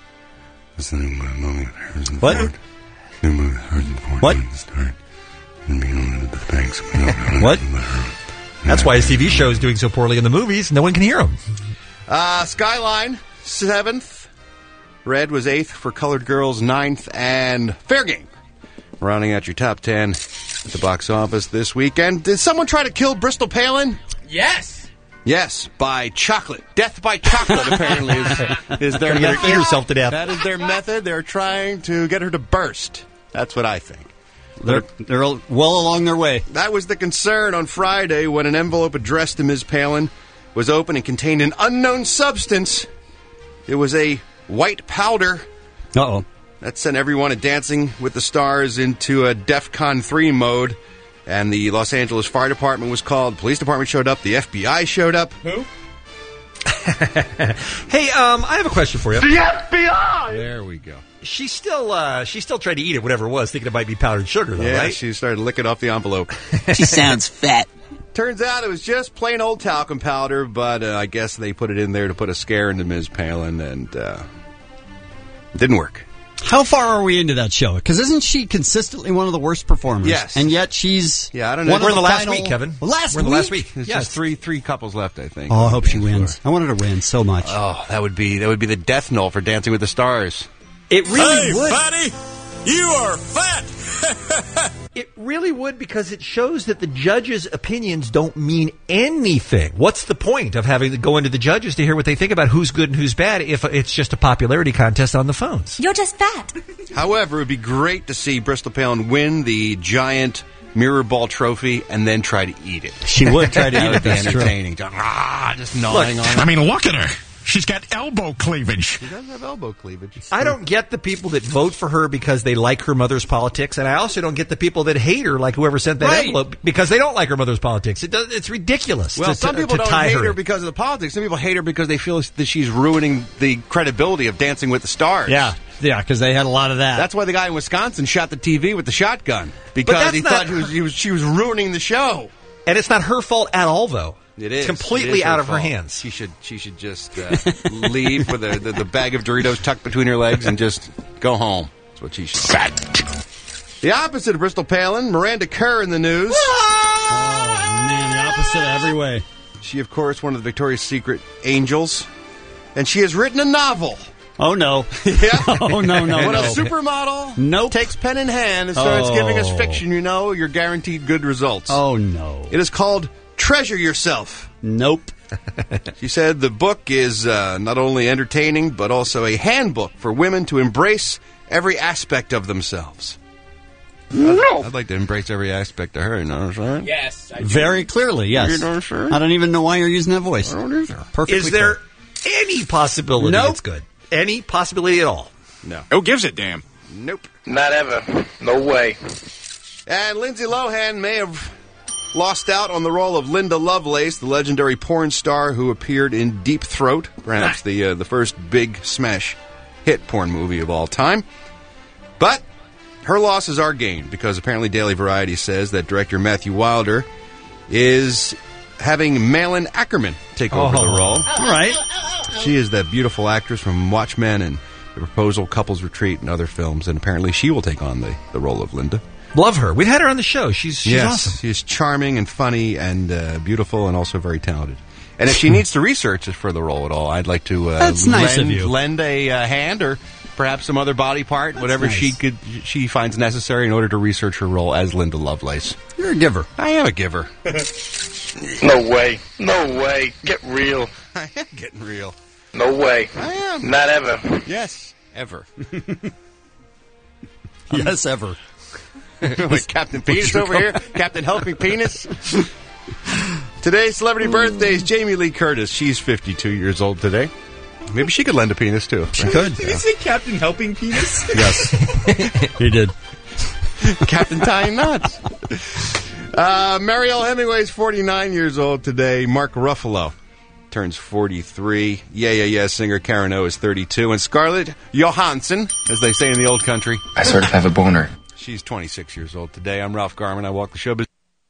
It's the new movie with Harrison What? Ford. New movie with Harrison Ford. What? To start. And be on the banks. What? That's why his T V show is doing so poorly in the movies. No one can hear him. Uh, Skyline, seventh. Red was eighth for Colored Girls, ninth. And Fair Game, rounding out your top ten at the box office this weekend. Did someone try to kill Bristol Palin? Yes. Yes, by chocolate. Death by chocolate, apparently, is, is their You gotta method. eat herself to death. That is their method. They're trying to get her to burst. That's what I think. They're, they're well along their way. That was the concern on Friday when an envelope addressed to Miz Palin was opened and contained an unknown substance. It was a white powder. Uh-oh. That sent everyone at Dancing with the Stars into a DEFCON three mode. And the Los Angeles Fire Department was called. The police department showed up. The F B I showed up. Who? Hey, um, I have a question for you. The F B I! There we go. She still, uh, she still tried to eat it, whatever it was, thinking it might be powdered sugar, though, Yeah, right? she started licking off the envelope. She sounds fat. Turns out it was just plain old talcum powder, but uh, I guess they put it in there to put a scare into Miz Palin, and uh, it didn't work. How far are we into that show? Because isn't she consistently one of the worst performers? Yes. And yet she's Yeah, I don't know. one We're of in the last final- week, Kevin. Last We're in the week? last week. There's Yes. just three three couples left, I think. Oh, I hope she Dance wins. floor. I want her to win so much. Oh, that would be that would be the death knell for Dancing with the Stars. It really Hey, would. fatty, you are fat. It really would, because it shows that the judges' opinions don't mean anything. What's the point of having to go into the judges to hear what they think about who's good and who's bad if it's just a popularity contest on the phones? You're just fat. However, it would be great to see Bristol Palin win the giant mirror ball trophy and then try to eat it. She would try to That eat would it. be That's true. entertaining. Just, ah, just gnawing on it. I mean, look at her. She's got elbow cleavage. She does have elbow cleavage. I don't get the people that vote for her because they like her mother's politics, and I also don't get the people that hate her, like whoever sent that Right. envelope, because they don't like her mother's politics. It does, it's ridiculous. Well, to, some to- people to don't tie hate her her in. because of the politics. Some people hate her because they feel that she's ruining the credibility of Dancing with the Stars. Yeah, yeah, because they had a lot of that. That's why the guy in Wisconsin shot the T V with the shotgun, because that's he not- thought he was, he was, she was ruining the show. And it's not her fault at all, though. It is It's completely It is out of her fault. hands. She should she should just uh, leave with the, the, the bag of Doritos tucked between her legs and just go home. That's what she should. Fat. The opposite of Bristol Palin, Miranda Kerr in the news. Oh, man, the opposite every way. She, of course, one of the Victoria's Secret angels, and she has written a novel. Oh, no. Yeah. Oh, no, no, When no. a supermodel Nope. takes pen in hand and starts Oh. giving us fiction, you know you're guaranteed good results. Oh, no. It is called Treasure Yourself. Nope. She said the book is uh, not only entertaining, but also a handbook for women to embrace every aspect of themselves. No. I'd, I'd like to embrace every aspect of her, you know what I'm saying? Yes. I do. Very clearly, yes. You know what I'm saying? I don't even know why you're using that voice. I don't either. Perfectly Is there clear. any possibility Nope. it's good? Any possibility at all? No. Who gives a damn? Nope. Not ever. No way. And Lindsay Lohan may have lost out on the role of Linda Lovelace, the legendary porn star who appeared in Deep Throat, perhaps the uh, the first big smash hit porn movie of all time. But her loss is our gain, because apparently Daily Variety says that director Matthew Wilder is having Malin Ackerman take over Oh. the role. All right. She is that beautiful actress from Watchmen and The Proposal, Couples Retreat, and other films, and apparently she will take on the, the role of Linda. Love her. We had her on the show. She's, she's yes, awesome. she's charming and funny and uh, beautiful and also very talented. And if she needs to research for the role at all, I'd like to uh, That's nice lend, of you. lend a uh, hand or perhaps some other body part, That's whatever nice. she could she finds necessary in order to research her role as Linda Lovelace. You're a giver. I am a giver. No way. No way. Get real. I am getting real. No way. I am. Not ever. Yes, ever. Yes, ever. Like Captain Penis over here. Captain Helping Penis. Today's celebrity birthdays, Jamie Lee Curtis. She's fifty-two years old today. Maybe she could lend a penis, too. She could. Did you say Captain Helping Penis? Yes. He did. Captain Tying Knots. Uh, Marielle Hemingway's forty-nine years old today. Mark Ruffalo turns forty-three. Yeah, yeah, yeah. Singer Karen O is thirty-two. And Scarlett Johansson, as they say in the old country. I sort of have a boner. She's twenty-six years old today. I'm Ralph Garman. I walk the show. You know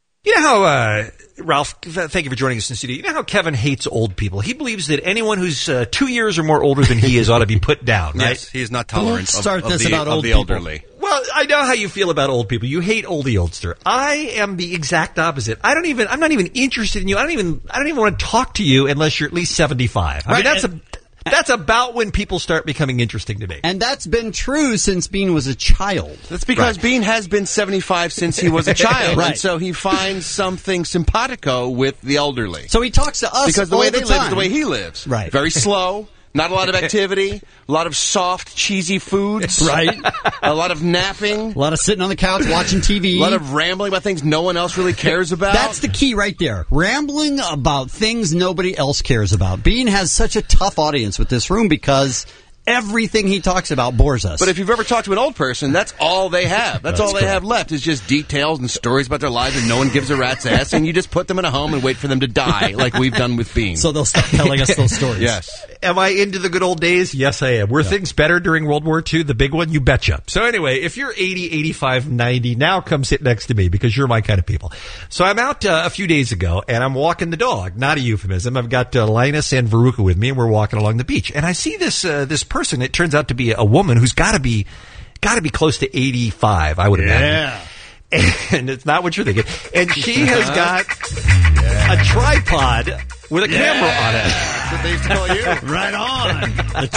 how, uh, Ralph, th- thank you for joining us in the studio. You know how Kevin hates old people? He believes that anyone who's uh, two years or more older than he is ought to be put down, right? Yes, he is not tolerant Don't start of, of this the, about of old the people. elderly. Well, I know how you feel about old people. You hate oldie oldster. I am the exact opposite. I don't even, I'm not even interested in you. I don't even, I don't even want to talk to you unless you're at least seventy-five. I Right, mean, that's and- a, that's about when people start becoming interesting to me. And that's been true since Bean was a child. That's because Right. Bean has been seventy-five since he was a child. Right. And so he finds something simpatico with the elderly. So he talks to us Because the all way they the live is time. the way he lives. Right. Very slow. Not a lot of activity. A lot of soft, cheesy foods. Right. A lot of napping. A lot of sitting on the couch watching T V. A lot of rambling about things no one else really cares about. That's the key right there. Rambling about things nobody else cares about. Bean has such a tough audience with this room because everything he talks about bores us. But if you've ever talked to an old person, that's all they have. That's, That's all they correct. have left is just details and stories about their lives and no one gives a rat's ass, and you just put them in a home and wait for them to die like we've done with Bean. So they'll stop telling us those stories. Yes. Am I into the good old days? Yes, I am. Were Yeah. things better during World War Two? The big one? You betcha. So anyway, if you're eighty, eighty-five, ninety, now come sit next to me because you're my kind of people. So I'm out uh, a few days ago and I'm walking the dog. Not a euphemism. I've got uh, Linus and Veruca with me and we're walking along the beach. And I see this uh, this person. It turns out to be a woman who's got to be got to be close to eighty-five, I would imagine. And it's not what you're thinking. And she has got a tripod with a camera on it. That's what they used to call you. Right on. The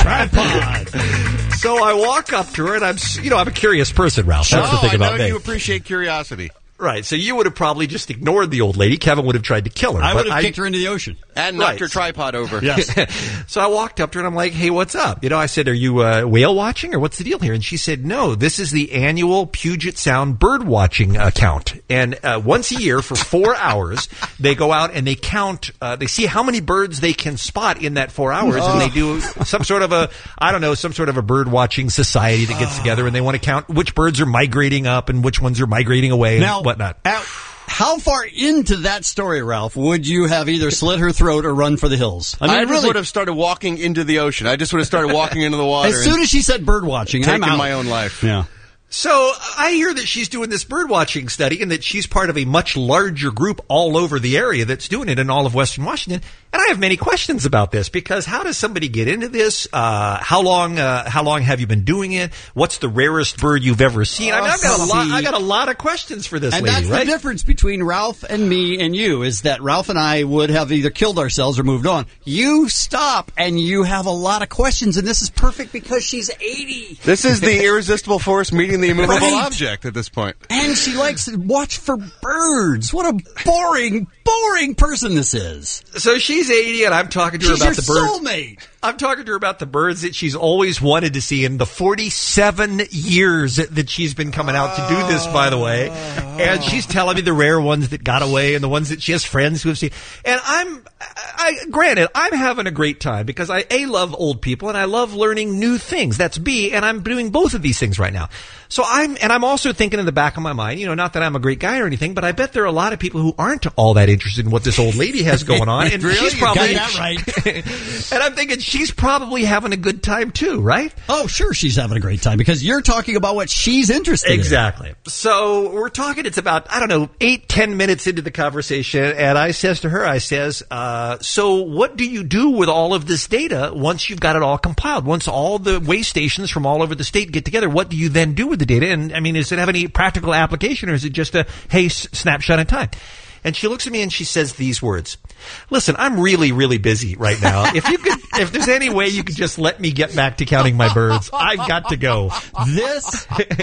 tripod. So I walk up to her, and I'm, s- you know, I'm a curious person, Ralph. That's the Oh, thing I about know me. you appreciate curiosity. Right. So you would have probably just ignored the old lady. Kevin would have tried to kill her. I but would have kicked her into the ocean. And knocked Right. her tripod over. Yes. So I walked up to her and I'm like, hey, what's up? You know, I said, are you uh, whale watching or what's the deal here? And she said, no, this is the annual Puget Sound bird watching account. And uh, once a year for four hours, they go out and they count, uh, they see how many birds they can spot in that four hours. And they do some sort of a, I don't know, some sort of a bird watching society that gets together and they want to count which birds are migrating up and which ones are migrating away and Now, whatnot. at- how far into that story, Ralph, would you have either slit her throat or run for the hills? I, just really, would have started walking into the ocean. I just would have started walking into the water. as soon as she said bird watching, and I'm taking out. my own life. Yeah. So I hear that she's doing this bird watching study and that she's part of a much larger group all over the area that's doing it in all of Western Washington. And I have many questions about this because how does somebody get into this? Uh, how long, uh, how long have you been doing it? What's the rarest bird you've ever seen? I mean, I've got a lot, I got a lot of questions for this And lady, that's right? the difference between Ralph and me and you is that Ralph and I would have either killed ourselves or moved on. You stop and you have a lot of questions, and this is perfect because she's eighty. This is the irresistible force meeting the immovable Right. object at this point. And she likes to watch for birds. What a boring, boring person this is. So she's eighty and I'm talking to her She's about your the bird. soulmate. I'm talking to her about the birds that she's always wanted to see in the forty-seven years that she's been coming out to do this, by the way. And she's telling me the rare ones that got away and the ones that she has friends who have seen. And I'm, I, granted, I'm having a great time because I, A, love old people and I love learning new things. That's B, and I'm doing both of these things right now. So I'm, and I'm also thinking in the back of my mind, you know, not that I'm a great guy or anything, but I bet there are a lot of people who aren't all that interested in what this old lady has going on. And Really? she's You probably, got that right. and I'm thinking she's probably having a good time too, right? Oh, sure, she's having a great time because you're talking about what she's interested in. Exactly. So we're talking, it's about, I don't know, eight, ten minutes into the conversation, and I says to her, I says, uh, so what do you do with all of this data once you've got it all compiled? Once all the way stations from all over the state get together, what do you then do with the data? And I mean, does it have any practical application, or is it just a, hey, s- snapshot in time? And she looks at me and she says these words. Listen, I'm really, really busy right now. If you could, if there's any way you could just let me get back to counting my birds, I've got to go. This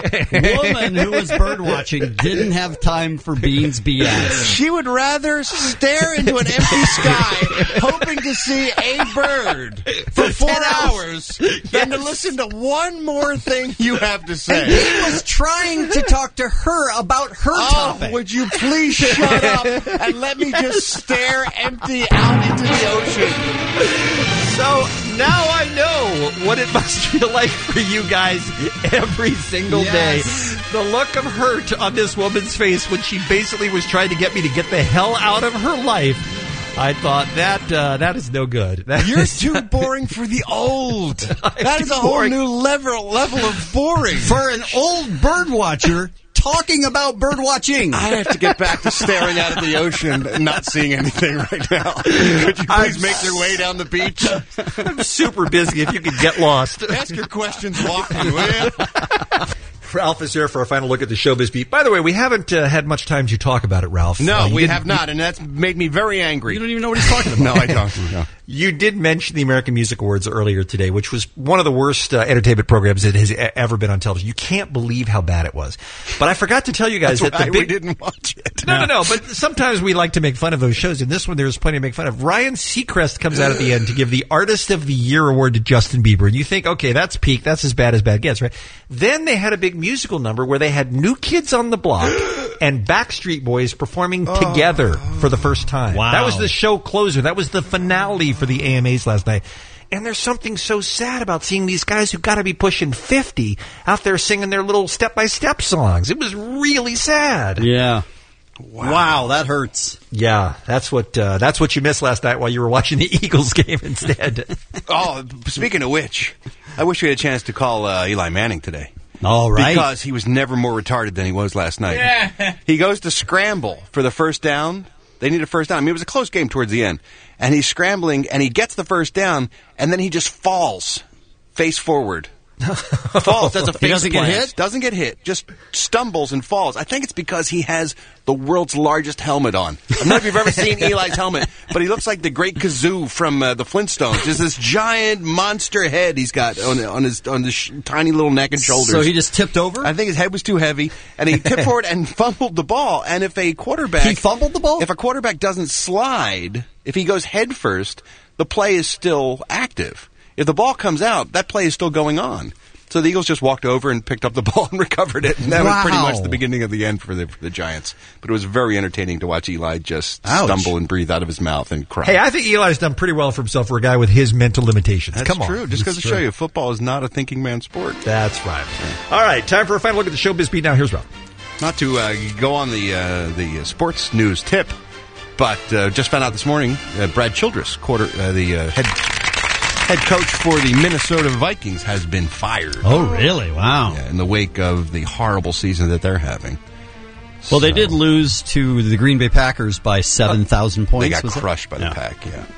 woman who was bird watching didn't have time for Bean's B S. She would rather stare into an empty sky, hoping to see a bird for four hours, than to listen to one more thing you have to say. And he was trying to talk to her about her Oh, topic. would you please shut up and let me just stare empty out into the ocean? So now I know what it must feel like for you guys every single Yes. day. The look of hurt on this woman's face when she basically was trying to get me to get the hell out of her life. I thought that uh, that is no good. That You're is- too boring for the old. That is too a whole boring. new level level of boring. For an old bird watcher, talking about bird watching. I have to get back to staring out at the ocean and not seeing anything right now. Could you please make your way down the beach? I'm super busy. If you could get lost. Ask your questions walking, will you? Ralph is here for a final look at the Showbiz Beat. By the way, we haven't uh, had much time to talk about it, Ralph. No, uh, we didn't- have not, and that's made me very angry. You don't even know what he's talking about. No, I don't. No. You did mention the American Music Awards earlier today, which was one of the worst uh, entertainment programs that has e- ever been on television. You can't believe how bad it was. But I forgot to tell you guys That's that the why big we didn't watch it. No, no, no. But sometimes we like to make fun of those shows. In this one, there's plenty to make fun of. Ryan Seacrest comes out at the end to give the Artist of the Year award to Justin Bieber. And you think, okay, that's peak. That's as bad as bad gets, right? Then they had a big musical number where they had New Kids on the Block and Backstreet Boys performing together for the first time. Wow. That was the show closer. That was the finale for the A M As last night. And there's something so sad about seeing these guys who got to be pushing fifty out there singing their little step-by-step songs. It was really sad. Yeah. Wow, wow that hurts. Yeah, that's what uh, that's what you missed last night while you were watching the Eagles game instead. Oh, speaking of which, I wish we had a chance to call uh, Eli Manning today. All right. Because he was never more retarded than he was last night. Yeah. He goes to scramble for the first down. They need a first down. I mean, it was a close game towards the end. And he's scrambling, and he gets the first down, and then he just falls face forward. Falls. Does a face He doesn't get plant. hit? Doesn't get hit. Just stumbles and falls. I think it's because he has the world's largest helmet on. I don't know if you've ever seen Eli's helmet, but he looks like the Great Kazoo from uh, the Flintstones. There's this giant monster head he's got on, on his on his sh- tiny little neck and shoulders. So he just tipped over? I think his head was too heavy, and he tipped forward and fumbled the ball. And if a quarterback... He fumbled the ball? If a quarterback doesn't slide, if he goes head first, the play is still active. If the ball comes out, that play is still going on. So the Eagles just walked over and picked up the ball and recovered it. And that Wow. was pretty much the beginning of the end for the, for the Giants. But it was very entertaining to watch Eli just Ouch. stumble and breathe out of his mouth and cry. Hey, I think Eli's done pretty well for himself for a guy with his mental limitations. That's Come on. true. Just goes to show you, football is not a thinking man's sport. That's right. All right, time for a final look at the Showbiz Beat. Now, here's Rob. Not to uh, go on the uh, the sports news tip, but uh, just found out this morning, uh, Brad Childress, quarter uh, the uh, head head coach for the Minnesota Vikings, has been fired. Oh, really? Wow. Yeah, in the wake of the horrible season that they're having. Well, they did lose to the Green Bay Packers by seven thousand points. They got was it? crushed by the Yeah. Pack, yeah.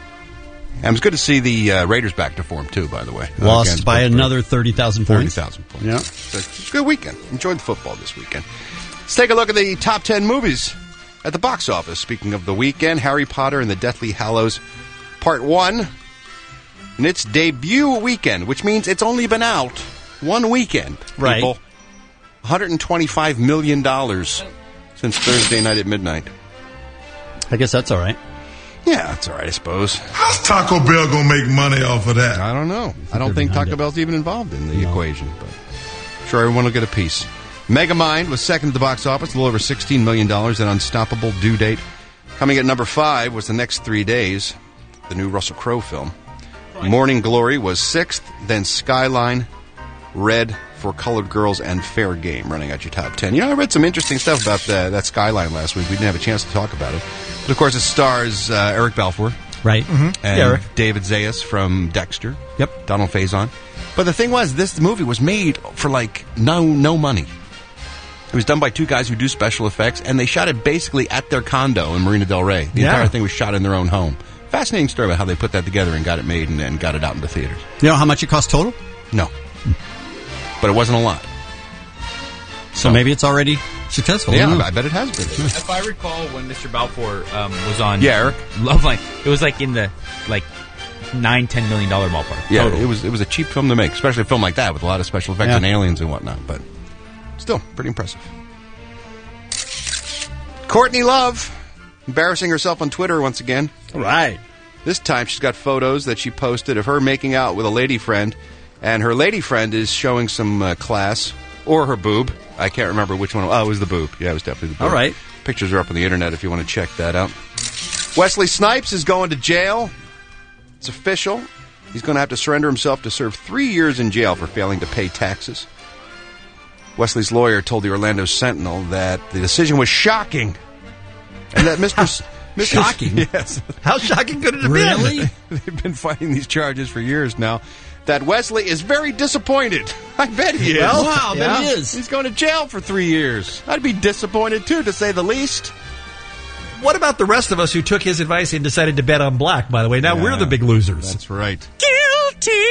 And it was good to see the uh, Raiders back to form, too, by the way. Uh, Lost against by Pittsburgh. another thirty thousand points. thirty thousand points. Yeah. So it's a good weekend. Enjoyed the football this weekend. Let's take a look at the top ten movies at the box office. Speaking of the weekend, Harry Potter and the Deathly Hallows Part one in its debut weekend, which means it's only been out one weekend. Right. People. one hundred twenty-five million dollars since Thursday night at midnight. I guess that's all right. Yeah, that's all right, I suppose. How's Taco Bell going to make money off of that? I don't know. I don't think Taco Bell's even involved in the equation, but sure everyone will get a piece. Megamind was second at the box office, a little over sixteen million dollars, an unstoppable due date. Coming at number five was The Next Three Days, the new Russell Crowe film. Morning Glory was sixth, then Skyline, Red, For Colored Girls, and Fair Game running out your top ten. You know, I read some interesting stuff about the, that Skyline last week. We didn't have a chance to talk about it. But, of course, it stars uh, Eric Balfour. Right. And Yeah, Eric. David Zayas from Dexter. Yep. Donald Faison. But the thing was, this movie was made for, like, no no money. It was done by two guys who do special effects, and they shot it basically at their condo in Marina Del Rey. The Yeah. entire thing was shot in their own home. Fascinating story about how they put that together and got it made and, and got it out into theaters. You know how much it cost total? No. But it wasn't a lot. So maybe it's already successful. Yeah, don't know. I bet it has been. If I recall, when Mister Balfour um, was on Yeah, Eric. Loveline, it was like in the like nine, ten million dollar ballpark. Yeah, total. it was it was a cheap film to make, especially a film like that with a lot of special effects Yeah. and aliens and whatnot. But still, pretty impressive. Courtney Love, embarrassing herself on Twitter once again. All right. This time she's got photos that she posted of her making out with a lady friend, and her lady friend is showing some uh, class, or her boob. I can't remember which one. Oh, it was the boob. Yeah, it was definitely the boob. All right. Pictures are up on the internet if you want to check that out. Wesley Snipes is going to jail. It's official. He's going to have to surrender himself to serve three years in jail for failing to pay taxes. Wesley's lawyer told the Orlando Sentinel that the decision was shocking, and that Mister S- Mister Shocking? Yes. How shocking could it have Really? been? They've been fighting these charges for years now. that Wesley is very disappointed. I bet he is. Well, wow, I bet yeah. he is. He's going to jail for three years. I'd be disappointed, too, to say the least. What about the rest of us who took his advice and decided to bet on black, by the way? Now Yeah, we're the big losers. That's right. Guilty!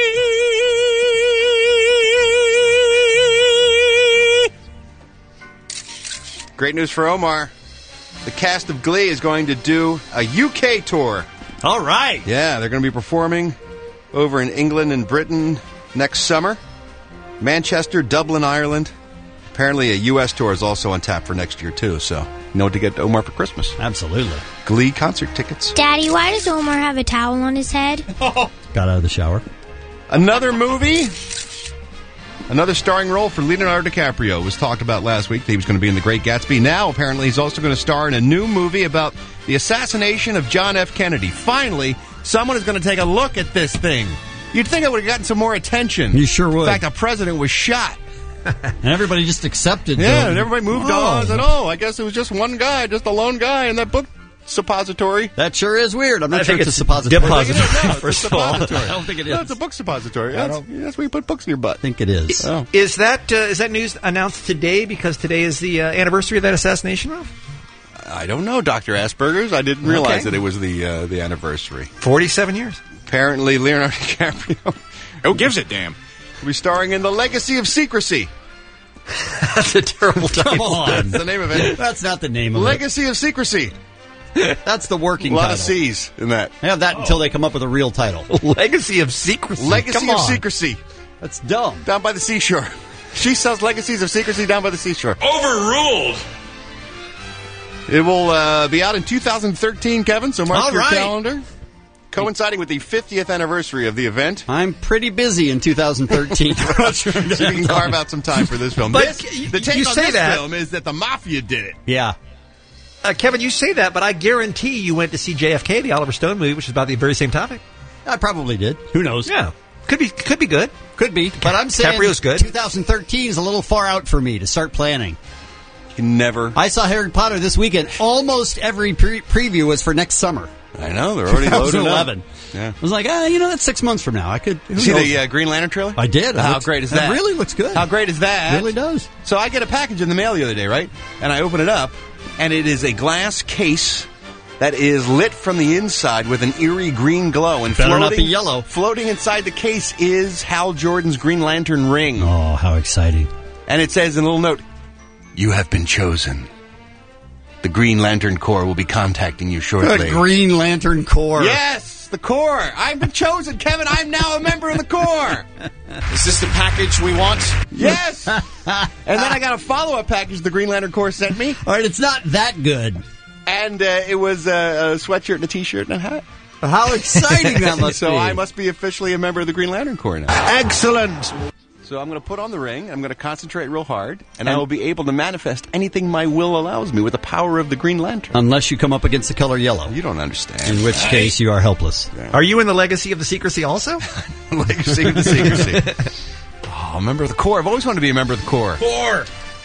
Great news for Omar. The cast of Glee is going to do a U K tour. All right. Yeah, they're going to be performing over in England and Britain next summer. Manchester, Dublin, Ireland. Apparently a U S tour is also on tap for next year, too. So, you know what to get Omar for Christmas. Absolutely. Glee concert tickets. Daddy, why does Omar have a towel on his head? Got out of the shower. Another movie. Another starring role for Leonardo DiCaprio was talked about last week. He was going to be in The Great Gatsby. Now, apparently, he's also going to star in a new movie about the assassination of John F. Kennedy. Finally, someone is going to take a look at this thing. You'd think it would have gotten some more attention. You sure would. In fact, a president was shot. And everybody just accepted. Yeah, the, and everybody moved oh. on. Said, oh, I guess it was just one guy, just a lone guy in that book suppository. That sure is weird. I'm not I sure think it's, it's a suppository. depository. No, it's First a of all. suppository. I don't think it is. No, it's a book suppository. I That's, that's where you put books in your butt. I think it is. Oh. Is that uh, is that news announced today because today is the uh, anniversary of that assassination, Ralph? I don't know, Doctor Asperger's. I didn't realize Okay. that it was the uh, the anniversary. forty-seven years. Apparently, Leonardo DiCaprio Who gives a damn? will be starring in The Legacy of Secrecy. That's a terrible title. Come on. That's the name of it. That's not the name of Legacy of Secrecy. it. That's the working A lot title. of C's in that. Have that until they come up with a real title. Legacy of Secrecy. Legacy Come of on. Secrecy. That's dumb. Down by the seashore. She sells Legacies of Secrecy down by the seashore. Overruled. It will uh, be out in two thousand thirteen, Kevin, so mark All your right. calendar. Coinciding with the fiftieth anniversary of the event. I'm pretty busy in two thousand thirteen. So you can carve out some time for this film. But This- y- the take you on say this that- film is that the mafia did it. Yeah. Uh, Kevin, you say that, but I guarantee you went to see J F K, the Oliver Stone movie, which is about the very same topic. I probably did. Who knows? Yeah. Could be could be good. Could be. But I'm saying DiCaprio's good. two thousand thirteen is a little far out for me to start planning. You can never. I saw Harry Potter this weekend. Almost every pre- preview was for next summer. I know, they're already loaded up. twenty eleven. Yeah. I was like, ah, you know, that's six months from now. I could. Who See knows? the uh, Green Lantern trailer? I did. It How looks- great is it that? really looks good. How great is that? It really does. So I get a package in the mail the other day, right? And I open it up, and it is a glass case that is lit from the inside with an eerie green glow. And Better floating, not be yellow. Floating inside the case is Hal Jordan's Green Lantern ring. Oh, how exciting. And it says in a little note, "You have been chosen. The Green Lantern Corps will be contacting you shortly." The Green Lantern Corps. Yes, the Corps. I've been chosen, Kevin. I'm now a member of the Corps. Is this the package we want? Yes. And then I got a follow-up package the Green Lantern Corps sent me. All right, it's not that good. And uh, it was uh, a sweatshirt and a T-shirt and a hat. How exciting that must so be. I must be officially a member of the Green Lantern Corps now. Excellent. So I'm going to put on the ring, I'm going to concentrate real hard, and, and I will be able to manifest anything my will allows me with the power of the Green Lantern. Unless you come up against the color yellow. You don't understand. In which case you are helpless. Yeah. Are you in the Legacy of the Secrecy also? Legacy of the Secrecy. Oh, member of the Corps. I've always wanted to be a member of the Corps. Four.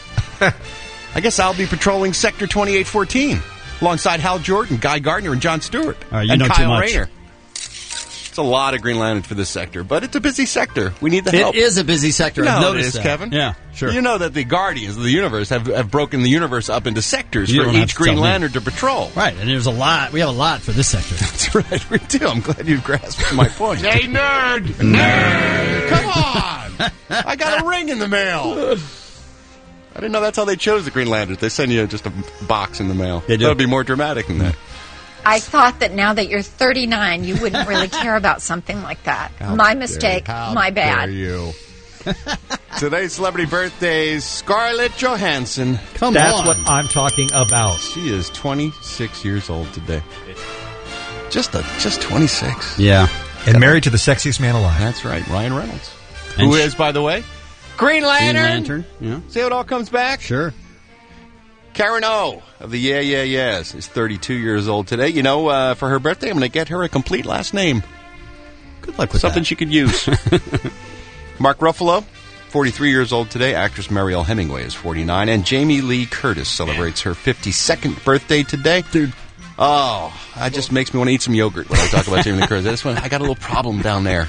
I guess I'll be patrolling Sector twenty-eight fourteen alongside Hal Jordan, Guy Gardner, and Jon Stewart. All right, you and know Kyle too much. Rayner. It's a lot of Green Lanterns for this sector, but it's a busy sector. We need the It help. is a busy sector. You know I've it noticed is, that. Kevin. Yeah, sure. You know that the Guardians of the Universe have, have broken the universe up into sectors You for don't have each to Green tell me. Lantern to patrol. Right, and there's a lot. We have a lot for this sector. That's right, we do. I'm glad you've grasped my point. Hey, nerd. Nerd! Come on! I got a ring in the mail. I didn't know that's how they chose the Green Lanterns. They send you just a box in the mail. They do. That would be more dramatic than that. I thought that now that you're thirty-nine, you wouldn't really care about something like that. How my dare- mistake. how My dare bad. you. Today's celebrity birthdays, Scarlett Johansson. Come That's on. what I'm talking about. She is twenty-six years old today. Just a just twenty-six. Yeah. And married to the sexiest man alive. That's right, Ryan Reynolds. And Who sh- is, by the way, Green Lantern. Green Lantern. Yeah. See how it all comes back? Sure. Karen O of the Yeah Yeah Yeahs is thirty-two years old today. You know, uh, for her birthday, I'm going to get her a complete last name. Good luck with Something that. she could use. Mark Ruffalo, forty-three years old today. Actress Marielle Hemingway is forty-nine. And Jamie Lee Curtis celebrates her fifty-second birthday today. Dude. Oh, that just makes me want to eat some yogurt when I talk about Jamie Lee Curtis. I just want, I got a little problem down there.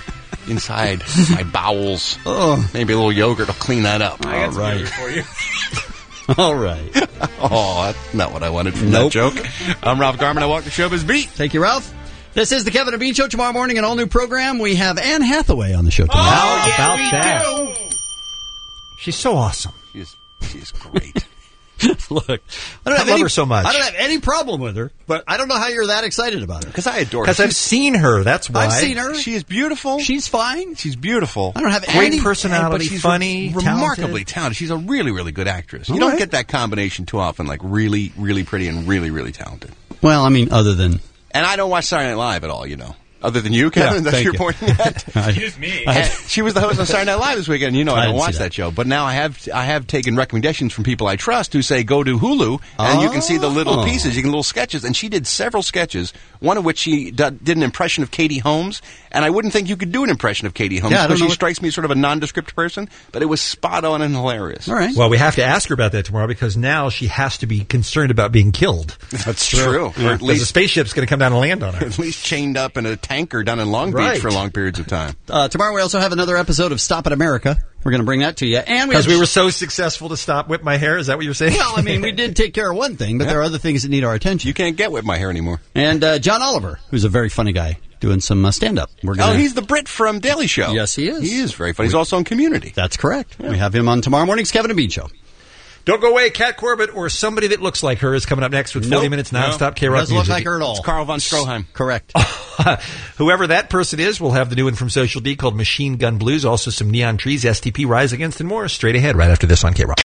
inside my bowels. Oh. Maybe a little yogurt will clean that up. I got some All right. yogurt for you. All right. Oh, that's not what I wanted from Nope. that joke. I'm Ralph Garman. I walk the showbiz beat. Thank you, Ralph. This is the Kevin and Bean Show. Tomorrow morning, an all-new program. We have Anne Hathaway on the show tomorrow. Oh, yeah, about we that. do. She's so awesome. She's, she's great. Look, I don't I have love any, her so much. I don't have any problem with her, but I don't know how you're that excited about her. Because I adore her. Because I've She's- seen her. That's why. I've seen her. She is beautiful. She's fine. She's beautiful. I don't have Great any personality, but she's funny, re- remarkably talented. talented. She's a really, really good actress. All You don't right. get that combination too often, like really, really pretty and really, really talented. Well, I mean, other than And I don't watch Saturday Night Live at all, you know. Other than you, Kevin, Yeah, that's thank your you. point at. Excuse me. And she was the host of Saturday Night Live this weekend. You know, I, I don't didn't watch see that. that. show, but now I have I have taken recommendations from people I trust who say go to Hulu and you can see the little Oh. pieces, you can little sketches. And she did several sketches, one of which she d- did an impression of Katie Holmes. And I wouldn't think you could do an impression of Katie Holmes Yeah, I don't because she know what- strikes me as sort of a nondescript person, but it was spot on and hilarious. all right. Well, we have to ask her about that tomorrow because now she has to be concerned about being killed. That's true. Or at Because the least spaceship's going to come down and land on her. at least chained up in a tanker down in Long Beach Right. for long periods of time. Uh, tomorrow we also have another episode of Stop at America. We're going to bring that to you. And we Because have we were so successful to stop Whip My Hair. Is that what you're saying? Well, I mean, we did take care of one thing, but there are other things that need our attention. You can't get with my hair anymore. And uh, John Oliver, who's a very funny guy, doing some uh, stand-up. We're Oh, gonna, he's the Brit from Daily Show. Yes, he is. He is very funny. He's also on Community. That's correct. We have him on tomorrow morning's Kevin and Bean Show. Don't go away. Kat Corbett or somebody that looks like her is coming up next with forty Nope. minutes No. nonstop K-Rock Doesn't music. look like her at all. It's Carl von Stroheim. Correct. Whoever that person is, we'll have the new one from Social D called Machine Gun Blues. Also some Neon Trees, S T P, Rise Against, and more. Straight ahead right after this on K-Rock.